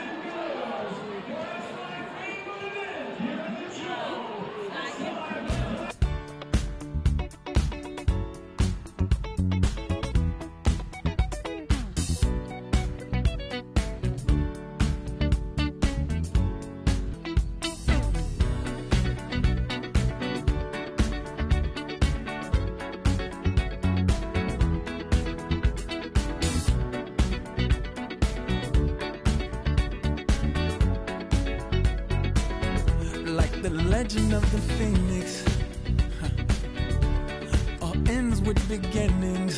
The legend of the Phoenix, huh, all ends with beginnings.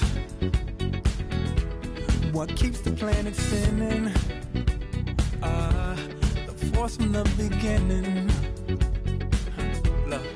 What keeps the planet spinning? Uh, the force from the beginning. Huh, love.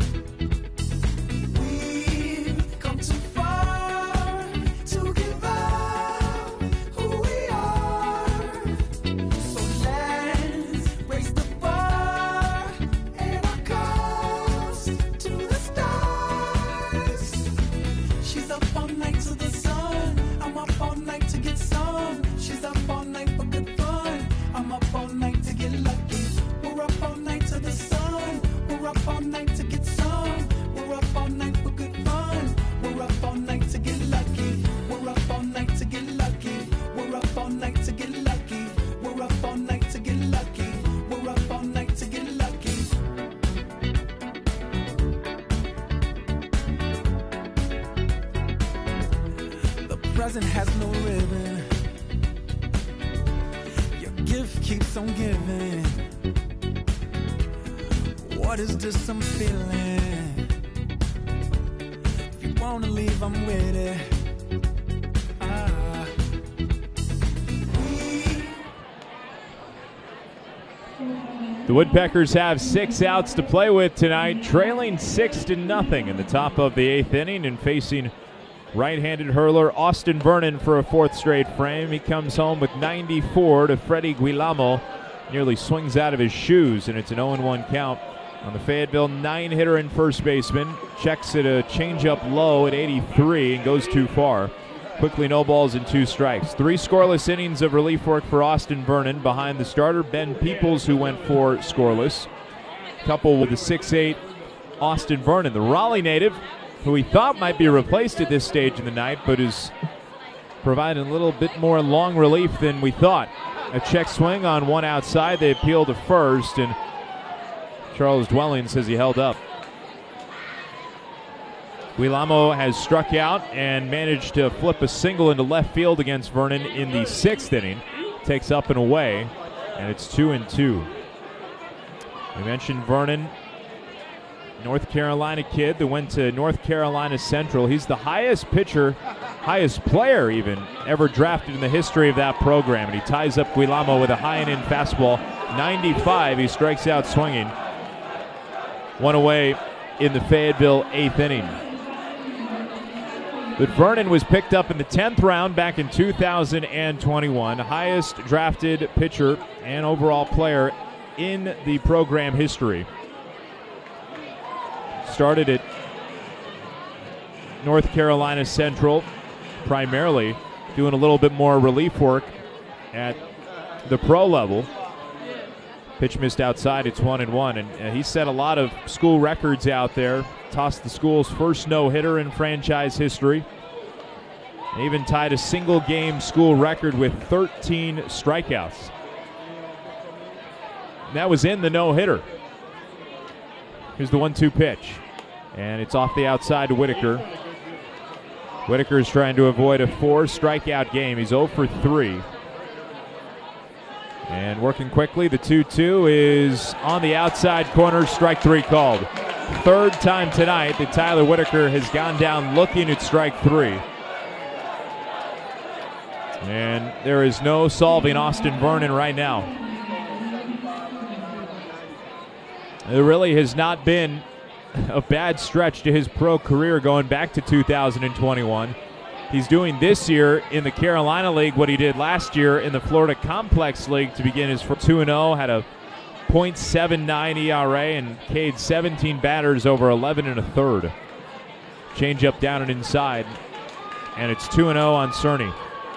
We've come too far to give up who we are. So let's raise the bar and our cups to the stars. She's up all night to the sun. I'm up all night to get some. She's up all night for good fun. I'm up all night to get lucky. We're up all night to the sun. present has no ribbon. Your gift keeps on giving. What is this I'm feeling? If you wanna leave, I'm with it. Ah. The Woodpeckers have six outs to play with tonight, trailing six to nothing in the top of the eighth inning and facing right-handed hurler Austin Vernon for a fourth straight frame. He comes home with ninety-four to Freddie Guilamo. Nearly swings out of his shoes, and it's an oh and one count on the Fayetteville nine-hitter and first baseman. Checks at a changeup low at eighty-three and goes too far. Quickly no balls and two strikes. Three scoreless innings of relief work for Austin Vernon behind the starter Ben Peoples, who went four scoreless. Couple with the six eight Austin Vernon, the Raleigh native, who we thought might be replaced at this stage in the night, but is providing a little bit more long relief than we thought. A check swing on one outside. They appeal to first, and Charles Dwelling says he held up. Guilamo has struck out and managed to flip a single into left field against Vernon in the sixth inning. Takes up and away, and it's two and two. We mentioned Vernon, North Carolina kid that went to North Carolina Central. He's the highest pitcher, highest player even, ever drafted in the history of that program. And he ties up Guilamo with a high and in fastball. ninety-five, he strikes out swinging. One away in the Fayetteville eighth inning. But Vernon was picked up in the tenth round back in two thousand twenty-one. Highest drafted pitcher and overall player in the program history. Started at North Carolina Central, primarily doing a little bit more relief work at the pro level. Pitch missed outside, it's one and one. And uh, he set a lot of school records out there. Tossed the school's first no-hitter in franchise history. And even tied a single-game school record with thirteen strikeouts. And that was in the no-hitter. Here's the one two pitch. And it's off the outside to Whitaker. Whitaker is trying to avoid a four-strikeout game. He's oh for three. And working quickly, the two two is on the outside corner, strike three called. Third time tonight that Tyler Whitaker has gone down looking at strike three. And there is no solving Austin Vernon right now. There really has not been a bad stretch to his pro career going back to two thousand twenty-one. He's doing this year in the Carolina League what he did last year in the Florida Complex League to begin his two and oh. Had a point seven nine E R A and K'd seventeen batters over eleven and a third. Change up down and inside. And it's two and oh on Cerny.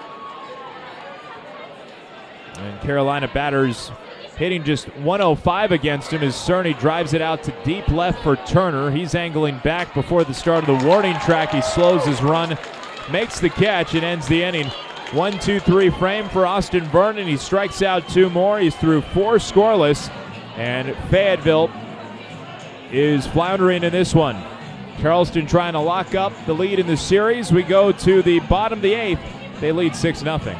And Carolina batters hitting just one oh five against him as Cerny drives it out to deep left for Turner. He's angling back before the start of the warning track. He slows his run, makes the catch, and ends the inning. One, two, three frame for Austin Vernon. He strikes out two more. He's through four scoreless, and Fayetteville is floundering in this one. Charleston trying to lock up the lead in the series. We go to the bottom of the eighth. They lead six nothing.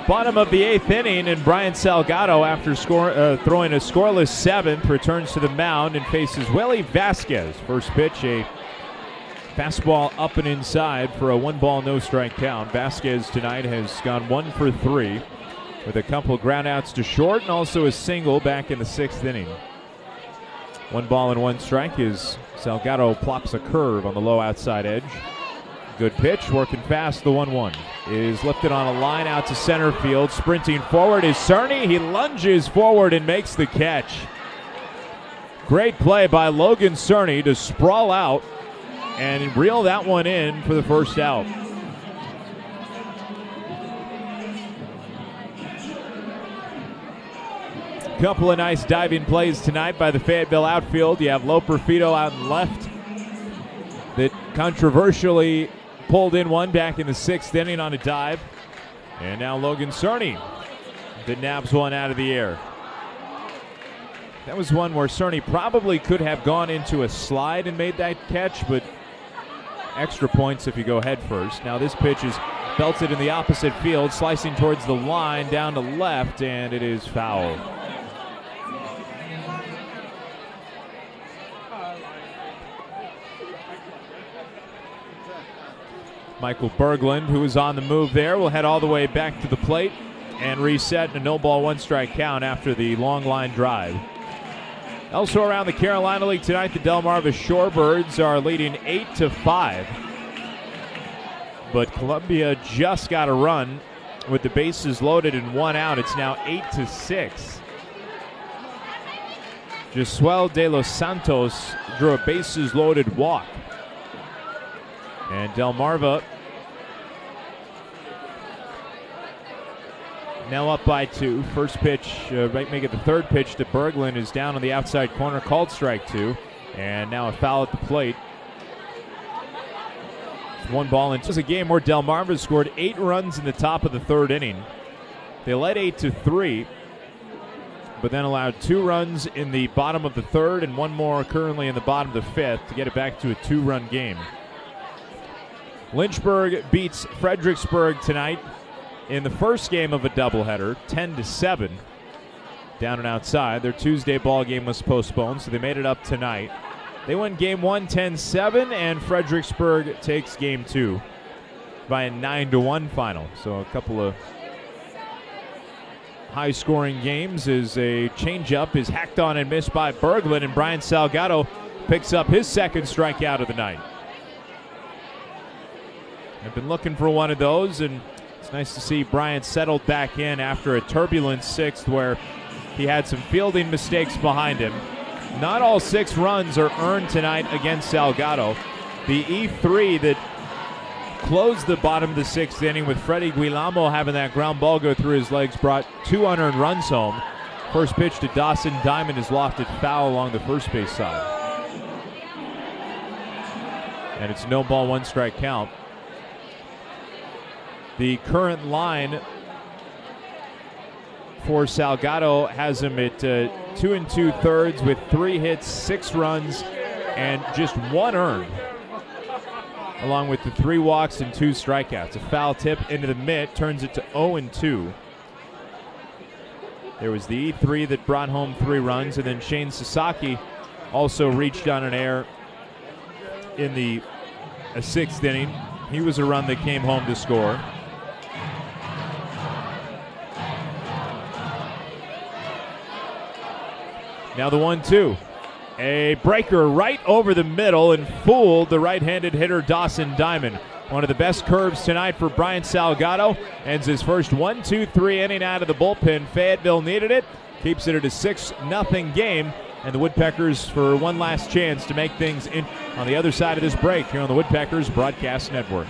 Bottom of the eighth inning, and Brian Salgado, after score, uh, throwing a scoreless seventh, returns to the mound and faces Willie Vasquez. First pitch, a fastball up and inside for a one-ball, no-strike count. Vasquez tonight has gone one for three with a couple groundouts to short and also a single back in the sixth inning. One ball and one strike as Salgado plops a curve on the low outside edge. Good pitch, working fast. The one one is lifted on a line out to center field. Sprinting forward is Cerny. He lunges forward and makes the catch. Great play by Logan Cerny to sprawl out and reel that one in for the first out. Couple of nice diving plays tonight by the Fayetteville outfield. You have Loper Fido out and left that controversially pulled in one back in the sixth inning on a dive. And now Logan Cerny that nabs one out of the air. That was one where Cerny probably could have gone into a slide and made that catch, but extra points if you go head first. Now this pitch is belted in the opposite field, slicing towards the line down to left, and it is foul. Michael Berglund, who is on the move there, will head all the way back to the plate and reset in a no-ball, one-strike count after the long line drive. Also around the Carolina League tonight, the Delmarva Shorebirds are leading eight to five. But Columbia just got a run with the bases loaded and one out. It's now eight to six. Josuel de los Santos drew a bases-loaded walk. And Delmarva now up by two. First pitch, uh, right, make it the third pitch to Berglund is down on the outside corner, called strike two. And now a foul at the plate. It's one ball, and it was a game where Delmarva scored eight runs in the top of the third inning. They led eight to three, but then allowed two runs in the bottom of the third and one more currently in the bottom of the fifth to get it back to a two-run game. Lynchburg beats Fredericksburg tonight in the first game of a doubleheader, ten to seven, down and outside. Their Tuesday ball game was postponed, so they made it up tonight. They win game one, ten seven, and Fredericksburg takes game two by a nine to one final. So a couple of high-scoring games as a changeup is hacked on and missed by Berglund, and Brian Salgado picks up his second strikeout of the night. I've been looking for one of those, and it's nice to see Bryant settled back in after a turbulent sixth where he had some fielding mistakes behind him. Not all six runs are earned tonight against Salgado. The E three that closed the bottom of the sixth inning with Freddie Guilamo having that ground ball go through his legs brought two unearned runs home. First pitch to Dawson Diamond is lofted foul along the first base side. And it's no ball, one strike count. The current line for Salgado has him at uh, two and two thirds with three hits, six runs, and just one earned, along with the three walks and two strikeouts. A foul tip into the mitt turns it to oh and two. There was the E three that brought home three runs, and then Shane Sasaki also reached on an error in the uh, sixth inning. He was a run that came home to score. Now the one two. A breaker right over the middle and fooled the right-handed hitter Dawson Diamond. One of the best curves tonight for Brian Salgado. Ends his first one two three inning out of the bullpen. Fayetteville needed it. Keeps it at a six nothing game. And the Woodpeckers for one last chance to make things in on the other side of this break here on the Woodpeckers Broadcast Network.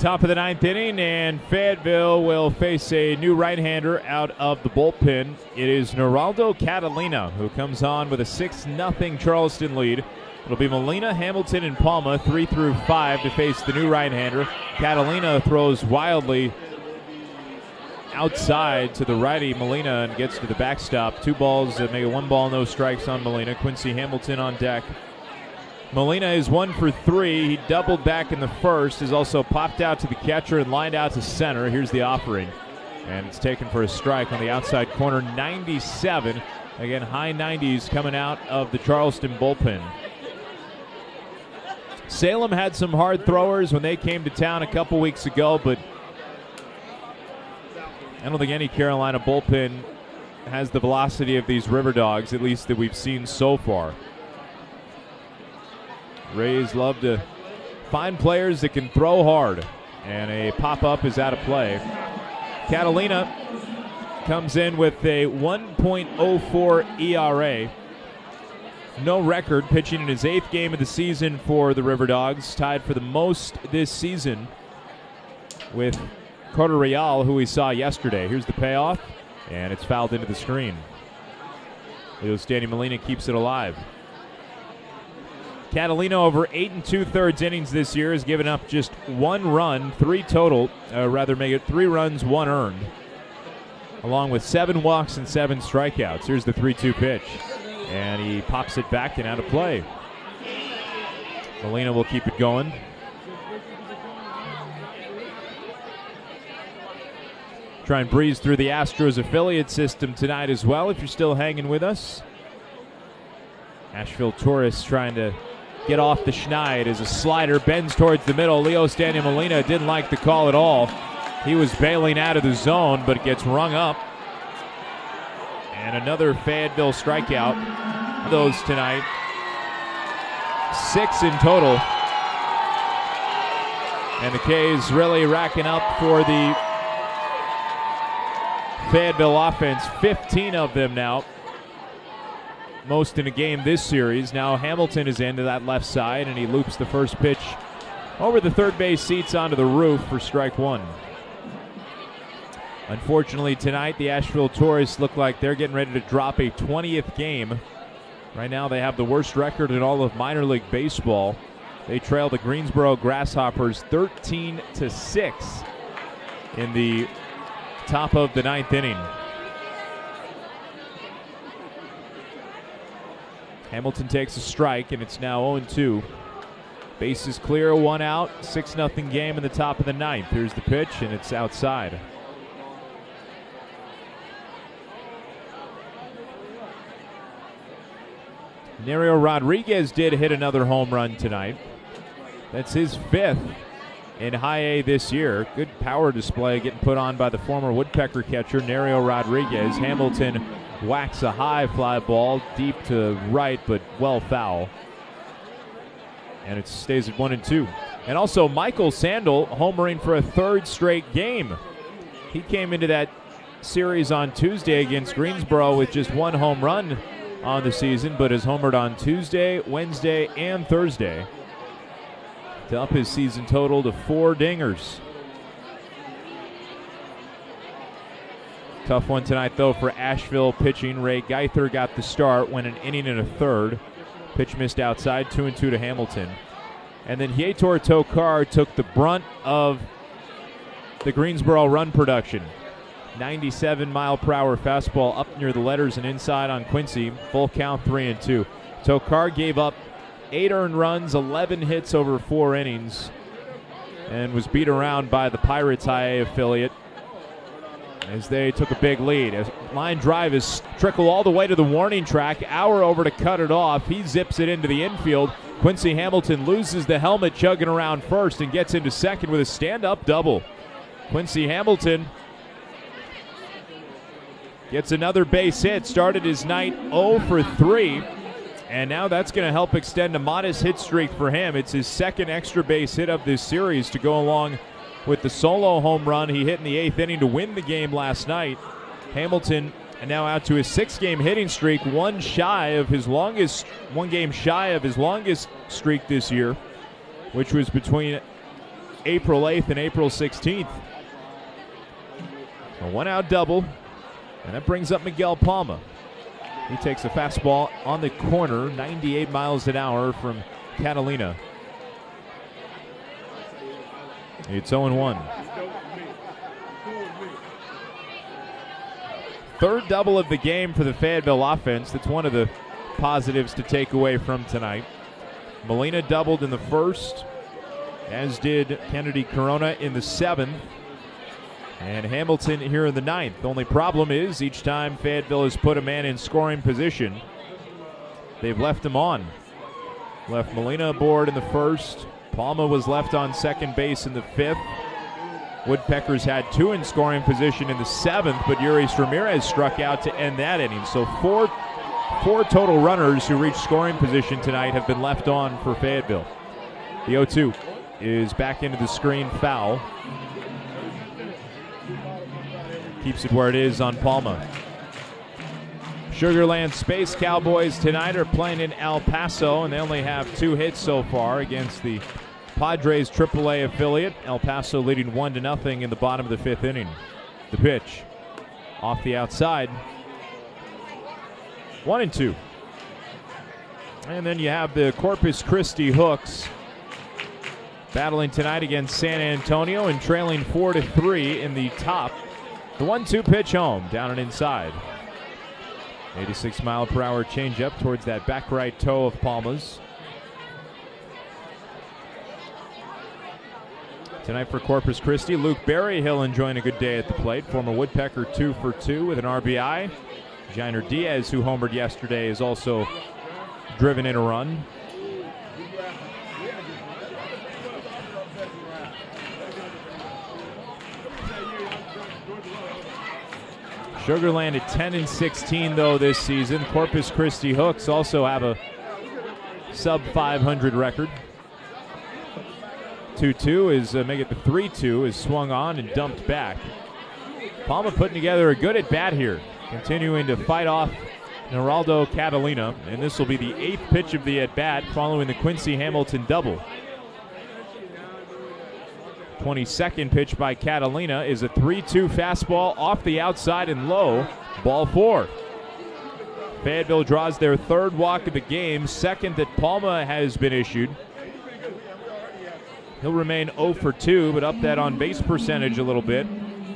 Top of the ninth inning, and Fayetteville will face a new right-hander out of the bullpen. It is Geraldo Catalina, who comes on with a six nothing Charleston lead. It'll be Molina, Hamilton, and Palma, three through five, to face the new right-hander. Catalina throws wildly outside to the righty Molina and gets to the backstop. Two balls, uh, make it one ball, no strikes on Molina. Quincy Hamilton on deck. Molina is one for three. He doubled back in the first, has also popped out to the catcher and lined out to center. Here's the offering, and it's taken for a strike on the outside corner. ninety-seven. Again, high nineties coming out of the Charleston bullpen. Salem had some hard throwers when they came to town a couple weeks ago, but I don't think any Carolina bullpen has the velocity of these River Dogs, at least that we've seen so far. Rays love to find players that can throw hard, and a pop-up is out of play. Catalina comes in with a one point oh four E R A. No record, pitching in his eighth game of the season for the River Dogs, tied for the most this season with Carter Real, who we saw yesterday. Here's the payoff, and it's fouled into the screen. Leostanio Molina keeps it alive. Catalina, over eight and two-thirds innings this year, has given up just one run, three total, uh, rather make it three runs, one earned, along with seven walks and seven strikeouts. Here's the three two pitch, and he pops it back and out of play. Molina will keep it going. Try and breeze through the Astros affiliate system tonight as well, if you're still hanging with us. Asheville Tourists trying to get off the schneid as a slider bends towards the middle. Leostanio Molina didn't like the call at all. He was bailing out of the zone, but gets rung up. And another Fayetteville strikeout. Those tonight. Six in total. And the K's really racking up for the Fayetteville offense. fifteen of them now. Most in a game this series. Now Hamilton is into that left side, and he loops the first pitch over the third base seats onto the roof for strike one. Unfortunately tonight, the Asheville Tourists look like they're getting ready to drop a twentieth game. Right now they have the worst record in all of minor league baseball. They trail the Greensboro Grasshoppers thirteen to six in the top of the ninth inning. Hamilton takes a strike, and it's now oh two. Base is clear, one out, six nothing game in the top of the ninth. Here's the pitch, and it's outside. Nerio Rodriguez did hit another home run tonight. That's his fifth in high A this year. Good power display getting put on by the former Woodpecker catcher, Nerio Rodriguez. Hamilton whacks a high fly ball deep to right, but well foul. And it stays at one and two. And also Michael Sandel homering for a third straight game. He came into that series on Tuesday against Greensboro with just one home run on the season, but has homered on Tuesday, Wednesday, and Thursday to up his season total to four dingers. Tough one tonight, though, for Asheville pitching. Ray Geither got the start, went an inning and a third. Pitch missed outside, two and two to Hamilton. And then Heitor Tokar took the brunt of the Greensboro run production. ninety-seven mile per hour fastball up near the letters and inside on Quincy. Full count, three and two. Tokar gave up eight earned runs, eleven hits over four innings, and was beat around by the Pirates high A affiliate as they took a big lead. A line drive is trickle all the way to the warning track. Hour over to cut it off. He zips it into the infield. Quincy Hamilton loses the helmet, chugging around first, and gets into second with a stand-up double. Quincy Hamilton gets another base hit. Started his night oh for three, and now that's going to help extend a modest hit streak for him. It's his second extra base hit of this series to go along with the solo home run he hit in the eighth inning to win the game last night. Hamilton now out to his six-game hitting streak, one shy of his longest, one game shy of his longest streak this year, which was between April eighth and April sixteenth. A one-out double, and that brings up Miguel Palma. He takes a fastball on the corner, ninety-eight miles an hour from Catalina. It's oh and one. Third double of the game for the Fayetteville offense. That's one of the positives to take away from tonight. Molina doubled in the first, as did Kennedy Corona in the seventh, and Hamilton here in the ninth. The only problem is each time Fayetteville has put a man in scoring position, they've left him on. Left Molina aboard in the first. Palma was left on second base in the fifth. Woodpeckers had two in scoring position in the seventh, but Yuris Ramirez struck out to end that inning. So four, four total runners who reached scoring position tonight have been left on for Fayetteville. The oh two is back into the screen, foul. Keeps it where it is on Palma. Sugarland Space Cowboys tonight are playing in El Paso, and they only have two hits so far against the Padres triple A affiliate. El Paso leading one to nothing in the bottom of the fifth inning. The pitch off the outside. One and two. And then you have the Corpus Christi Hooks battling tonight against San Antonio and trailing four to three in the top. The one two pitch home, down and inside. eighty-six mile per hour changeup towards that back right toe of Palma's. Tonight for Corpus Christi, Luke Berryhill enjoying a good day at the plate. Former Woodpecker two for two with an R B I. Jainer Diaz, who homered yesterday, is also driven in a run. Sugarland at ten and sixteen though this season. Corpus Christi Hooks also have a sub five hundred record. two two is uh, make it the three two is swung on and dumped back. Palma putting together a good at bat here, continuing to fight off Geraldo Catalina, and this will be the eighth pitch of the at bat following the Quincy Hamilton double. twenty-second pitch by Catalina is a three two fastball off the outside and low, ball four. Fayetteville draws their third walk of the game, second that Palma has been issued. He'll remain oh for two, but up that on-base percentage a little bit.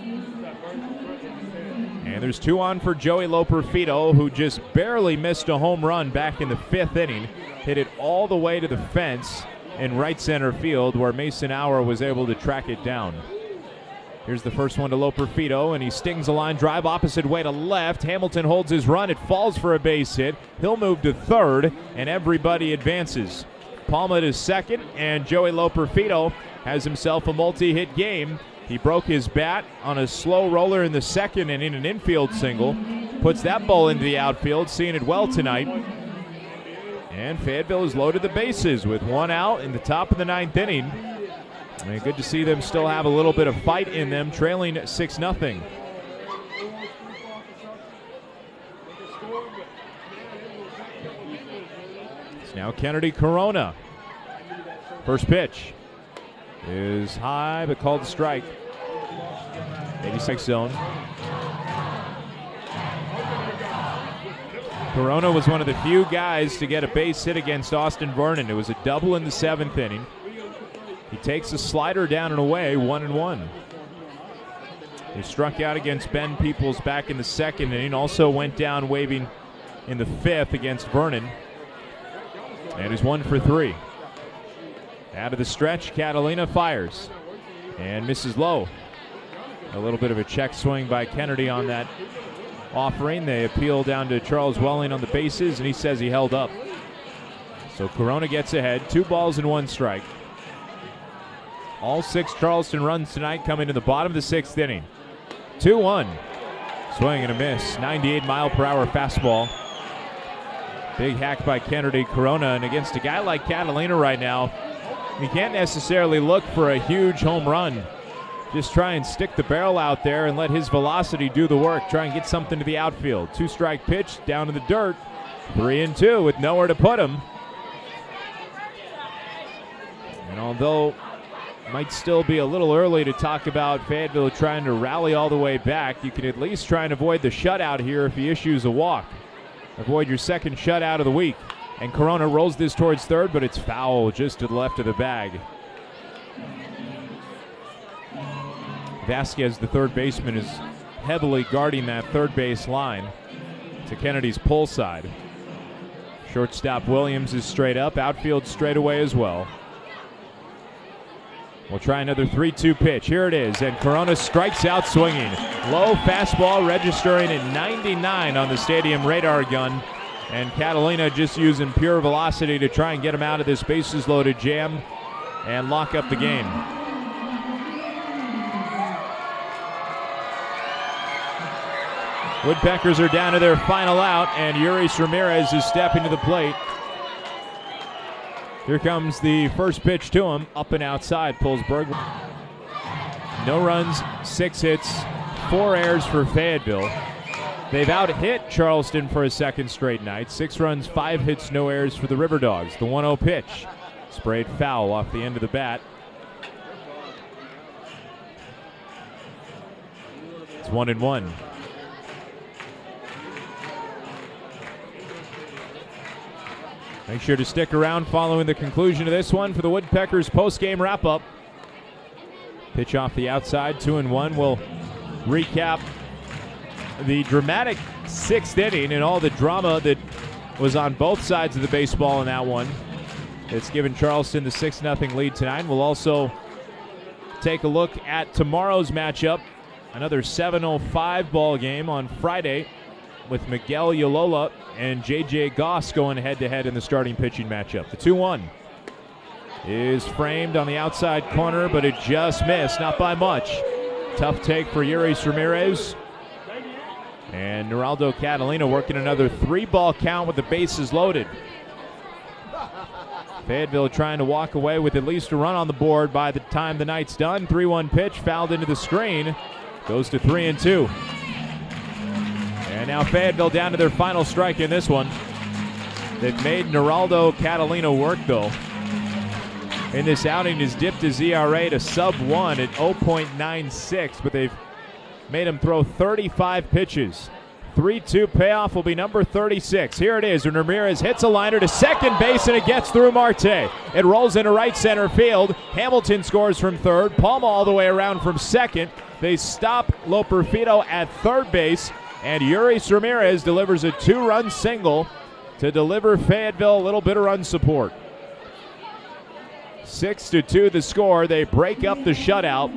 And there's two on for Joey Loperfido, who just barely missed a home run back in the fifth inning. Hit it all the way to the fence in right center field, where Mason Hour was able to track it down. Here's the first one to Loperfido, and he stings a line drive opposite way to left. Hamilton holds his run. It falls for a base hit. He'll move to third, and everybody advances. Palma to second, and Joey Loperfido has himself a multi-hit game. He broke his bat on a slow roller in the second and in an infield single. Puts that ball into the outfield, seeing it well tonight. And Fayetteville has loaded the bases with one out in the top of the ninth inning. And good to see them still have a little bit of fight in them, trailing six nothing. It's now Kennedy Corona. First pitch is high, but called a strike. eighty-six zone. Corona was one of the few guys to get a base hit against Austin Vernon. It was a double in the seventh inning. He takes a slider down and away, one and one. He struck out against Ben Peoples back in the second inning. Also went down waving in the fifth against Vernon. And is one for three. Out of the stretch, Catalina fires and misses low. A little bit of a check swing by Kennedy on that offering. They appeal down to Charles Welling on the bases, and he says he held up. So Corona gets ahead. Two balls and one strike. All six Charleston runs tonight coming to the bottom of the sixth inning. two one. Swing and a miss. ninety-eight mile per hour fastball. Big hack by Kennedy Corona, and against a guy like Catalina right now, you can't necessarily look for a huge home run. Just try and stick the barrel out there and let his velocity do the work. Try and get something to the outfield. Two strike pitch down to the dirt. Three and two with nowhere to put him. And although might still be a little early to talk about Fayetteville trying to rally all the way back. You can at least try and avoid the shutout here if he issues a walk. Avoid your second shutout of the week. And Corona rolls this towards third, but it's foul just to the left of the bag. Vasquez, the third baseman, is heavily guarding that third base line to Kennedy's pull side. Shortstop Williams is straight up, outfield straight away as well. We'll try another three two pitch. Here it is, and Corona strikes out swinging. Low fastball registering at ninety-nine on the stadium radar gun. And Catalina just using pure velocity to try and get him out of this bases-loaded jam and lock up the game. Woodpeckers are down to their final out, and Yuris Ramirez is stepping to the plate. Here comes the first pitch to him, up and outside, pulls Bergman. No runs, six hits, four errors for Fayetteville. They've out-hit Charleston for a second straight night. Six runs, five hits, no errors for the River Dogs. The one oh pitch, sprayed foul off the end of the bat. It's one and one. Make sure to stick around following the conclusion of this one for the Woodpeckers post-game wrap-up. Pitch off the outside, two and one. We'll recap the dramatic sixth inning and all the drama that was on both sides of the baseball in that one. It's given Charleston the six nothing lead tonight. We'll also take a look at tomorrow's matchup, another seven oh five ball game on Friday with Miguel Yolola and J J Goss going head-to-head in the starting pitching matchup. The two one is framed on the outside corner, but it just missed, not by much. Tough take for Yuris Ramirez. And Geraldo Catalina working another three-ball count with the bases loaded. Fayetteville trying to walk away with at least a run on the board by the time the night's done. three one pitch, fouled into the screen. Goes to three and two. And now Fayetteville down to their final strike in this one. They've made Geraldo Catalina work, though. In this outing, has dipped his E R A to sub one at oh point nine six, but they've made him throw thirty-five pitches. three two payoff will be number thirty-six. Here it is, and Ramirez hits a liner to second base, and it gets through Marte. It rolls into right center field. Hamilton scores from third. Palma all the way around from second. They stop Loperfido at third base, and Yuris Ramirez delivers a two-run single to deliver Fayetteville a little bit of run support. Six to two the score. They break up the shutout.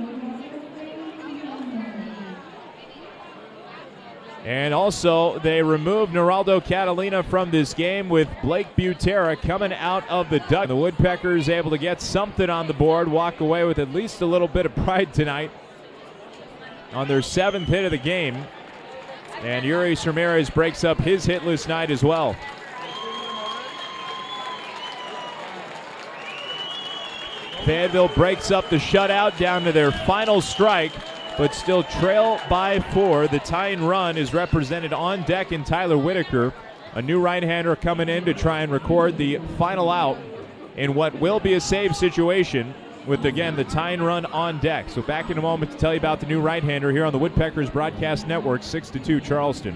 And also, they removed Geraldo Catalina from this game with Blake Butera coming out of the dugout. The Woodpeckers able to get something on the board, walk away with at least a little bit of pride tonight on their seventh hit of the game. And Yuris Ramirez breaks up his hitless night as well. Fayetteville breaks up the shutout down to their final strike, but still trail by four. The tying run is represented on deck in Tyler Whitaker, a new right-hander coming in to try and record the final out in what will be a save situation with, again, the tying run on deck. So back in a moment to tell you about the new right-hander here on the Woodpeckers Broadcast Network, six to two Charleston.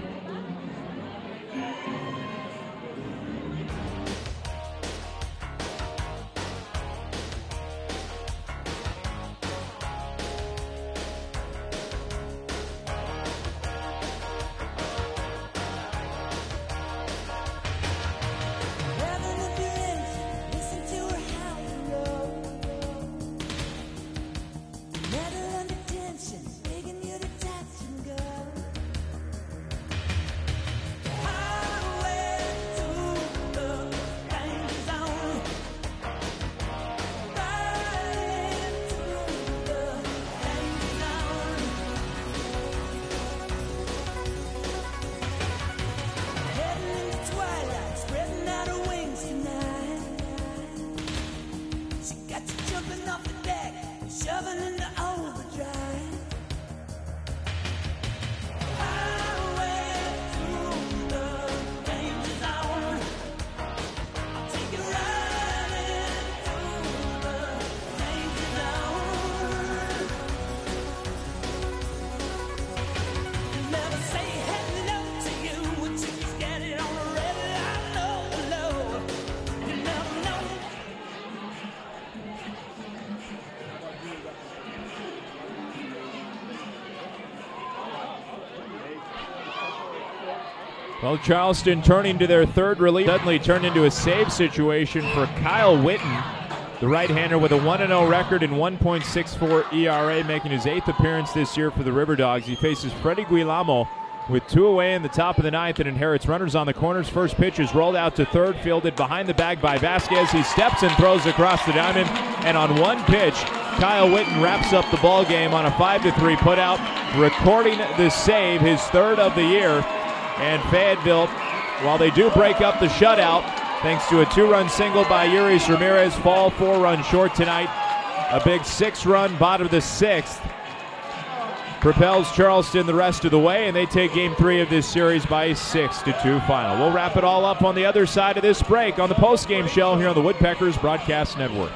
Well, Charleston turning to their third relief. Suddenly turned into a save situation for Kyle Witten, the right-hander with a one and oh record and one point six four E R A, making his eighth appearance this year for the River Dogs. He faces Freddie Guillermo with two away in the top of the ninth and inherits runners on the corners. First pitch is rolled out to third, fielded behind the bag by Vasquez. He steps and throws across the diamond, and on one pitch, Kyle Witten wraps up the ball game on a five to three putout, recording the save, his third of the year. And Fayetteville, while they do break up the shutout, thanks to a two-run single by Yuris Ramirez, fall four runs short tonight. A big six-run bottom of the sixth propels Charleston the rest of the way, and they take game three of this series by a six to two final. We'll wrap it all up on the other side of this break on the postgame show here on the Woodpeckers Broadcast Network.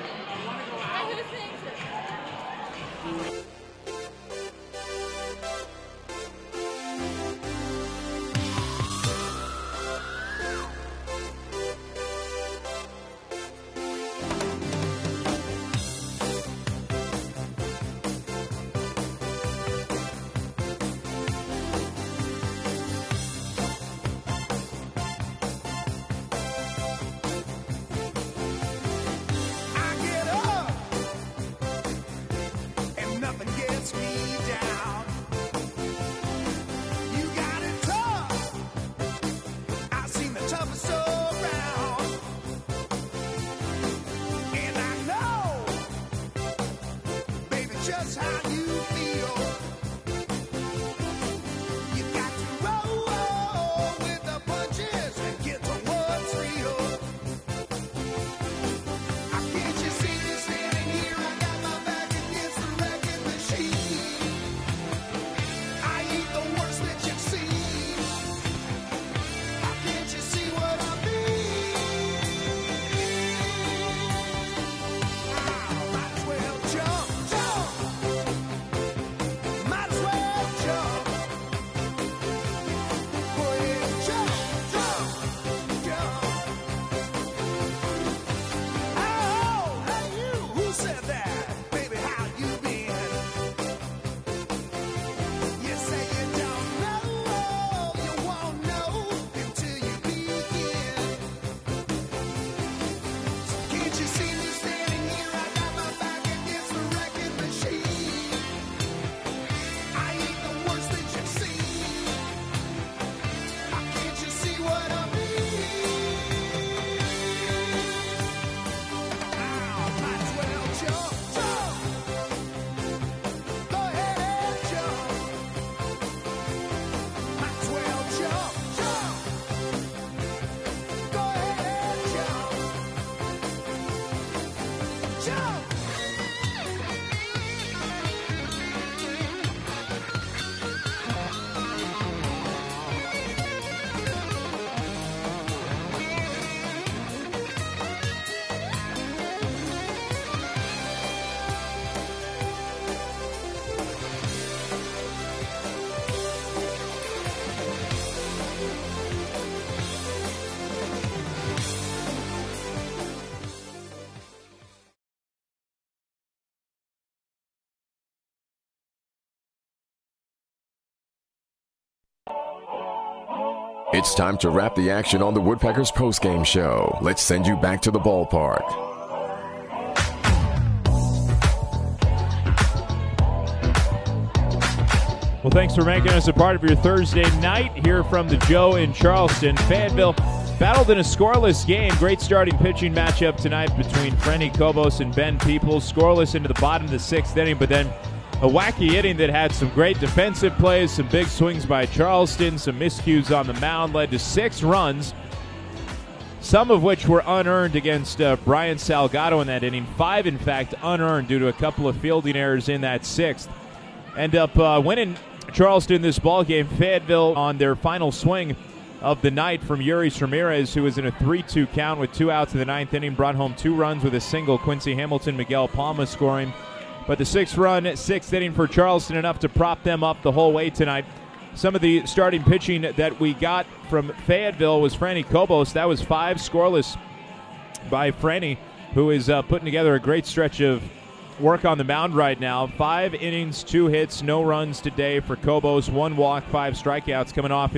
Just how you feel. You got to roll with the punches and get to what's real. I can't you see me standing here? I got my back against the wrecking machine. I ain't the worst that you've seen. How can't you see what I mean? I might as well jump, jump. Might as well jump. Go ahead, jump, jump, jump. Oh, hey you, who said that? Baby, how you been? You say you don't know, you won't know until you begin. So can't you see me standing here? I got my back against the wrecking machine. I ain't the worst that you've seen. How can't you see what I mean? I might as well jump, jump. Go ahead and jump. Might as well jump, jump. Go ahead and jump. Jump. It's time to wrap the action on the Woodpeckers postgame show. Let's send you back to the ballpark. Well, thanks for making us a part of your Thursday night here from the Joe in Charleston. Fayetteville battled in a scoreless game. Great starting pitching matchup tonight between Frenny Kobos and Ben Peoples. Scoreless into the bottom of the sixth inning, but then a wacky inning that had some great defensive plays, some big swings by Charleston, some miscues on the mound, led to six runs, some of which were unearned against uh, Brian Salgado in that inning. Five, in fact, unearned due to a couple of fielding errors in that sixth. End up uh, winning Charleston this ball game. Fayetteville on their final swing of the night from Yuris Ramirez, who was in a three two count with two outs in the ninth inning, brought home two runs with a single. Quincy Hamilton, Miguel Palma scoring. But the six-run sixth inning for Charleston, enough to prop them up the whole way tonight. Some of the starting pitching that we got from Fayetteville was Frenny Kobos. That was five scoreless by Frenny, who is uh, putting together a great stretch of work on the mound right now. Five innings, two hits, no runs today for Kobos. One walk, five strikeouts, coming off his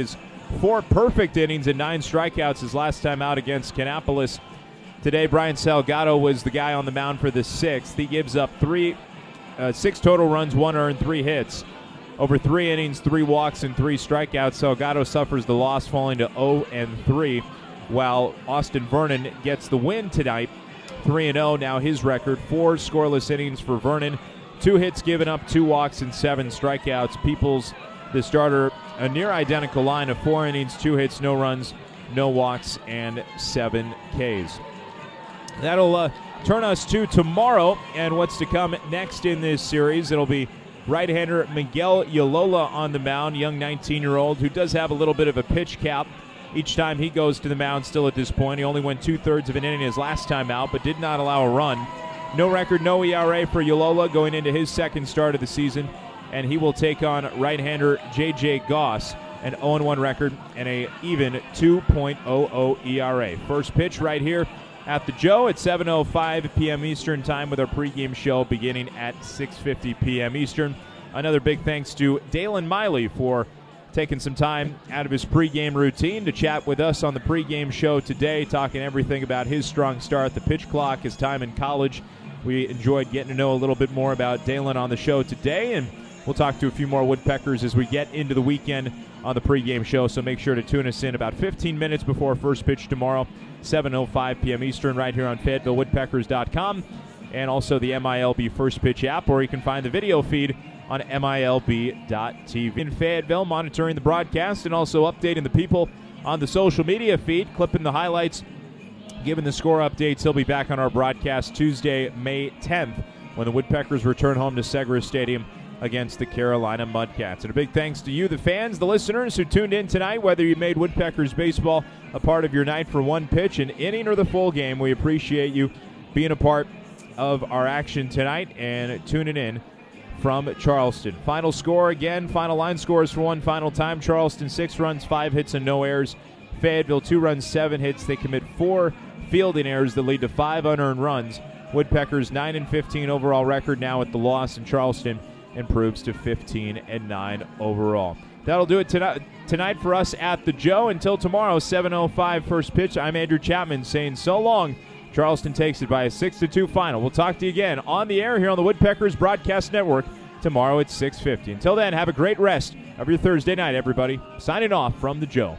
four perfect innings and nine strikeouts his last time out against Kannapolis. Today, Brian Salgado was the guy on the mound for the sixth. He gives up three, uh, six total runs, one earned, three hits. Over three innings, three walks, and three strikeouts. Salgado suffers the loss, falling to oh and three, while Austin Vernon gets the win tonight, three and oh. Now his record, four scoreless innings for Vernon, two hits given up, two walks, and seven strikeouts. Peoples, the starter, a near identical line of four innings, two hits, no runs, no walks, and seven Ks. That'll uh, turn us to tomorrow and what's to come next in this series. It'll be right-hander Miguel Yolola on the mound, young nineteen-year-old who does have a little bit of a pitch cap each time he goes to the mound still at this point. He only went two-thirds of an inning his last time out, but did not allow a run. No record, no E R A for Yolola going into his second start of the season, and he will take on right-hander J J Goss, an oh and one record and a even two point oh oh E R A. First pitch right here at the Joe at seven oh five p.m. Eastern Time with our pregame show beginning at six fifty p.m. Eastern. Another big thanks to Dalen Miley for taking some time out of his pregame routine to chat with us on the pregame show today, talking everything about his strong start, the pitch clock, his time in college. We enjoyed getting to know a little bit more about Dalen on the show today, and we'll talk to a few more Woodpeckers as we get into the weekend on the pregame show, so make sure to tune us in about fifteen minutes before first pitch tomorrow, seven oh five p.m. Eastern, right here on Fayetteville Woodpeckers dot com, and also the M I L B First Pitch app, or you can find the video feed on M I L B dot T V. In Fayetteville, monitoring the broadcast and also updating the people on the social media feed, clipping the highlights, giving the score updates. He'll be back on our broadcast Tuesday, May tenth, when the Woodpeckers return home to Segra Stadium against the Carolina Mudcats. And a big thanks to you, the fans, the listeners who tuned in tonight, whether you made Woodpeckers baseball a part of your night for one pitch, an inning, or the full game. We appreciate you being a part of our action tonight and tuning in from Charleston. Final score again, final line scores for one final time. Charleston, six runs, five hits, and no errors. Fayetteville, two runs, seven hits. They commit four fielding errors that lead to five unearned runs. Woodpeckers, nine and fifteen overall record now at the loss, and Charleston improves to fifteen and nine overall. That'll do it tonight, tonight for us at the Joe. Until tomorrow, seven oh five first pitch. I'm Andrew Chapman saying so long. Charleston takes it by a six to two final. We'll talk to you again on the air here on the Woodpeckers Broadcast Network tomorrow at six fifty. Until then, have a great rest of your Thursday night, everybody. Signing off from the Joe.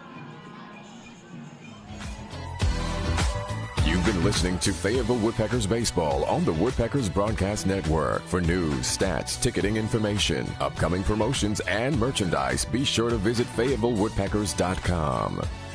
You've been listening to Fayetteville Woodpeckers Baseball on the Woodpeckers Broadcast Network. For news, stats, ticketing information, upcoming promotions, and merchandise, be sure to visit Fayetteville Woodpeckers dot com.